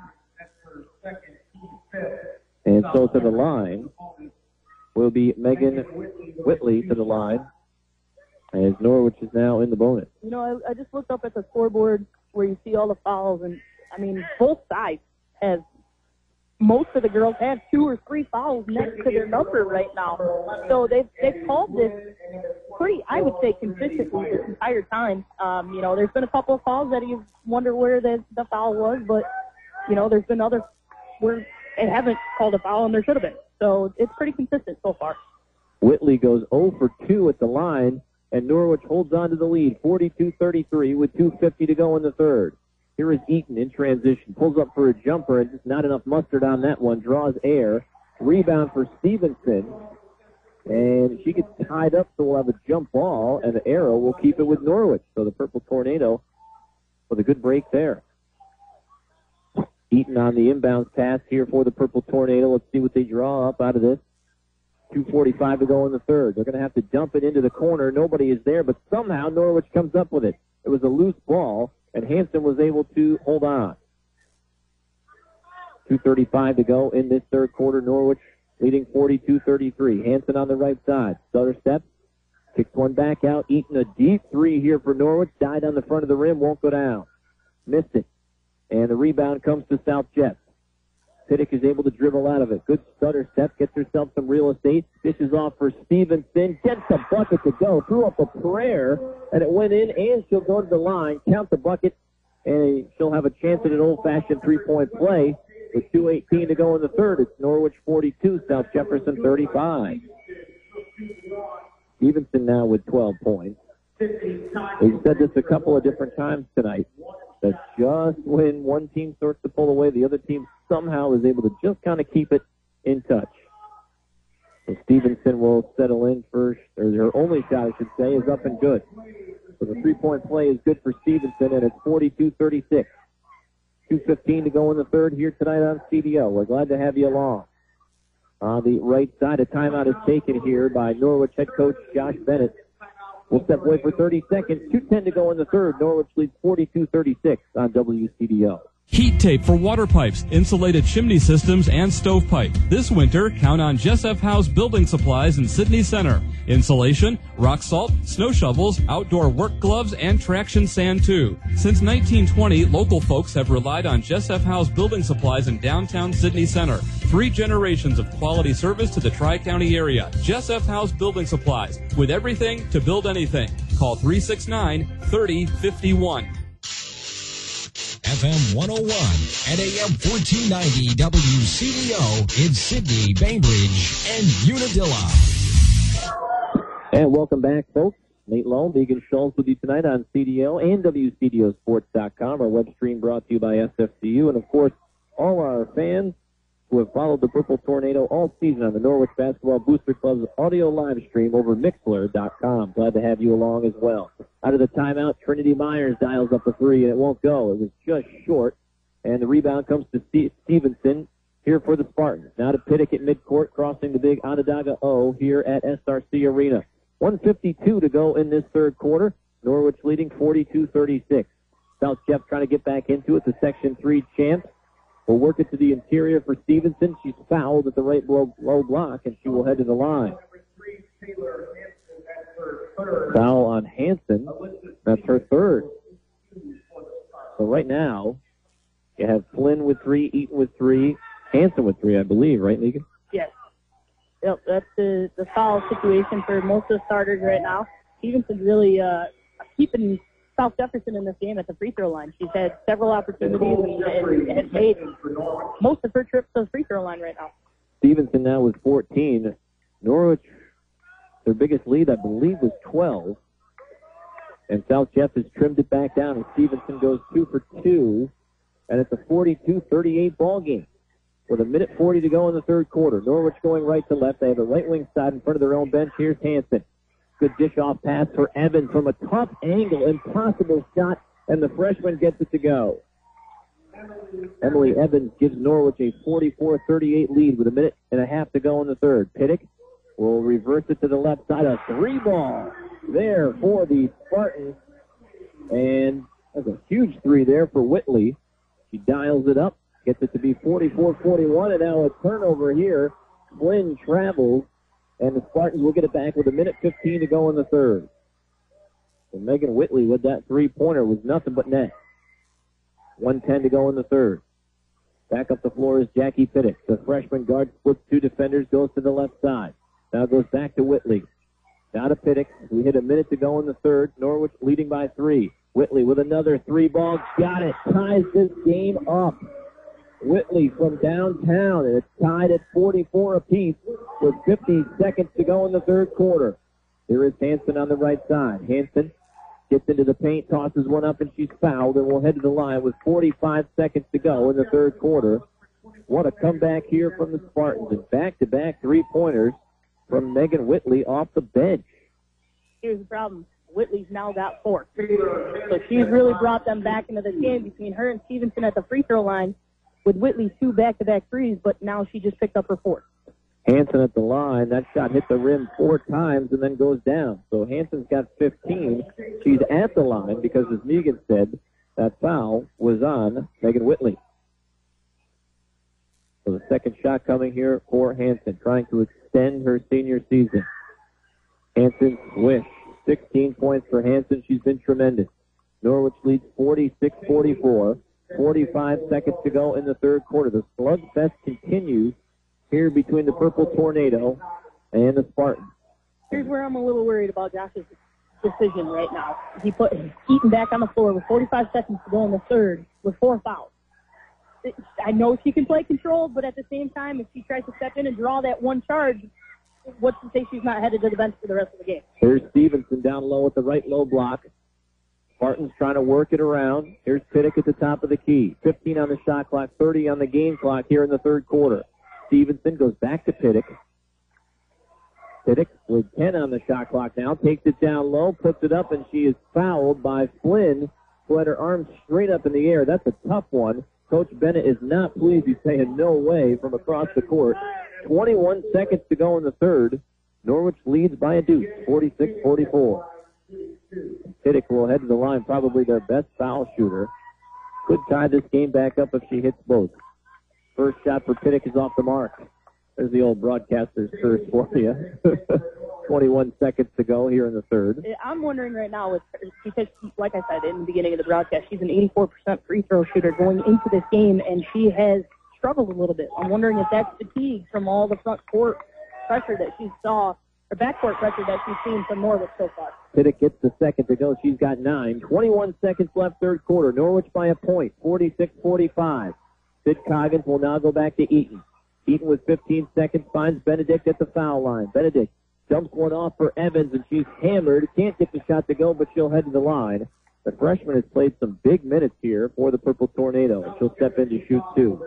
And so to the line will be Megan Whitley to the line, as Norwich is now in the bonus. You know, I, I just looked up at the scoreboard where you see all the fouls, and I mean, both sides have, most of the girls have two or three fouls next to their number right now. So they've, they've called this pretty, I would say, consistently this entire time. Um, you know, there's been a couple of fouls that you wonder where the, the foul was, but, you know, there's been other where they haven't called a foul and there should have been. So it's pretty consistent so far. Whitley goes zero for two at the line, and Norwich holds on to the lead, forty-two thirty-three with two fifty to go in the third. Here is Eaton in transition. Pulls up for a jumper, and just not enough mustard on that one. Draws air. Rebound for Stevenson. And she gets tied up, so we'll have a jump ball, and the arrow will keep it with Norwich. So the Purple Tornado with a good break there. Eaton on the inbounds pass here for the Purple Tornado. Let's see what they draw up out of this. two forty-five to go in the third. They're going to have to dump it into the corner. Nobody is there, but somehow Norwich comes up with it. It was a loose ball, and Hanson was able to hold on. two thirty-five to go in this third quarter. Norwich leading forty-two thirty-three. Hanson on the right side. Stutter steps. Kicks one back out. Eaton a deep three here for Norwich. Died on the front of the rim. Won't go down. Missed it. And the rebound comes to South Jeff. Piddick is able to dribble out of it. Good stutter step. Gets herself some real estate. Dishes off for Stevenson. Gets the bucket to go. Threw up a prayer, and it went in, and she'll go to the line. Count the bucket, and she'll have a chance at an old-fashioned three-point play. With two eighteen to go in the third, it's Norwich forty-two, South Jefferson thirty-five. Stevenson now with twelve points. We've said this a couple of different times tonight, that just when one team starts to pull away, the other team somehow is able to just kind of keep it in touch. So Stevenson will settle in first, or her only shot, I should say, is up and good. So the three-point play is good for Stevenson, and it's forty-two thirty-six. two fifteen to go in the third here tonight on C D O. We're glad to have you along. On the right side, a timeout is taken here by Norwich head coach Josh Bennett. We'll step away for thirty seconds. two ten to go in the third. Norwich leads forty-two thirty-six on W C D O. Heat tape for water pipes, insulated chimney systems, and stovepipe. This winter, count on Jess F. House Building Supplies in Sydney Center. Insulation, rock salt, snow shovels, outdoor work gloves, and traction sand too. Since nineteen twenty, local folks have relied on Jess F. House Building Supplies in downtown Sydney Center. Three generations of quality service to the Tri-County area. Jess F. House Building Supplies, with everything to build anything. Call three six nine, three oh five one. F M one oh one and A M fourteen ninety W C D O in Sydney, Bainbridge, and Unadilla. And welcome back, folks. Nate Lowe, Megan Schultz with you tonight on C D O and W C D O Sports dot com. Our web stream brought to you by S F C U. And, of course, all our fans who have followed the Purple Tornado all season on the Norwich Basketball Booster Club's audio live stream over Mixler dot com. Glad to have you along as well. Out of the timeout, Trinity Myers dials up a three, and it won't go. It was just short, and the rebound comes to Steve- Stevenson here for the Spartans. Now to Pittick at midcourt, crossing the big Onondaga O here at S R C Arena. one fifty-two to go in this third quarter. Norwich leading forty-two thirty-six. South Jeff trying to get back into it. The Section three champs will work it to the interior for Stevenson. She's fouled at the right low, low block, and she will head to the line. Foul on Hanson. That's her third. So right now, you have Flynn with three, Eaton with three, Hanson with three, I believe, right, Megan? Yes. Yep, that's the, the foul situation for most of the starters right now. Stevenson's really uh, keeping South Jefferson in this game at the free throw line. She's had several opportunities and, and has made most of her trips to the free throw line right now. Stevenson now with fourteen. Norwich, their biggest lead, I believe, was twelve. And South Jeff has trimmed it back down, and Stevenson goes two for two. And it's a forty-two thirty-eight ball game with a minute forty to go in the third quarter. Norwich going right to left. They have a right wing side in front of their own bench. Here's Hanson. Good dish-off pass for Evans from a tough angle. Impossible shot, and the freshman gets it to go. Emily Evans gives Norwich a forty-four thirty-eight lead with a minute and a half to go in the third. Pittick will reverse it to the left side. A three ball there for the Spartans. And that's a huge three there for Whitley. She dials it up, gets it to be forty-four forty-one, and now a turnover here. Flynn travels, and the Spartans will get it back with a minute fifteen to go in the third. And Megan Whitley with that three-pointer was nothing but net. one ten to go in the third. Back up the floor is Jackie Pittick. The freshman guard splits two defenders, goes to the left side. Now goes back to Whitley. Now to Pittick. We hit a minute to go in the third. Norwich leading by three. Whitley with another three ball. Got it. Ties this game up. Whitley from downtown, and it's tied at forty-four apiece with fifty seconds to go in the third quarter. Here is Hanson on the right side. Hanson gets into the paint, tosses one up, and she's fouled, and will head to the line with forty-five seconds to go in the third quarter. What a comeback here from the Spartans, and back-to-back three-pointers from Megan Whitley off the bench. Here's the problem. Whitley's now got four. So she's really brought them back into the game between her and Stevenson at the free throw line with Whitley's two back-to-back threes, but now she just picked up her fourth. Hanson at the line. That shot hit the rim four times and then goes down. So Hanson's got fifteen. She's at the line because, as Megan said, that foul was on Megan Whitley. So the second shot coming here for Hanson, trying to extend her senior season. Hanson swish. sixteen points for Hanson. She's been tremendous. Norwich leads forty-six forty-four. forty-five seconds to go in the third quarter. The slugfest continues here between the Purple Tornado and the Spartans. Here's where I'm a little worried about Josh's decision right now. He put Eaton back on the floor with forty-five seconds to go in the third with four fouls. I know she can play control, but at the same time, if she tries to step in and draw that one charge, what's to say she's not headed to the bench for the rest of the game? Here's Stevenson down low at the right low block. Spartans trying to work it around. Here's Pittick at the top of the key. fifteen on the shot clock, thirty on the game clock here in the third quarter. Stevenson goes back to Pittick. Pittick with ten on the shot clock now. Takes it down low, puts it up, and she is fouled by Flynn, who had her arms straight up in the air. That's a tough one. Coach Bennett is not pleased. He's saying no way from across the court. twenty-one seconds to go in the third. Norwich leads by a deuce, forty-six forty-four. Pittick will head to the line, probably their best foul shooter. Could tie this game back up if she hits both. First shot for Pittick is off the mark. There's the old broadcaster's curse for you. twenty-one seconds to go here in the third. I'm wondering right now, with her, because, like I said in the beginning of the broadcast, she's an eighty-four percent free throw shooter going into this game, and she has struggled a little bit. I'm wondering if that's fatigue from all the front court pressure that she saw, or backcourt pressure that she's seen from Norwich so far. Pittick gets the second to go. She's got nine. twenty-one seconds left, third quarter. Norwich by a point, forty-six forty-five. Sid Coggins will now go back to Eaton. Eaton with fifteen seconds finds Benedict at the foul line. Benedict Dumps one off for Evans, and she's hammered. Can't get the shot to go, but she'll head to the line. The freshman has played some big minutes here for the Purple Tornado, and she'll step in to shoot two.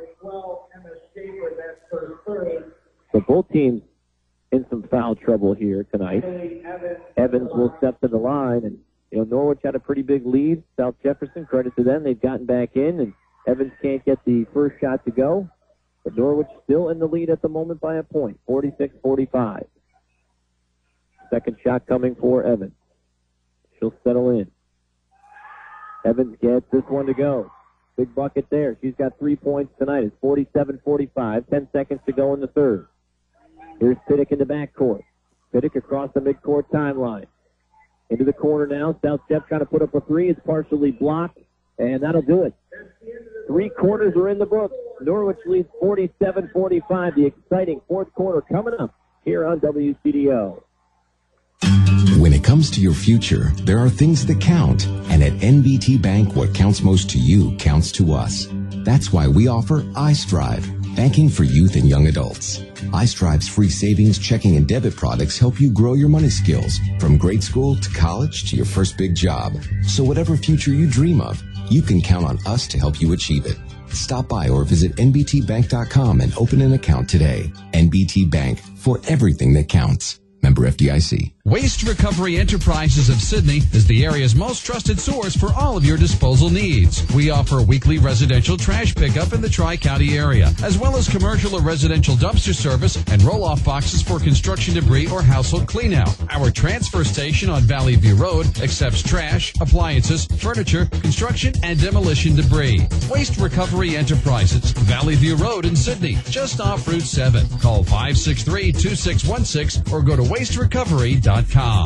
So both teams in some foul trouble here tonight. Evans will step to the line, and you know Norwich had a pretty big lead. South Jefferson, credit to them, they've gotten back in, and Evans can't get the first shot to go. But Norwich still in the lead at the moment by a point, forty-six forty-five. Second shot coming for Evans. She'll settle in. Evans gets this one to go. Big bucket there. She's got three points tonight. It's forty-seven forty-five. Ten seconds to go in the third. Here's Piddick in the backcourt. Piddick across the midcourt timeline. Into the corner now. South Jeff trying to put up a three. It's partially blocked, and that'll do it. Three quarters are in the books. Norwich leads forty-seven forty-five. The exciting fourth quarter coming up here on W C D O. When it comes to your future, there are things that count. And at N B T Bank, what counts most to you counts to us. That's why we offer iStrive, banking for youth and young adults. iStrive's free savings, checking, and debit products help you grow your money skills from grade school to college to your first big job. So whatever future you dream of, you can count on us to help you achieve it. Stop by or visit N B T bank dot com and open an account today. N B T Bank, for everything that counts. Member F D I C. Waste Recovery Enterprises of Sydney is the area's most trusted source for all of your disposal needs. We offer weekly residential trash pickup in the Tri-County area, as well as commercial or residential dumpster service and roll-off boxes for construction debris or household cleanout. Our transfer station on Valley View Road accepts trash, appliances, furniture, construction, and demolition debris. Waste Recovery Enterprises, Valley View Road in Sydney, just off Route seven. Call five six three, two six one six or go to waste recovery dot com.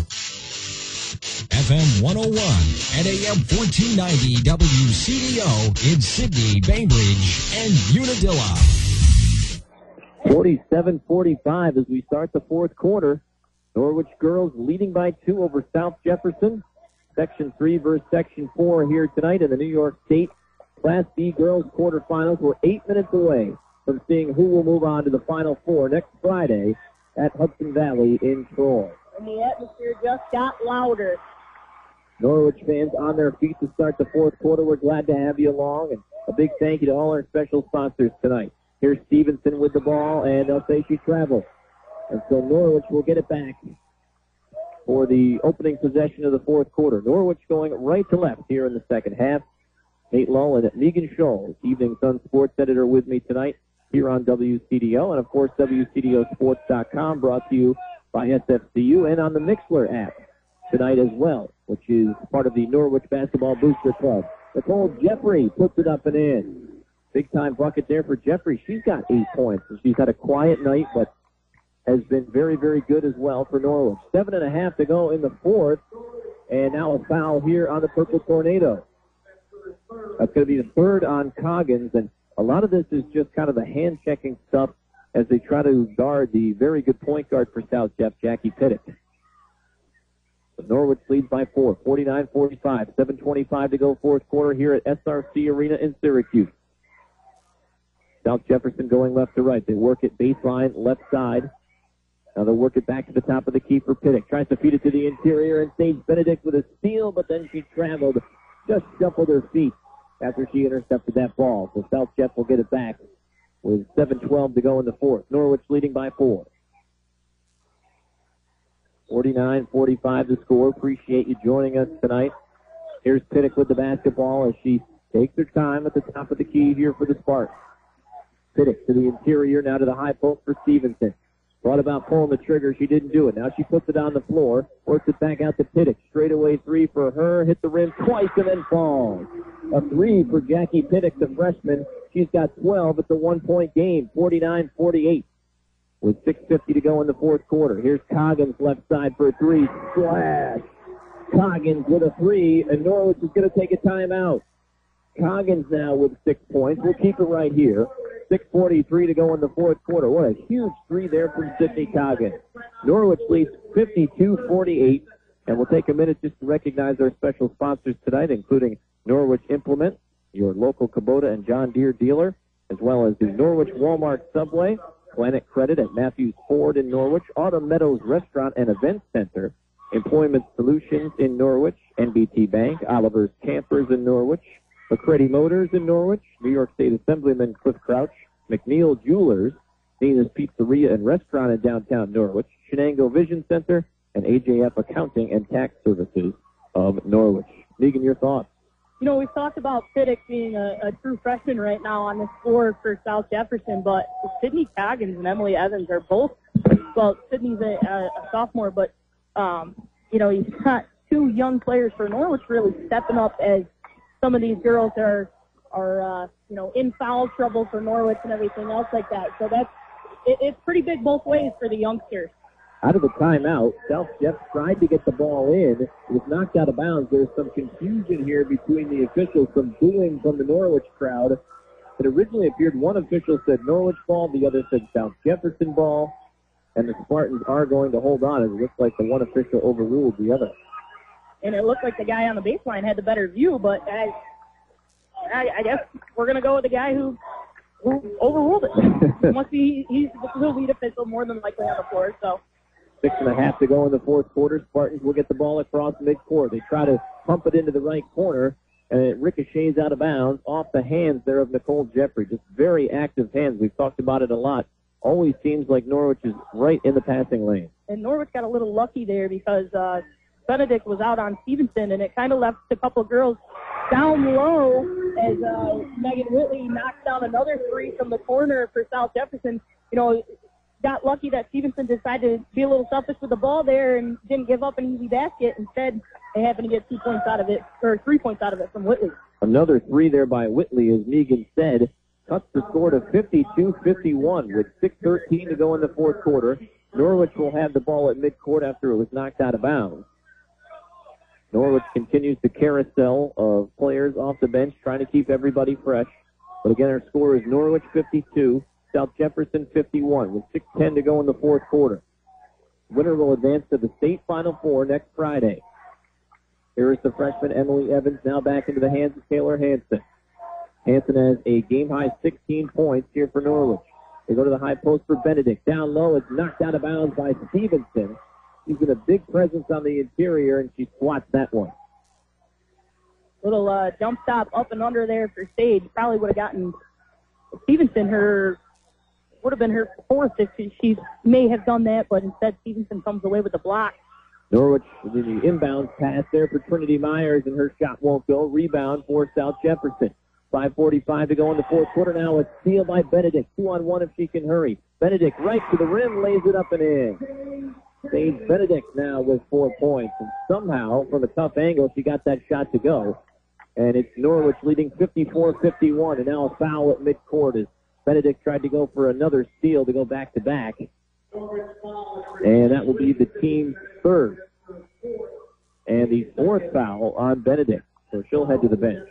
F M one oh one and A M fourteen ninety W C D O in Sydney, Bainbridge, and Unadilla. forty-seven forty-five as we start the fourth quarter. Norwich girls leading by two over South Jefferson. Section three versus Section four here tonight in the New York State Class B girls quarterfinals. We're eight minutes away from seeing who will move on to the Final Four next Friday at Hudson Valley in Troy. And the atmosphere just got louder. Norwich fans on their feet to start the fourth quarter. We're glad to have you along, and a big thank you to all our special sponsors tonight. Here's Stevenson with the ball, and they'll say she traveled. And so Norwich will get it back for the opening possession of the fourth quarter. Norwich going right to left here in the second half. Nate Lull and Megan Scholl, Evening Sun Sports Editor, with me tonight here on W C D O, and of course W C D O sports dot com, brought to you by S F C U, and on the Mixler app tonight as well, which is part of the Norwich Basketball Booster Club. Nicole Jeffrey puts it up and in. Big time bucket there for Jeffrey. She's got eight points. She's had a quiet night, but has been very, very good as well for Norwich. Seven and a half to go in the fourth, and now a foul here on the Purple Tornado. That's going to be the third on Coggins, and a lot of this is just kind of the hand-checking stuff as they try to guard the very good point guard for South Jeff, Jackie Piddick. But Norwich leads by four, forty-nine forty-five, seven twenty-five to go fourth quarter here at S R C Arena in Syracuse. South Jefferson going left to right. They work it baseline, left side. Now they'll work it back to the top of the key for Piddick. Tries to feed it to the interior, and Sage Benedict with a steal, but then she traveled, just shuffled her feet after she intercepted that ball. So South Jeff will get it back with seven twelve to go in the fourth. Norwich leading by four. forty-nine forty-five to score. Appreciate you joining us tonight. Here's Piddick with the basketball as she takes her time at the top of the key here for the Sparks. Piddick to the interior, now to the high post for Stevenson. Thought about pulling the trigger. She didn't do it. Now she puts it on the floor. Works it back out to Piddick. Straightaway three for her. Hit the rim twice and then falls. A three for Jackie Piddick, the freshman. She's got twelve. It's a one-point game, forty-nine forty-eight. With six fifty to go in the fourth quarter. Here's Coggins left side for a three. Splash. Coggins with a three, and Norwich is going to take a timeout. Coggins now with six points. We'll keep it right here. six forty-three to go in the fourth quarter. What a huge three there from Sydney Coggins. Norwich leads fifty-two forty-eight, and we'll take a minute just to recognize our special sponsors tonight, including Norwich Implement, your local Kubota and John Deere dealer, as well as the Norwich Walmart Subway, Planet Credit at Matthews Ford in Norwich, Autumn Meadows Restaurant and Event Center, Employment Solutions in Norwich, N B T Bank, Oliver's Campers in Norwich, McCready Motors in Norwich, New York State Assemblyman Cliff Crouch, McNeil Jewelers, Nina's Pizzeria and Restaurant in downtown Norwich, Shenango Vision Center, and A J F Accounting and Tax Services of Norwich. Megan, your thoughts? You know, we've talked about Fiddick being a, a true freshman right now on the floor for South Jefferson, but Sydney Coggins and Emily Evans are both, well, Sydney's a, a, a sophomore, but, um, you know, he's got two young players for Norwich really stepping up as some of these girls are, are uh, you know, in foul trouble for Norwich and everything else like that. So that's, it, it's pretty big both ways for the youngsters. Out of the timeout, South Jeff tried to get the ball in. It was knocked out of bounds. There's some confusion here between the officials, some booing from the Norwich crowd. It originally appeared one official said Norwich ball, the other said South Jefferson ball, and the Spartans are going to hold on. It looks like the one official overruled the other. And it looked like the guy on the baseline had the better view, but I, I, I guess we're going to go with the guy who, who overruled it. Must be, he's the lead official more than likely on the floor, so. Six and a half to go in the fourth quarter. Spartans will get the ball across midcourt. They try to pump it into the right corner, and it ricochets out of bounds off the hands there of Nicole Jeffrey. Just very active hands. We've talked about it a lot. Always seems like Norwich is right in the passing lane. And Norwich got a little lucky there because uh, Benedict was out on Stevenson, and it kind of left a couple girls down low as uh, Megan Whitley knocked down another three from the corner for South Jefferson. You know, got lucky that Stevenson decided to be a little selfish with the ball there and didn't give up an easy basket. Instead, they happened to get two points out of it, or three points out of it from Whitley. Another three there by Whitley, as Megan said, cuts the score to fifty-two fifty-one with six thirteen to go in the fourth quarter. Norwich will have the ball at midcourt after it was knocked out of bounds. Norwich continues the carousel of players off the bench, trying to keep everybody fresh. But again, our score is Norwich fifty-two, South Jefferson fifty-one, with six ten to go in the fourth quarter. Winner will advance to the state Final Four next Friday. Here is the freshman Emily Evans, now back into the hands of Taylor Hansen. Hansen has a game-high sixteen points here for Norwich. They go to the high post for Benedict. Down low, it's knocked out of bounds by Stevenson. She's got a big presence on the interior, and she swats that one. Little uh, jump stop up and under there for Sage. Probably would have gotten Stevenson her... would have been her fourth if she, she may have done that, but instead Stevenson comes away with the block. Norwich, the inbound pass there for Trinity Myers, and her shot won't go. Rebound for South Jefferson. five forty-five to go in the fourth quarter now. A steal by Benedict. Two on one if she can hurry. Benedict right to the rim, lays it up and in. Sage Benedict now with four points. And somehow, from a tough angle, she got that shot to go. And it's Norwich leading fifty-four fifty-one, and now a foul at midcourt as Benedict tried to go for another steal to go back-to-back. And that will be the team's third. And the fourth foul on Benedict. So she'll head to the bench.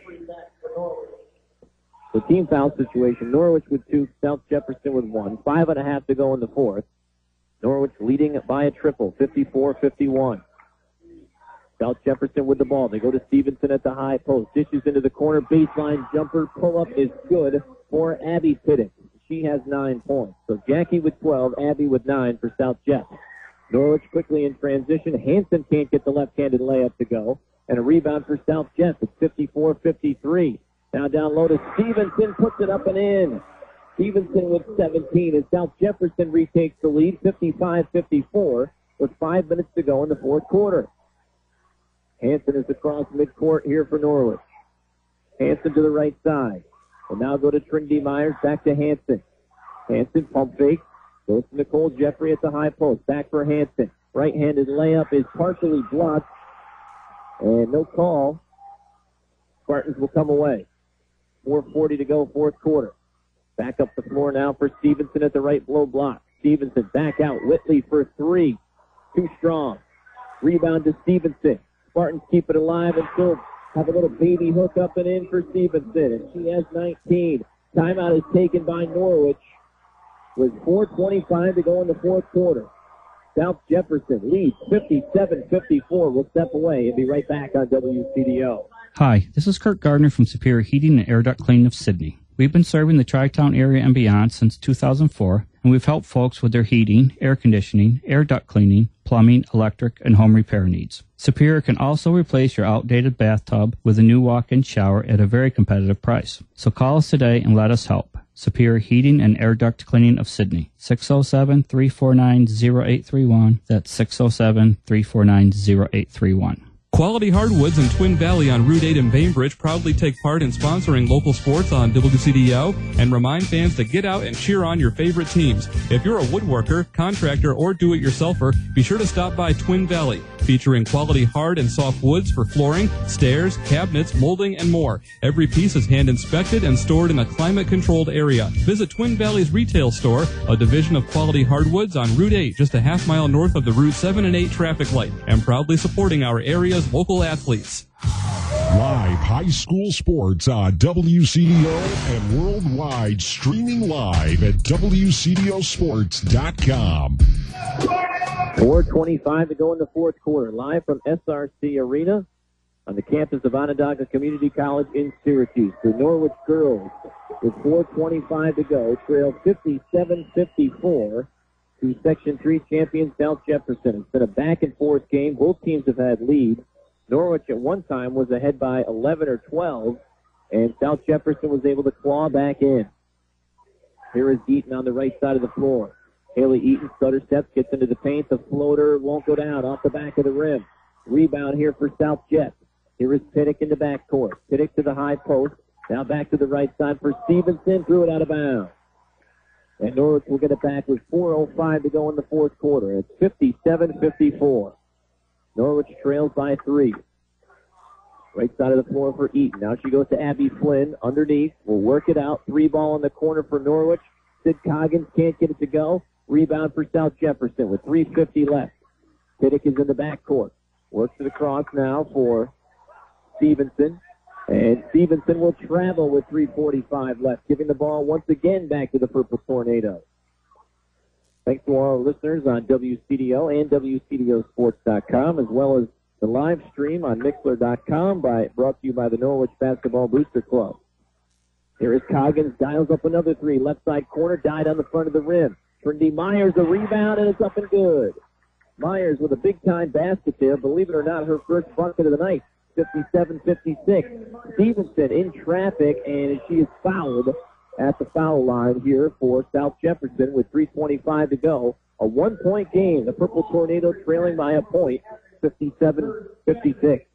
The team foul situation, Norwich with two, South Jefferson with one. Five and a half to go in the fourth. Norwich leading by a triple, fifty-four fifty-one. South Jefferson with the ball. They go to Stevenson at the high post. Dishes into the corner. Baseline jumper. Pull-up is good for Abby Piddick. She has nine points. So Jackie with twelve, Abby with nine for South Jeff. Norwich quickly in transition. Hansen can't get the left-handed layup to go. And a rebound for South Jeff. It's fifty-four fifty-three. Now down low to Stevenson. Puts it up and in. Stevenson with seventeen as South Jefferson retakes the lead, fifty-five fifty-four, with five minutes to go in the fourth quarter. Hansen is across midcourt here for Norwich. Hansen to the right side. Will now go to Trinity Myers, back to Hansen. Hansen pump fake. Goes to Nicole Jeffrey at the high post. Back for Hansen. Right-handed layup is partially blocked. And no call. Spartans will come away. four forty to go, fourth quarter. Back up the floor now for Stevenson at the right blow block. Stevenson back out. Whitley for three. Too strong. Rebound to Stevenson. Spartans keep it alive and still have a little baby hook up and in for Stevenson. And she has nineteen. Timeout is taken by Norwich with four twenty-five to go in the fourth quarter. South Jefferson leads fifty-seven fifty-four. We'll step away and be right back on W C D O. Hi, this is Kurt Gardner from Superior Heating and Air Duct Cleaning of Sydney. We've been serving the Tri-Town area and beyond since two thousand four, and we've helped folks with their heating, air conditioning, air duct cleaning, plumbing, electric, and home repair needs. Superior can also replace your outdated bathtub with a new walk-in shower at a very competitive price. So call us today and let us help. Superior Heating and Air Duct Cleaning of Sydney. six oh seven, three four nine, oh eight three one. That's six oh seven, three four nine, oh eight three one. Quality Hardwoods in Twin Valley on Route eight in Bainbridge proudly take part in sponsoring local sports on W C D O and remind fans to get out and cheer on your favorite teams. If you're a woodworker, contractor, or do-it-yourselfer, be sure to stop by Twin Valley, featuring quality hard and soft woods for flooring, stairs, cabinets, molding, and more. Every piece is hand-inspected and stored in a climate-controlled area. Visit Twin Valley's retail store, a division of Quality Hardwoods on Route eight, just a half mile north of the Route seven and eight traffic light, and proudly supporting our area's local athletes. Live high school sports on W C D O and worldwide, streaming live at W C D O sports dot com. four twenty-five to go in the fourth quarter. Live from S R C Arena on the campus of Onondaga Community College in Syracuse. The Norwich girls, with four twenty-five to go, trail fifty-seven fifty-four to Section three champions South Jefferson. It's been a back-and-forth game. Both teams have had leads. Norwich at one time was ahead by eleven or twelve, and South Jefferson was able to claw back in. Here is Eaton on the right side of the floor. Haley Eaton stutter steps, gets into the paint. The floater won't go down off the back of the rim. Rebound here for South Jet. Here is Piddick in the backcourt. Piddick to the high post. Now back to the right side for Stevenson. Threw it out of bounds. And Norwich will get it back with four oh five to go in the fourth quarter. It's fifty-seven fifty-four. Norwich trails by three. Right side of the floor for Eaton. Now she goes to Abby Flynn. Underneath. Will work it out. Three ball in the corner for Norwich. Sid Coggins can't get it to go. Rebound for South Jefferson with three fifty left. Piddick is in the backcourt. Works it across now for Stevenson. And Stevenson will travel with three forty-five left, giving the ball once again back to the Purple Tornado. Thanks to all our listeners on W C D O and W C D O sports dot com, as well as the live stream on Mixler dot com, by, brought to you by the Norwich Basketball Booster Club. Here is Coggins, dials up another three. Left side corner, died on the front of the rim. Trinity Myers, a rebound, and it's up and good. Myers with a big-time basket there. Believe it or not, her first bucket of the night, fifty-seven fifty-six. Stevenson in traffic, and she is fouled at the foul line here for South Jefferson with three twenty-five to go. A one-point game. The Purple Tornado trailing by a point, fifty-seven fifty-six.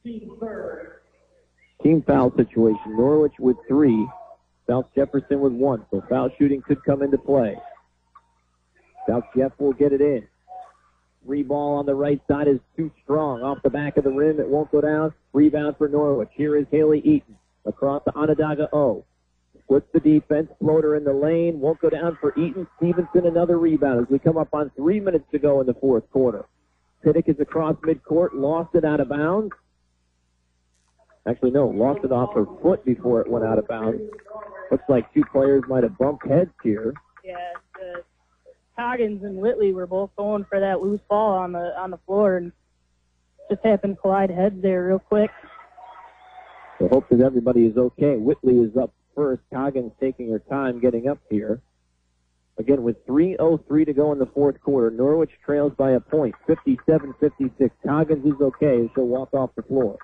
Team foul situation. Norwich with three. South Jefferson with one. So foul shooting could come into play. South Jeff will get it in. Three ball on the right side is too strong. Off the back of the rim. It won't go down. Rebound for Norwich. Here is Haley Eaton across the Onondaga O. Splits the defense. Floater in the lane. Won't go down for Eaton. Stevenson another rebound as we come up on three minutes to go in the fourth quarter. Piddick is across midcourt. Lost it out of bounds. Actually, no. Lost it off her foot before it went out of bounds. Looks like two players might have bumped heads here. Yeah, uh, Coggins and Whitley were both going for that loose ball on the on the floor, and just happened to collide heads there real quick. So hope that everybody is okay. Whitley is up first. Coggins taking her time getting up here. Again, with three oh three to go in the fourth quarter, Norwich trails by a point, fifty-seven fifty-six. Coggins is okay. She'll walk off the floor.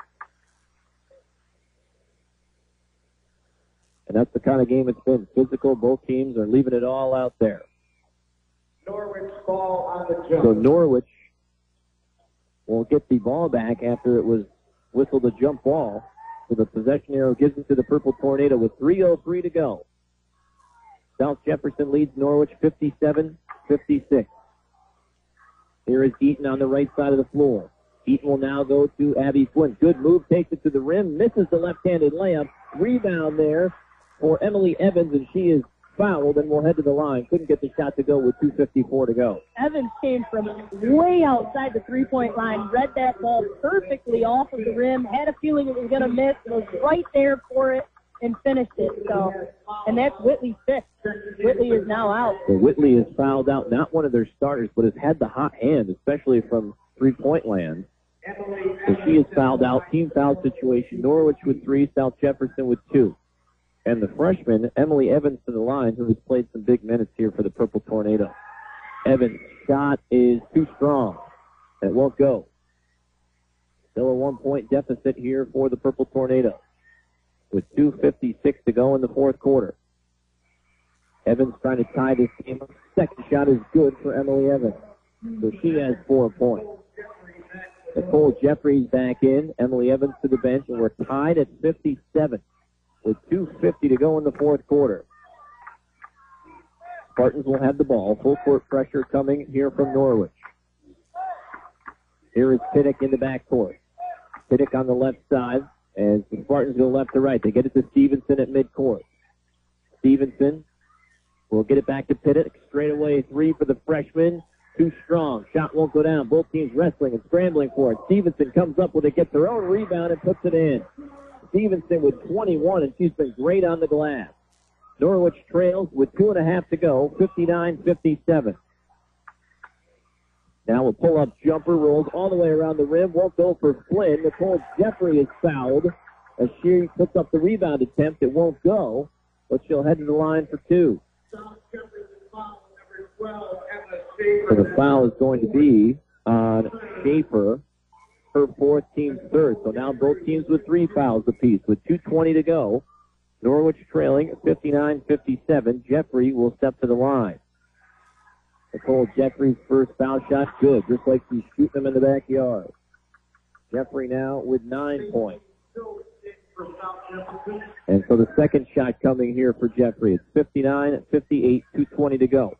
And that's the kind of game it's been. Physical. Both teams are leaving it all out there. Norwich ball on the jump. So Norwich will get the ball back after it was whistled a jump ball. So the possession arrow gives it to the Purple Tornado with three oh three to go. South Jefferson leads Norwich fifty-seven fifty-six. Here is Eaton on the right side of the floor. Eaton will now go to Abby Flynn. Good move, takes it to the rim, misses the left-handed layup. Rebound there for Emily Evans, and she is fouled and will head to the line. Couldn't get the shot to go with two fifty-four to go. Evans came from way outside the three-point line, read that ball perfectly off of the rim, had a feeling it was going to miss, was right there for it, and finished it. So, and that's Whitley's fifth. Whitley is now out. So Whitley is fouled out, not one of their starters, but has had the hot hand, especially from three-point land. So she is fouled out. Team foul situation. Norwich with three, South Jefferson with two. And the freshman, Emily Evans, to the line, who has played some big minutes here for the Purple Tornado. Evans' shot is too strong. It won't go. Still a one-point deficit here for the Purple Tornado, with two fifty-six to go in the fourth quarter. Evans trying to tie this game up. Second shot is good for Emily Evans, so she has four points. Nicole Jeffries back in, Emily Evans to the bench, and we're tied at fifty-seven with two fifty to go in the fourth quarter. Spartans will have the ball. Full court pressure coming here from Norwich. Here is Piddick in the backcourt. Piddick on the left side as the Spartans go left to right. They get it to Stevenson at midcourt. Stevenson will get it back to Piddick. Straight away three for the freshman. Too strong. Shot won't go down. Both teams wrestling and scrambling for it. Stevenson comes up with it, gets her own rebound, and puts it in. Stevenson with twenty-one, and she's been great on the glass. Norwich trails with two and a half to go, fifty-nine fifty-seven. Now a pull-up jumper rolls all the way around the rim. Won't go for Flynn. Nicole Jeffrey is fouled as she puts up the rebound attempt. It won't go, but she'll head to the line for two. So the foul is going to be on Schaefer, her fourth, team's third. So now both teams with three fouls apiece with two twenty to go. Norwich trailing fifty-nine fifty-seven. Jeffrey will step to the line. Nicole Jeffrey's first foul shot, good, just like she's shooting them in the backyard. Jeffrey now with nine points. And so the second shot coming here for Jeffrey. It's fifty-nine fifty-eight, two twenty to go.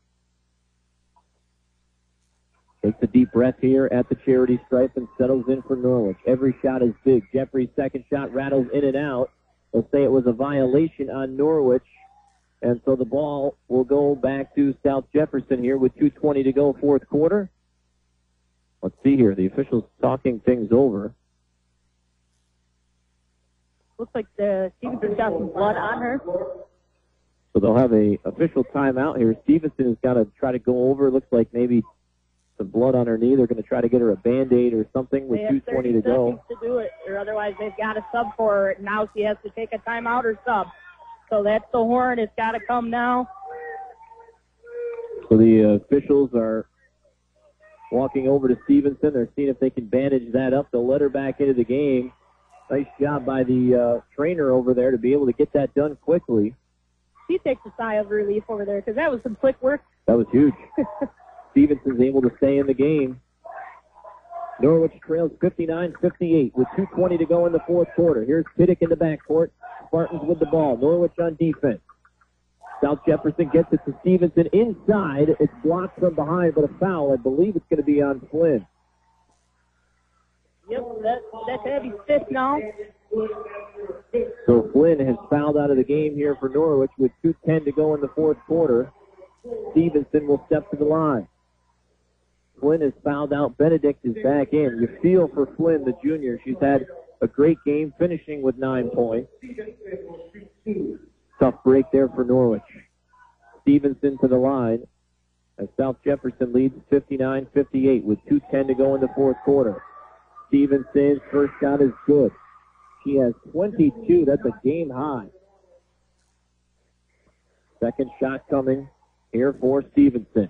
Takes a deep breath here at the charity stripe and settles in for Norwich. Every shot is big. Jeffrey's second shot rattles in and out. They'll say it was a violation on Norwich. And so the ball will go back to South Jefferson here with two twenty to go, fourth quarter. Let's see here. The officials talking things over. Looks like the Stevenson got some blood on her. So they'll have a official timeout here. Stevenson has got to try to go over. Looks like maybe some blood on her knee. They're going to try to get her a Band-Aid or something with two twenty to go. To do it, or otherwise they've got a sub for her. Now she has to take a timeout or sub. So that's the horn. It's got to come now. So the uh, officials are walking over to Stevenson. They're seeing if they can bandage that up. They'll let her back into the game. Nice job by the uh, trainer over there to be able to get that done quickly. She takes a sigh of relief over there because that was some quick work. That was huge. Stevenson's able to stay in the game. Norwich trails fifty-nine fifty-eight with two twenty to go in the fourth quarter. Here's Piddick in the backcourt. Spartans with the ball. Norwich on defense. South Jefferson gets it to Stevenson inside. It's blocked from behind, but a foul. I believe it's going to be on Flynn. Yep, that, that's heavy fifth now. So Flynn has fouled out of the game here for Norwich with two ten to go in the fourth quarter. Stevenson will step to the line. Flynn is fouled out. Benedict is back in. You feel for Flynn, the junior. She's had a great game, finishing with nine points. Tough break there for Norwich. Stevenson to the line as South Jefferson leads fifty-nine fifty-eight with two ten to go in the fourth quarter. Stevenson's first shot is good. She has twenty-two. That's a game high. Second shot coming here for Stevenson.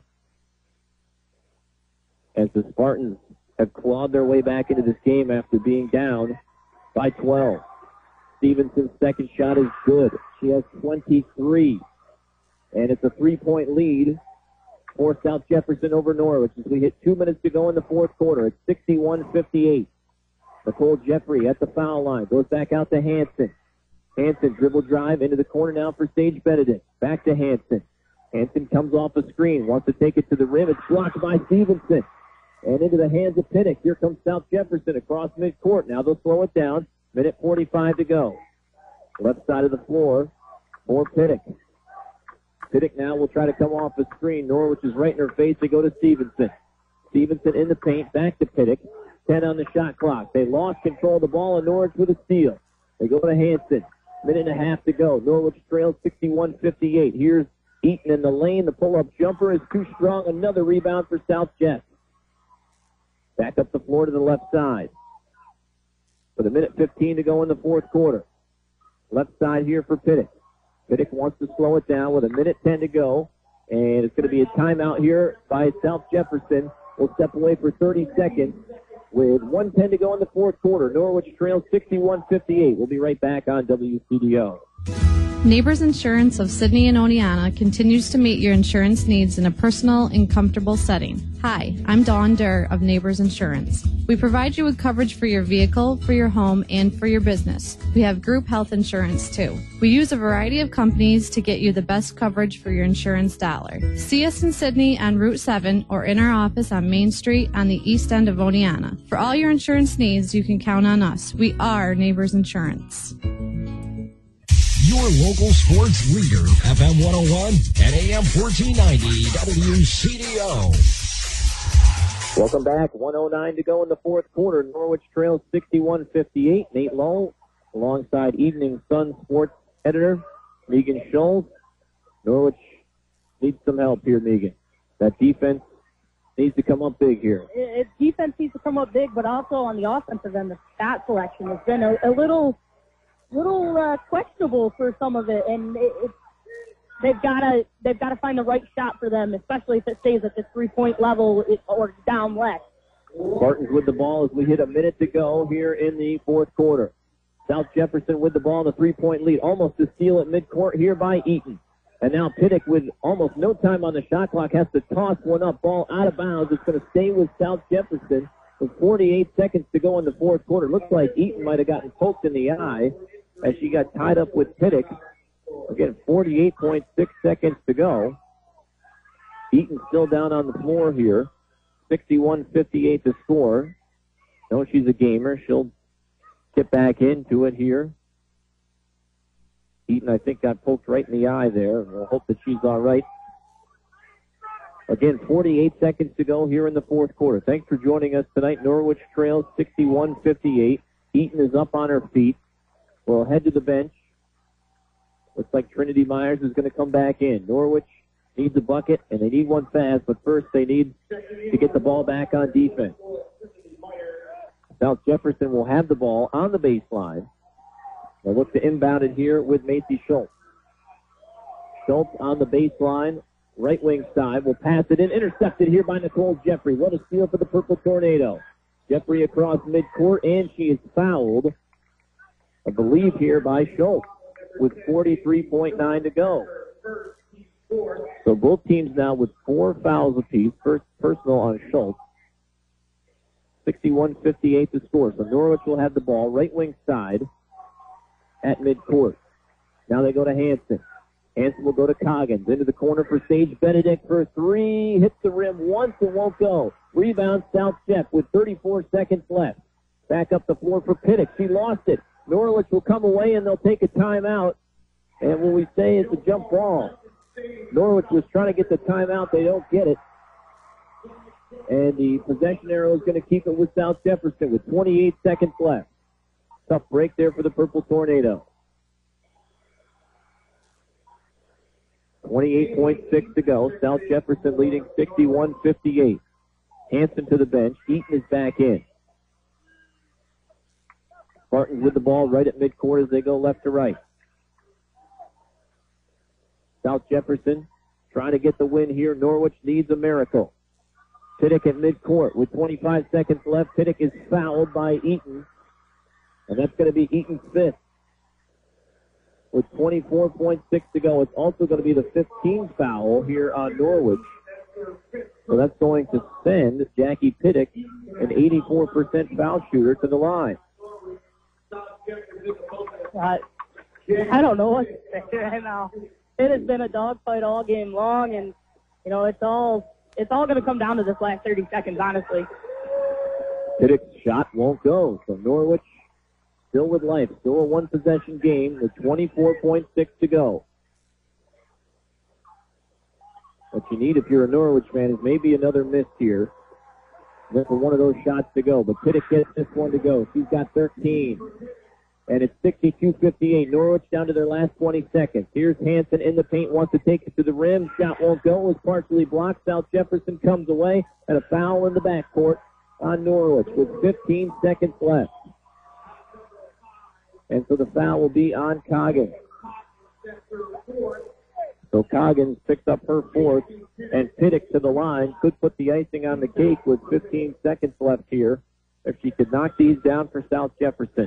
As the Spartans have clawed their way back into this game after being down by twelve. Stevenson's second shot is good. She has twenty-three. And it's a three-point lead for South Jefferson over Norwich as we hit two minutes to go in the fourth quarter. It's sixty-one fifty-eight. Nicole Jeffrey at the foul line. Goes back out to Hanson. Hanson dribble drive into the corner now for Sage Benedict. Back to Hanson. Hanson comes off the screen. Wants to take it to the rim. It's blocked by Stevenson. And into the hands of Piddick. Here comes South Jefferson across midcourt. Now they'll slow it down. Minute forty-five to go. Left side of the floor for Piddick. Piddick now will try to come off the screen. Norwich is right in her face. They go to Stevenson. Stevenson in the paint. Back to Piddick. ten on the shot clock. They lost control of the ball, and Norwich with a steal. They go to Hanson. Minute and a half to go. Norwich trails sixty-one fifty-eight. Here's Eaton in the lane. The pull-up jumper is too strong. Another rebound for South Jeff. Back up the floor to the left side. With a minute fifteen to go in the fourth quarter. Left side here for Piddick. Piddick wants to slow it down with a minute ten to go. And it's going to be a timeout here by South Jefferson. We'll step away for thirty seconds with one ten to go in the fourth quarter. Norwich trails sixty-one fifty-eight. We'll be right back on W C D O. Neighbors Insurance of Sydney and Oneonta continues to meet your insurance needs in a personal and comfortable setting. Hi, I'm Dawn Durr of Neighbors Insurance. We provide you with coverage for your vehicle, for your home, and for your business. We have group health insurance too. We use a variety of companies to get you the best coverage for your insurance dollar. See us in Sydney on Route seven or in our office on Main Street on the east end of Oneonta. For all your insurance needs, you can count on us. We are Neighbors Insurance. Your local sports leader, F M one oh one and A M fourteen ninety W C D O. Welcome back. one oh nine to go in the fourth quarter. Norwich trails sixty-one fifty-eight. Nate Lowe alongside Evening Sun sports editor Megan Scholes. Norwich needs some help here, Megan. That defense needs to come up big here. It, it, defense needs to come up big, but also on the offensive end, the stat selection has been a, a little... little uh, questionable for some of it, and it, it, they've got to they've got to find the right shot for them, especially if it stays at this three-point level it, or down less. Spartans with the ball as we hit a minute to go here in the fourth quarter. South Jefferson with the ball in the three-point lead, almost a steal at midcourt here by Eaton. And now Piddick with almost no time on the shot clock has to toss one up, ball out of bounds. It's going to stay with South Jefferson with forty-eight seconds to go in the fourth quarter. Looks like Eaton might have gotten poked in the eye as she got tied up with Piddick. Again, forty-eight point six seconds to go. Eaton still down on the floor here. sixty-one fifty-eight to score. No, she's a gamer. She'll get back into it here. Eaton, I think, got poked right in the eye there. We'll hope that she's all right. Again, forty-eight seconds to go here in the fourth quarter. Thanks for joining us tonight. Norwich trails sixty-one fifty-eight. Eaton is up on her feet. We'll head to the bench. Looks like Trinity Myers is going to come back in. Norwich needs a bucket, and they need one fast, but first they need to get the ball back on defense. South Jefferson will have the ball on the baseline. They'll look to inbound it here with Macy Schultz. Schultz on the baseline, right wing side, will pass it in, intercepted here by Nicole Jeffrey. What a steal for the Purple Tornado. Jeffrey across midcourt, and she is fouled, I believe, here by Schultz with forty-three point nine to go. So both teams now with four fouls apiece. First personal on Schultz. sixty-one fifty-eight to score. So Norwich will have the ball right wing side at midcourt. Now they go to Hanson. Hanson will go to Coggins. Into the corner for Sage Benedict for three. Hits the rim once and won't go. Rebound South Jeff with thirty-four seconds left. Back up the floor for Piddick. She lost it. Norwich will come away and they'll take a timeout. And when we say it's a jump ball, Norwich was trying to get the timeout. They don't get it. And the possession arrow is going to keep it with South Jefferson with twenty-eight seconds left. Tough break there for the Purple Tornado. twenty-eight point six to go. South Jefferson leading sixty-one fifty-eight. Hanson to the bench. Eaton is back in. Spartans with the ball right at midcourt as they go left to right. South Jefferson trying to get the win here. Norwich needs a miracle. Piddick at midcourt with twenty-five seconds left. Piddick is fouled by Eaton. And that's going to be Eaton's fifth. With twenty-four point six to go, it's also going to be the fifteenth foul here on Norwich. So that's going to send Jackie Piddick, an eighty-four percent foul shooter, to the line. Uh, I don't know what to say right now. It has been a dogfight all game long, and you know it's all it's all going to come down to this last thirty seconds, honestly. Piddick's shot won't go, so Norwich still with life, still a one possession game with twenty-four point six to go. What you need if you're a Norwich fan is maybe another miss here. Then for one of those shots to go, but Piddick gets this one to go. She's got thirteen. And it's sixty-two fifty-eight. Norwich down to their last twenty seconds. Here's Hanson in the paint, wants to take it to the rim. Shot won't go. It's partially blocked. South Jefferson comes away, and a foul in the backcourt on Norwich with fifteen seconds left. And so the foul will be on Coggins. So Coggins picks up her fourth, and Piddick to the line could put the icing on the cake with fifteen seconds left here if she could knock these down for South Jefferson.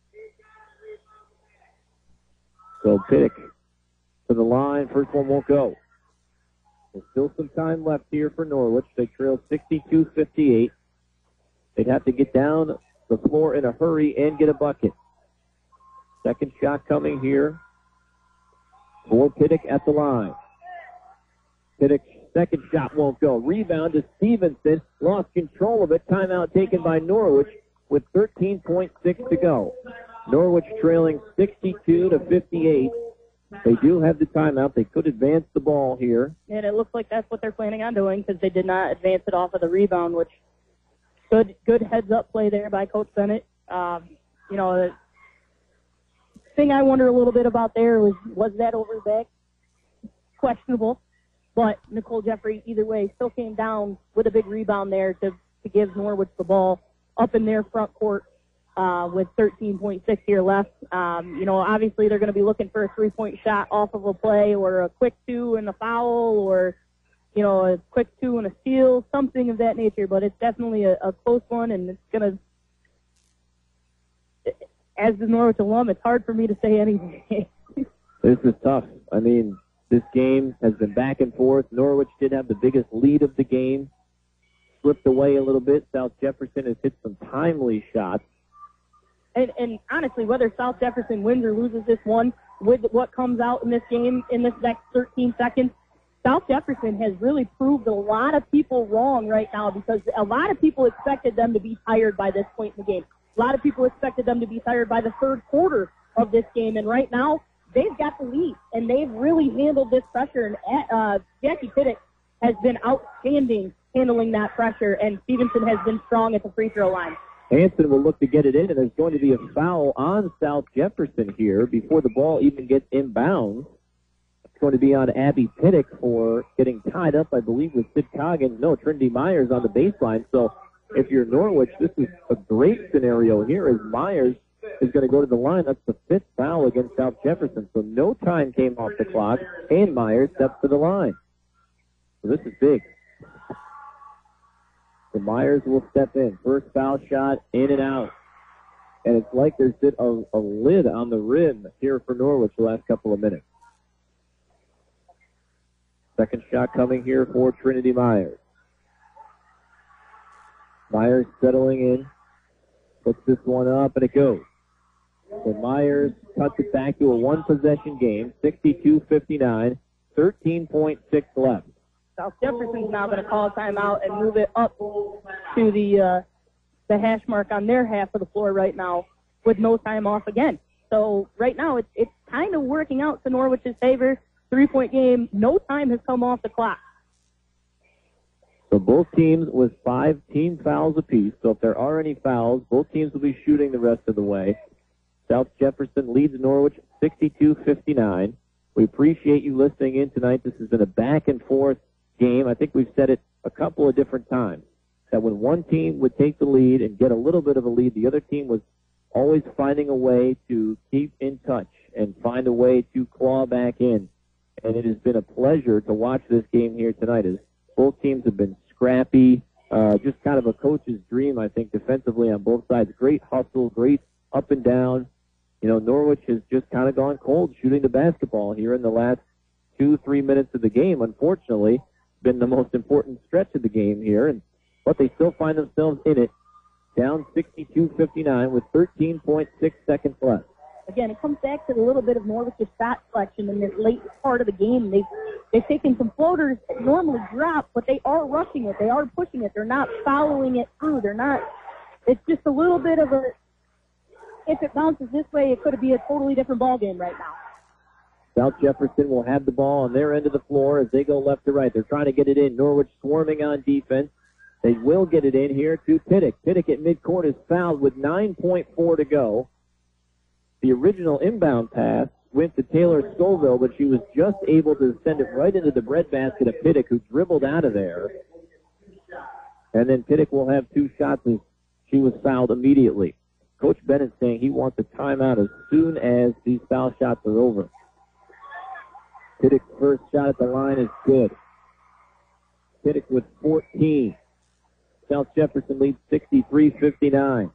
So Piddick to the line. First one won't go. There's still some time left here for Norwich. They trail sixty-two fifty-eight. They'd have to get down the floor in a hurry and get a bucket. Second shot coming here for Piddick at the line. Piddick's second shot won't go. Rebound to Stevenson. Lost control of it. Timeout taken by Norwich with thirteen point six to go. Norwich trailing sixty-two to fifty-eight. They do have the timeout. They could advance the ball here. And it looks like that's what they're planning on doing because they did not advance it off of the rebound, which good good heads-up play there by Coach Bennett. Um, you know, the thing I wonder a little bit about there was, was that over the back? Questionable. But Nicole Jeffrey, either way, still came down with a big rebound there to, to give Norwich the ball up in their front court. Uh, with thirteen point six here left. Um, you know, obviously they're going to be looking for a three-point shot off of a play or a quick two and a foul or, you know, a quick two and a steal, something of that nature. But it's definitely a, a close one, and it's going to, as the Norwich alum, it's hard for me to say anything. This is tough. I mean, this game has been back and forth. Norwich did have the biggest lead of the game. Slipped away a little bit. South Jefferson has hit some timely shots. And, and honestly, whether South Jefferson wins or loses this one, with what comes out in this game in this next thirteen seconds, South Jefferson has really proved a lot of people wrong right now because a lot of people expected them to be tired by this point in the game. A lot of people expected them to be tired by the third quarter of this game, and right now they've got the lead, and they've really handled this pressure. And uh, Jackie Piddick has been outstanding handling that pressure, and Stevenson has been strong at the free throw line. Hanson will look to get it in, and there's going to be a foul on South Jefferson here before the ball even gets inbounds. It's going to be on Abby Piddick for getting tied up, I believe, with Sid Coggins. No, Trinity Myers on the baseline. So if you're Norwich, this is a great scenario here as Myers is going to go to the line. That's the fifth foul against South Jefferson. So no time came off the clock, and Myers steps to the line. So this is big. So Myers will step in. First foul shot, in and out. And it's like there's been a, a lid on the rim here for Norwich the last couple of minutes. Second shot coming here for Trinity Myers. Myers settling in. Puts this one up, and it goes. So Myers cuts it back to a one-possession game, sixty-two fifty-nine, thirteen point six left. South Jefferson's now going to call a timeout and move it up to the uh, the hash mark on their half of the floor right now with no time off again. So right now it's it's kind of working out to Norwich's favor. Three-point game, no time has come off the clock. So both teams with five team fouls apiece. So if there are any fouls, both teams will be shooting the rest of the way. South Jefferson leads Norwich sixty-two fifty-nine. We appreciate you listening in tonight. This has been a back-and-forth game. I think we've said it a couple of different times, that when one team would take the lead and get a little bit of a lead, the other team was always finding a way to keep in touch and find a way to claw back in. And it has been a pleasure to watch this game here tonight as both teams have been scrappy, uh, just kind of a coach's dream, I think, defensively on both sides. Great hustle, great up and down. You know, Norwich has just kind of gone cold shooting the basketball here in the last two, three minutes of the game, unfortunately. Been the most important stretch of the game here, and but they still find themselves in it, down sixty-two fifty-nine with thirteen point six seconds left. Again, it comes back to a little bit of Norwich's shot selection in this late part of the game. They've, they've taken some floaters that normally drop, but they are rushing it. They are pushing it. They're not following it through. They're not, it's just a little bit of a, if it bounces this way, it could be a totally different ball game right now. South Jefferson will have the ball on their end of the floor as they go left to right. They're trying to get it in. Norwich swarming on defense. They will get it in here to Piddick. Piddick at midcourt is fouled with nine point four to go. The original inbound pass went to Taylor Scoville, but she was just able to send it right into the breadbasket of Piddick, who dribbled out of there. And then Piddick will have two shots as she was fouled immediately. Coach Bennett saying he wants a timeout as soon as these foul shots are over. Piddick's first shot at the line is good. Piddick with fourteen. South Jefferson leads sixty-three fifty-nine.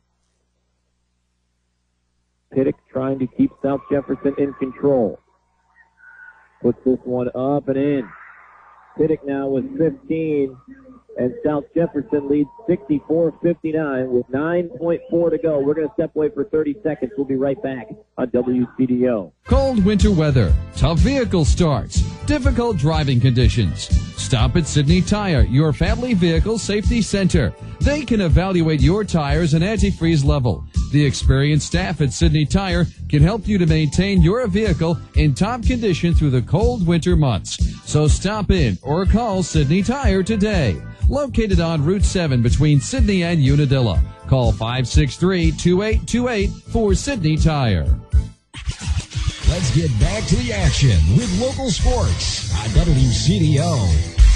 Piddick trying to keep South Jefferson in control. Puts this one up and in. Piddick now with fifteen, and South Jefferson leads sixty-four fifty-nine with nine point four to go. We're going to step away for thirty seconds. We'll be right back on W C D O. Cold winter weather, tough vehicle starts, difficult driving conditions. Stop at Sydney Tire, your family vehicle safety center. They can evaluate your tires and antifreeze level. The experienced staff at Sydney Tire can help you to maintain your vehicle in top condition through the cold winter months. So stop in or call Sydney Tire today. Located on Route seven between Sydney and Unadilla. Call five six three, two eight two eight for Sydney Tire. Let's get back to the action with local sports on W C D O.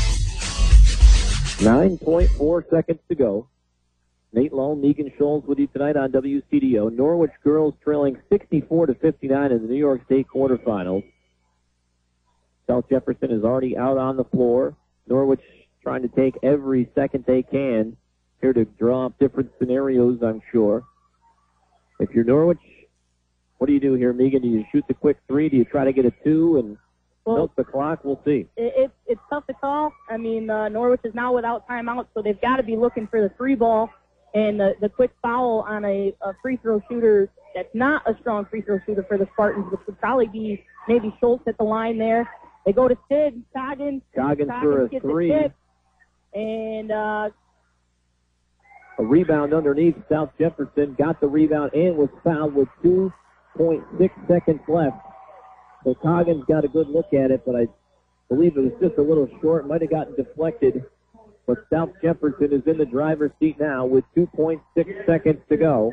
nine point four seconds to go. Nate Lowe, Megan Scholes with you tonight on W C D O. Norwich girls trailing sixty-four to fifty-nine in the New York State quarterfinals. South Jefferson is already out on the floor. Norwich trying to take every second they can here to draw up different scenarios, I'm sure. If you're Norwich, what do you do here, Megan? Do you shoot the quick three? Do you try to get a two and Well, milk the clock? We'll see. It, it, it's tough to call. I mean, uh, Norwich is now without timeout, so they've got to be looking for the three ball and the, the quick foul on a, a free throw shooter that's not a strong free throw shooter for the Spartans, which would probably be maybe Schultz at the line there. They go to Sid, Coggins. Coggins for a gets three. A tip, and uh, a rebound underneath. South Jefferson got the rebound and was fouled with two point six seconds left. So Coggins got a good look at it, but I believe it was just a little short. Might have gotten deflected. But South Jefferson is in the driver's seat now with two point six seconds to go.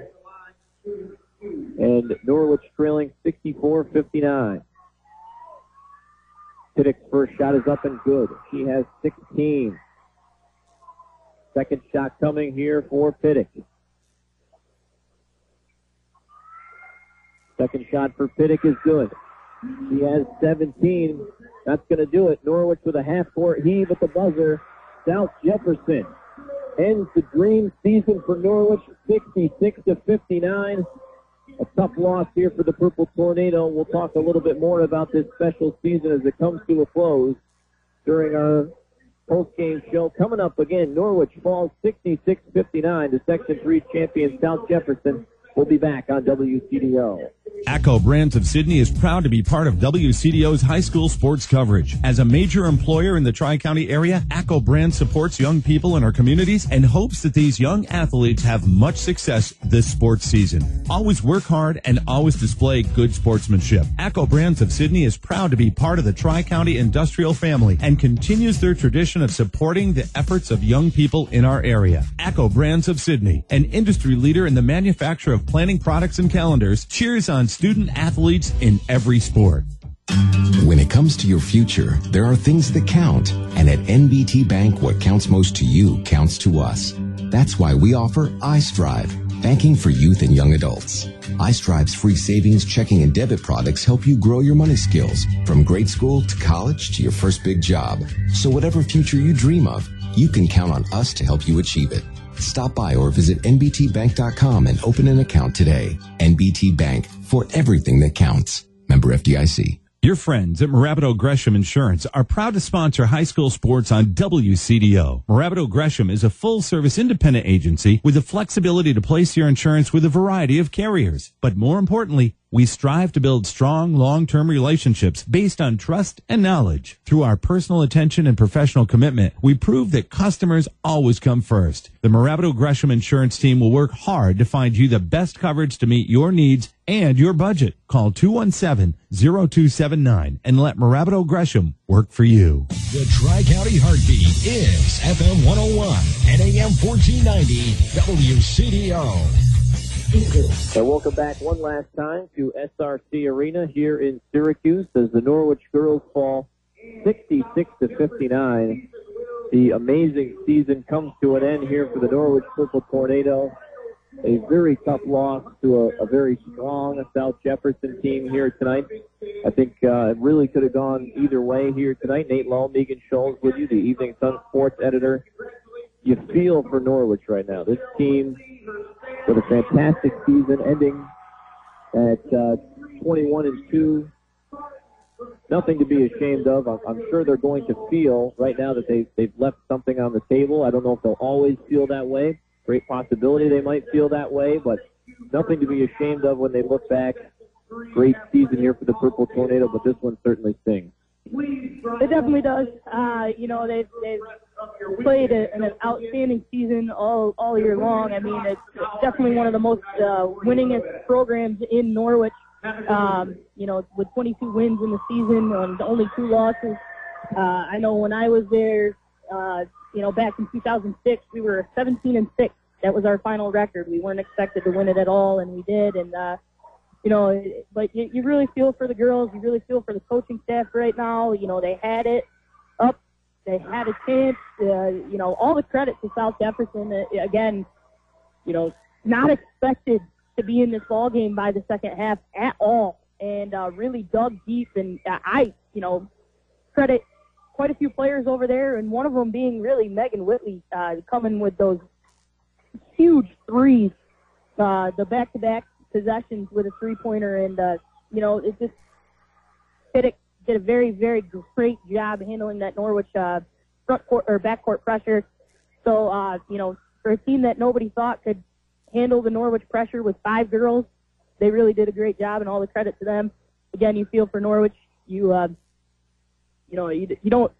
And Norwich trailing sixty-four fifty-nine. Piddick's first shot is up and good. She has sixteen. Second shot coming here for Piddick. Second shot for Piddick is good. She has seventeen. That's going to do it. Norwich with a half-court heave at the buzzer. South Jefferson ends the dream season for Norwich, sixty-six to fifty-nine. A tough loss here for the Purple Tornado. We'll talk a little bit more about this special season as it comes to a close during our post-game show. Coming up again, Norwich falls sixty-six fifty-nine to Section three champion South Jefferson. We'll be back on W C D O. ACCO Brands of Sydney is proud to be part of W C D O's high school sports coverage. As a major employer in the Tri-County area, ACCO Brands supports young people in our communities and hopes that these young athletes have much success this sports season. Always work hard and always display good sportsmanship. ACCO Brands of Sydney is proud to be part of the Tri-County industrial family and continues their tradition of supporting the efforts of young people in our area. ACCO Brands of Sydney, an industry leader in the manufacture of planning products and calendars, cheers on student athletes in every sport. When it comes to your future, there are things that count. And at N B T Bank, what counts most to you counts to us. That's why we offer iStrive, banking for youth and young adults. iStrive's free savings, checking, and debit products help you grow your money skills from grade school to college to your first big job. So whatever future you dream of, you can count on us to help you achieve it. Stop by or visit N B T bank dot com and open an account today. N B T Bank, for everything that counts. Member F D I C. Your friends at Moravido Gresham Insurance are proud to sponsor high school sports on W C D O. Moravido Gresham is a full-service independent agency with the flexibility to place your insurance with a variety of carriers. But more importantly, we strive to build strong, long-term relationships based on trust and knowledge. Through our personal attention and professional commitment, we prove that customers always come first. The Moravido Gresham Insurance team will work hard to find you the best coverage to meet your needs and your budget. Call two one seven, zero two seven nine and let Moravido Gresham work for you. The Tri-County Heartbeat is F M one oh one and A M fourteen ninety W C D O. And welcome back one last time to S R C Arena here in Syracuse as the Norwich girls fall sixty-six to fifty-nine. The amazing season comes to an end here for the Norwich Purple Tornado. a very tough loss to a, a very strong South Jefferson team here tonight. I think uh, it really could have gone either way here tonight. Nate Lowe, Megan Scholes with you, the Evening Sun sports editor. You feel for Norwich right now. This team with a fantastic season ending at uh, twenty-one and two. Nothing to be ashamed of. I'm, I'm sure they're going to feel right now that they've, they've left something on the table. I don't know if they'll always feel that way. Great possibility they might feel that way, but nothing to be ashamed of when they look back. Great season here for the Purple Tornado, but this one certainly stings. It definitely does. Uh, you know, they've, they've played a, an outstanding season all, all year long. I mean, it's definitely one of the most uh, winningest programs in Norwich. Um, you know, with twenty-two wins in the season and only two losses. Uh, I know when I was there, uh, you know, back in two thousand six, we were seventeen and six. That was our final record. We weren't expected to win it at all, and we did. And, uh, you know, but you, you really feel for the girls. You really feel for the coaching staff right now. You know, they had it up. They had a chance. Uh, you know, all the credit to South Jefferson. Uh, again, you know, not expected to be in this ball game by the second half at all, and uh, really dug deep. And uh, I, you know, credit quite a few players over there, and one of them being really Megan Whitley, uh, coming with those huge threes, uh, the back-to-back possessions with a three-pointer, and uh, you know, it just did a, did a very, very great job handling that Norwich uh, front court or backcourt pressure. So, uh, you know, for a team that nobody thought could handle the Norwich pressure with five girls, they really did a great job, and all the credit to them. Again, you feel for Norwich. You, uh, you know, you, you don't.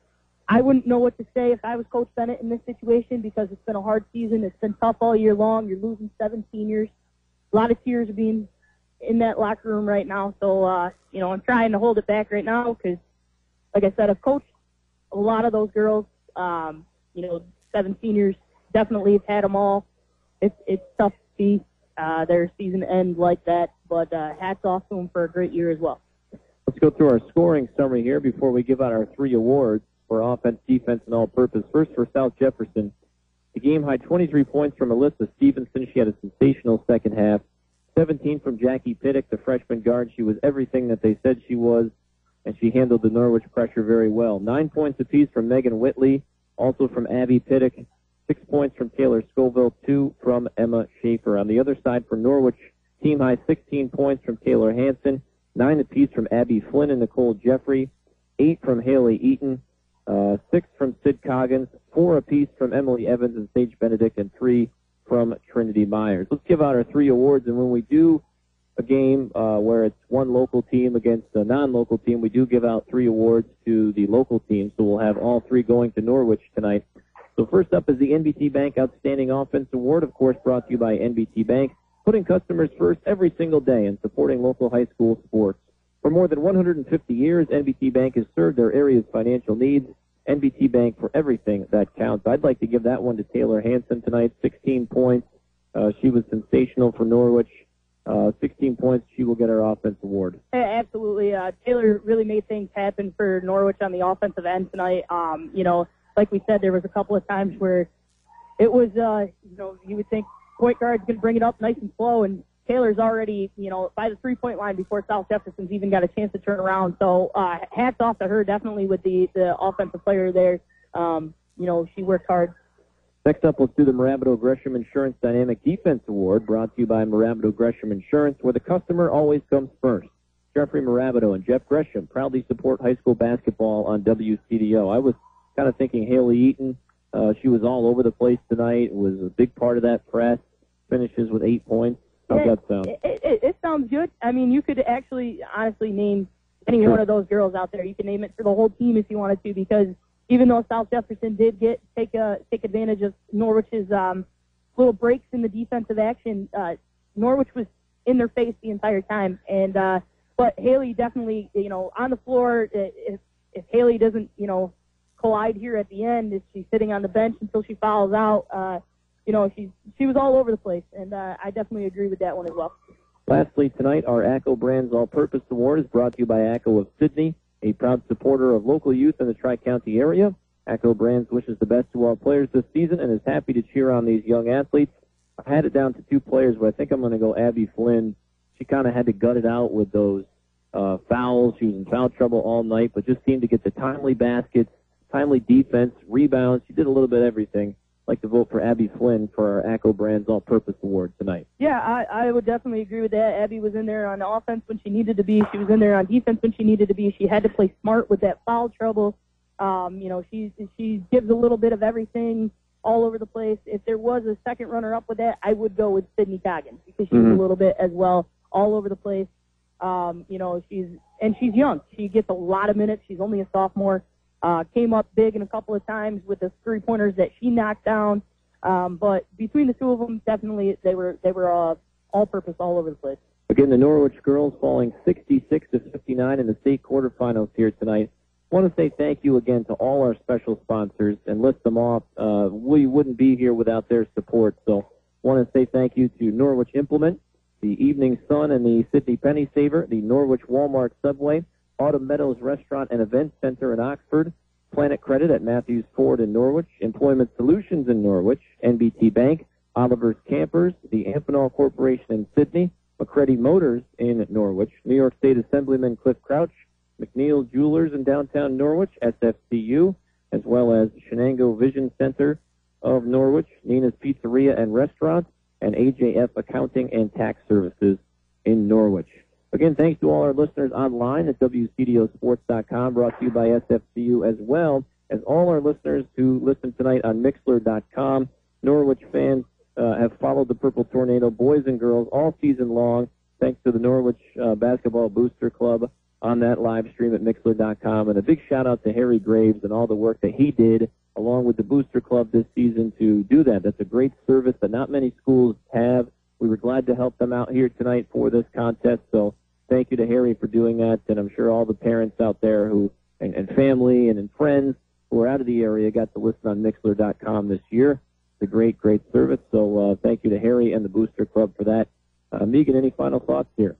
I wouldn't know what to say if I was Coach Bennett in this situation, because it's been a hard season. It's been tough all year long. You're losing seven seniors. A lot of tears are being in that locker room right now. So, uh, you know, I'm trying to hold it back right now because, like I said, I've coached a lot of those girls. Um, you know, seven seniors definitely have had them all. It's it's tough to see uh, their season end like that, but uh, hats off to them for a great year as well. Let's go through our scoring summary here before we give out our three awards for offense, defense, and all-purpose. First for South Jefferson, the game-high twenty-three points from Alyssa Stevenson. She had a sensational second half. seventeen from Jackie Pittick, the freshman guard. She was everything that they said she was, and she handled the Norwich pressure very well. Nine points apiece from Megan Whitley, also from Abby Pittick. Six points from Taylor Scoville, two from Emma Schaefer. On the other side for Norwich, team high sixteen points from Taylor Hansen, nine apiece from Abby Flynn and Nicole Jeffrey, eight from Haley Eaton, uh, six from Sid Coggins, four apiece from Emily Evans and Sage Benedict, and three from Trinity Myers. Let's give out our three awards, and when we do a game uh, where it's one local team against a non-local team, we do give out three awards to the local team, so we'll have all three going to Norwich tonight. So first up is the N B T Bank Outstanding Offense Award, of course brought to you by N B T Bank, putting customers first every single day and supporting local high school sports. For more than one hundred fifty years, N B T Bank has served their area's financial needs. N B T Bank for everything that counts. I'd like to give that one to Taylor Hansen tonight, sixteen points. Uh, she was sensational for Norwich. Uh, sixteen points, she will get our offense award. Absolutely. Uh, Taylor really made things happen for Norwich on the offensive end tonight. Um, you know, like we said, there was a couple of times where it was, uh, you know, you would think point guard's going to bring it up nice and slow, and Taylor's already, you know, by the three-point line before South Jefferson's even got a chance to turn around. So uh, hats off to her, definitely, with the, the offensive player there. Um, you know, she worked hard. Next up, let's do the Marabito Gresham Insurance Dynamic Defense Award, brought to you by Marabito Gresham Insurance, where the customer always comes first. Jeffrey Marabito and Jeff Gresham proudly support high school basketball on W C D O. I was kind of thinking Haley Eaton. Uh, she was all over the place tonight. Was a big part of that press. Finishes with eight points. How's it, that sound? It, it, it sounds good. I mean, you could actually, honestly, name any Sure. one of those girls out there. You can name it for the whole team if you wanted to, because even though South Jefferson did get take a take advantage of Norwich's um, little breaks in the defensive action, uh, Norwich was in their face the entire time. And uh, but Haley definitely, you know, on the floor. If if Haley doesn't, you know, collide here at the end, if she's sitting on the bench until she fouls out, uh, you know, she she was all over the place, and uh, I definitely agree with that one as well. Lastly, tonight, our ACCO Brands All-Purpose Award is brought to you by ACCO of Sydney, a proud supporter of local youth in the Tri-County area. ACCO Brands wishes the best to all players this season and is happy to cheer on these young athletes. I had it down to two players, but I think I'm going to go Abby Flynn. She kind of had to gut it out with those uh, fouls. She was in foul trouble all night, but just seemed to get the timely baskets, timely defense, rebounds. She did a little bit of everything. I'd like to vote for Abby Flynn for our ACCO Brands All-Purpose Award tonight. Yeah, I, I would definitely agree with that. Abby was in there on offense when she needed to be. She was in there on defense when she needed to be. She had to play smart with that foul trouble. Um, you know, she she gives a little bit of everything all over the place. If there was a second runner-up with that, I would go with Sydney Coggins because she's mm-hmm. a little bit as well, all over the place. Um, you know, she's and she's young. She gets a lot of minutes. She's only a sophomore. Uh, came up big in a couple of times with the three-pointers that she knocked down. Um, but between the two of them, definitely they were they were uh, all-purpose all over the place. Again, the Norwich girls falling sixty-six to fifty-nine in the state quarterfinals here tonight. I want to say thank you again to all our special sponsors and list them off. Uh, we wouldn't be here without their support. So I want to say thank you to Norwich Implement, the Evening Sun and the Sydney Penny Saver, the Norwich Walmart Subway, Autumn Meadows Restaurant and Event Center in Oxford, Planet Credit at Matthews Ford in Norwich, Employment Solutions in Norwich, N B T Bank, Oliver's Campers, the Amphenol Corporation in Sydney, McCready Motors in Norwich, New York State Assemblyman Cliff Crouch, McNeil Jewelers in downtown Norwich, S F C U, as well as Shenango Vision Center of Norwich, Nina's Pizzeria and Restaurant, and A J F Accounting and Tax Services in Norwich. Again, thanks to all our listeners online at W C D O sports dot com, brought to you by S F C U, as well as all our listeners who listen tonight on Mixler dot com. Norwich fans uh, have followed the Purple Tornado, boys and girls, all season long, thanks to the Norwich uh, Basketball Booster Club on that live stream at Mixler dot com. And a big shout-out to Harry Graves and all the work that he did along with the Booster Club this season to do that. That's a great service that not many schools have. We were glad to help them out here tonight for this contest, so thank you to Harry for doing that, and I'm sure all the parents out there who and, and family and, and friends who are out of the area got to listen on Mixler dot com this year. It's a great, great service, so uh, thank you to Harry and the Booster Club for that. Uh, Megan, any final thoughts here?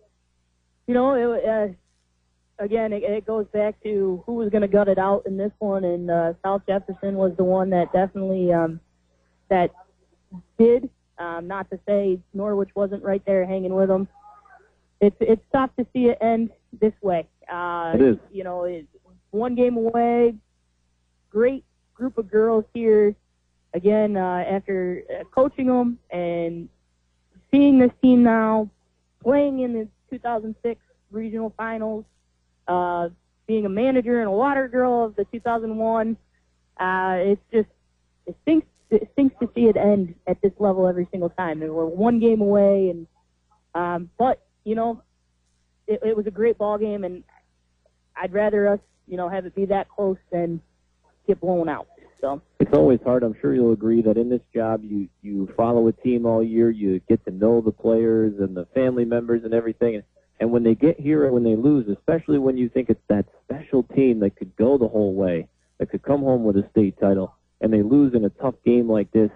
You know, it, uh, again, it, it goes back to who was going to gut it out in this one, and uh, South Jefferson was the one that definitely um, that did. Um, not to say Norwich wasn't right there hanging with them. It's it's tough to see it end this way. Uh, it is. You know, it's one game away. Great group of girls here. Again, uh, after uh, coaching them and seeing this team now playing in the two thousand six regional finals, uh, being a manager and a water girl of the two thousand one, uh, it's just it stinks. It stinks to see it end at this level every single time. And we're one game away, and um, but you know, it, it was a great ball game, and I'd rather us, you know, have it be that close than get blown out. So it's always hard. I'm sure you'll agree that in this job, you you follow a team all year, you get to know the players and the family members and everything, and, and when they get here and when they lose, especially when you think it's that special team that could go the whole way, that could come home with a state title, and they lose in a tough game like this,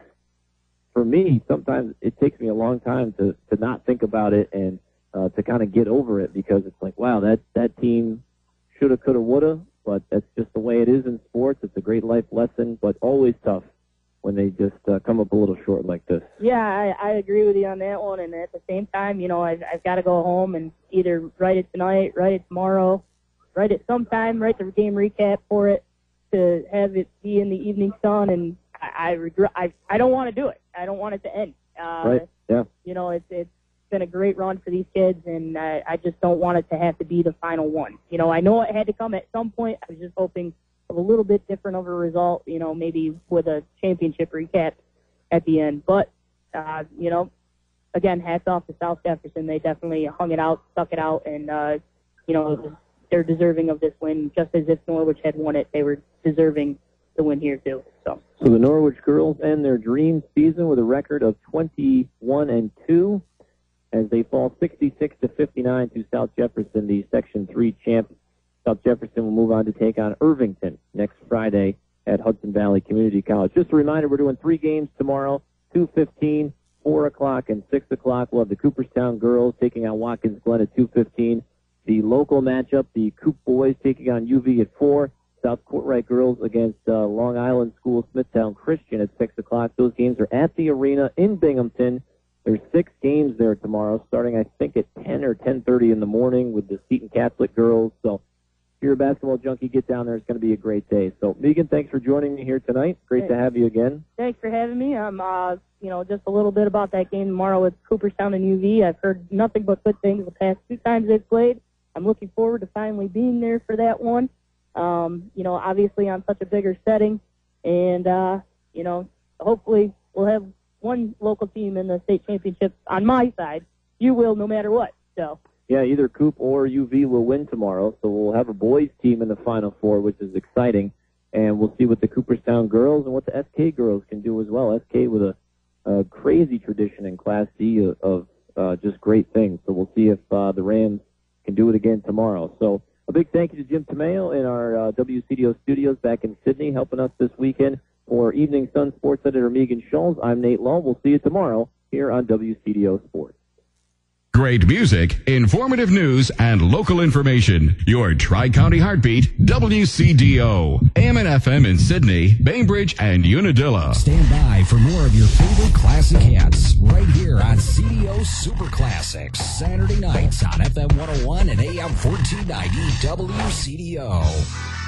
for me, sometimes it takes me a long time to, to not think about it and uh, to kind of get over it, because it's like, wow, that, that team shoulda, coulda, woulda, but that's just the way it is in sports. It's a great life lesson, but always tough when they just uh, come up a little short like this. Yeah, I, I agree with you on that one, and at the same time, you know, I've, I've got to go home and either write it tonight, write it tomorrow, write it sometime, write the game recap for it, to have it be in the Evening Sun, and I, I regret. I I don't want to do it. I don't want it to end. Uh, right. Yeah. You know, it's it's been a great run for these kids, and I, I just don't want it to have to be the final one. You know, I know it had to come at some point. I was just hoping of a little bit different of a result. You know, maybe with a championship recap at the end. But uh, you know, again, hats off to South Jefferson. They definitely hung it out, stuck it out, and uh, you know, they're deserving of this win, just as if Norwich had won it. They were deserving the win here too. So, so the Norwich girls end their dream season with a record of twenty-one and two, as they fall sixty-six to fifty-nine to South Jefferson, the Section three champ. South Jefferson will move on to take on Irvington next Friday at Hudson Valley Community College. Just a reminder, we're doing three games tomorrow: two fifteen, four o'clock, and six o'clock. We'll have the Cooperstown girls taking on Watkins Glen at two fifteen. The local matchup, the Coop boys taking on U V at four. South Courtright girls against uh, Long Island School Smithtown Christian at six o'clock. Those games are at the arena in Binghamton. There's six games there tomorrow, starting, I think, at ten or ten thirty in the morning with the Seton Catholic girls. So if you're a basketball junkie, get down there. It's going to be a great day. So, Megan, thanks for joining me here tonight. Great Thanks. to have you again. Thanks for having me. I'm, uh, you know, just a little bit about that game tomorrow with Cooperstown and U V. I've heard nothing but good things the past two times they've played. I'm looking forward to finally being there for that one. Um, you know, obviously on such a bigger setting. And, uh, you know, hopefully we'll have one local team in the state championship on my side. You will no matter what. So. Yeah, either Coop or U V will win tomorrow, so we'll have a boys team in the Final Four, which is exciting. And we'll see what the Cooperstown girls and what the S K girls can do as well. S K with a, a crazy tradition in Class D of, of uh, just great things. So we'll see if uh, the Rams can do it again tomorrow. So a big thank you to Jim Tomeo in our uh, W C D O studios back in Sydney, helping us this weekend. For Evening Sun sports editor Megan Scholes, I'm Nate Law. We'll see you tomorrow here on W C D O Sports. Great music, informative news, and local information. Your Tri-County Heartbeat, W C D O. A M and F M in Sydney, Bainbridge, and Unadilla. Stand by for more of your favorite classic hits right here on C D O Super Classics. Saturday nights on F M one oh one and A M fourteen ninety W C D O.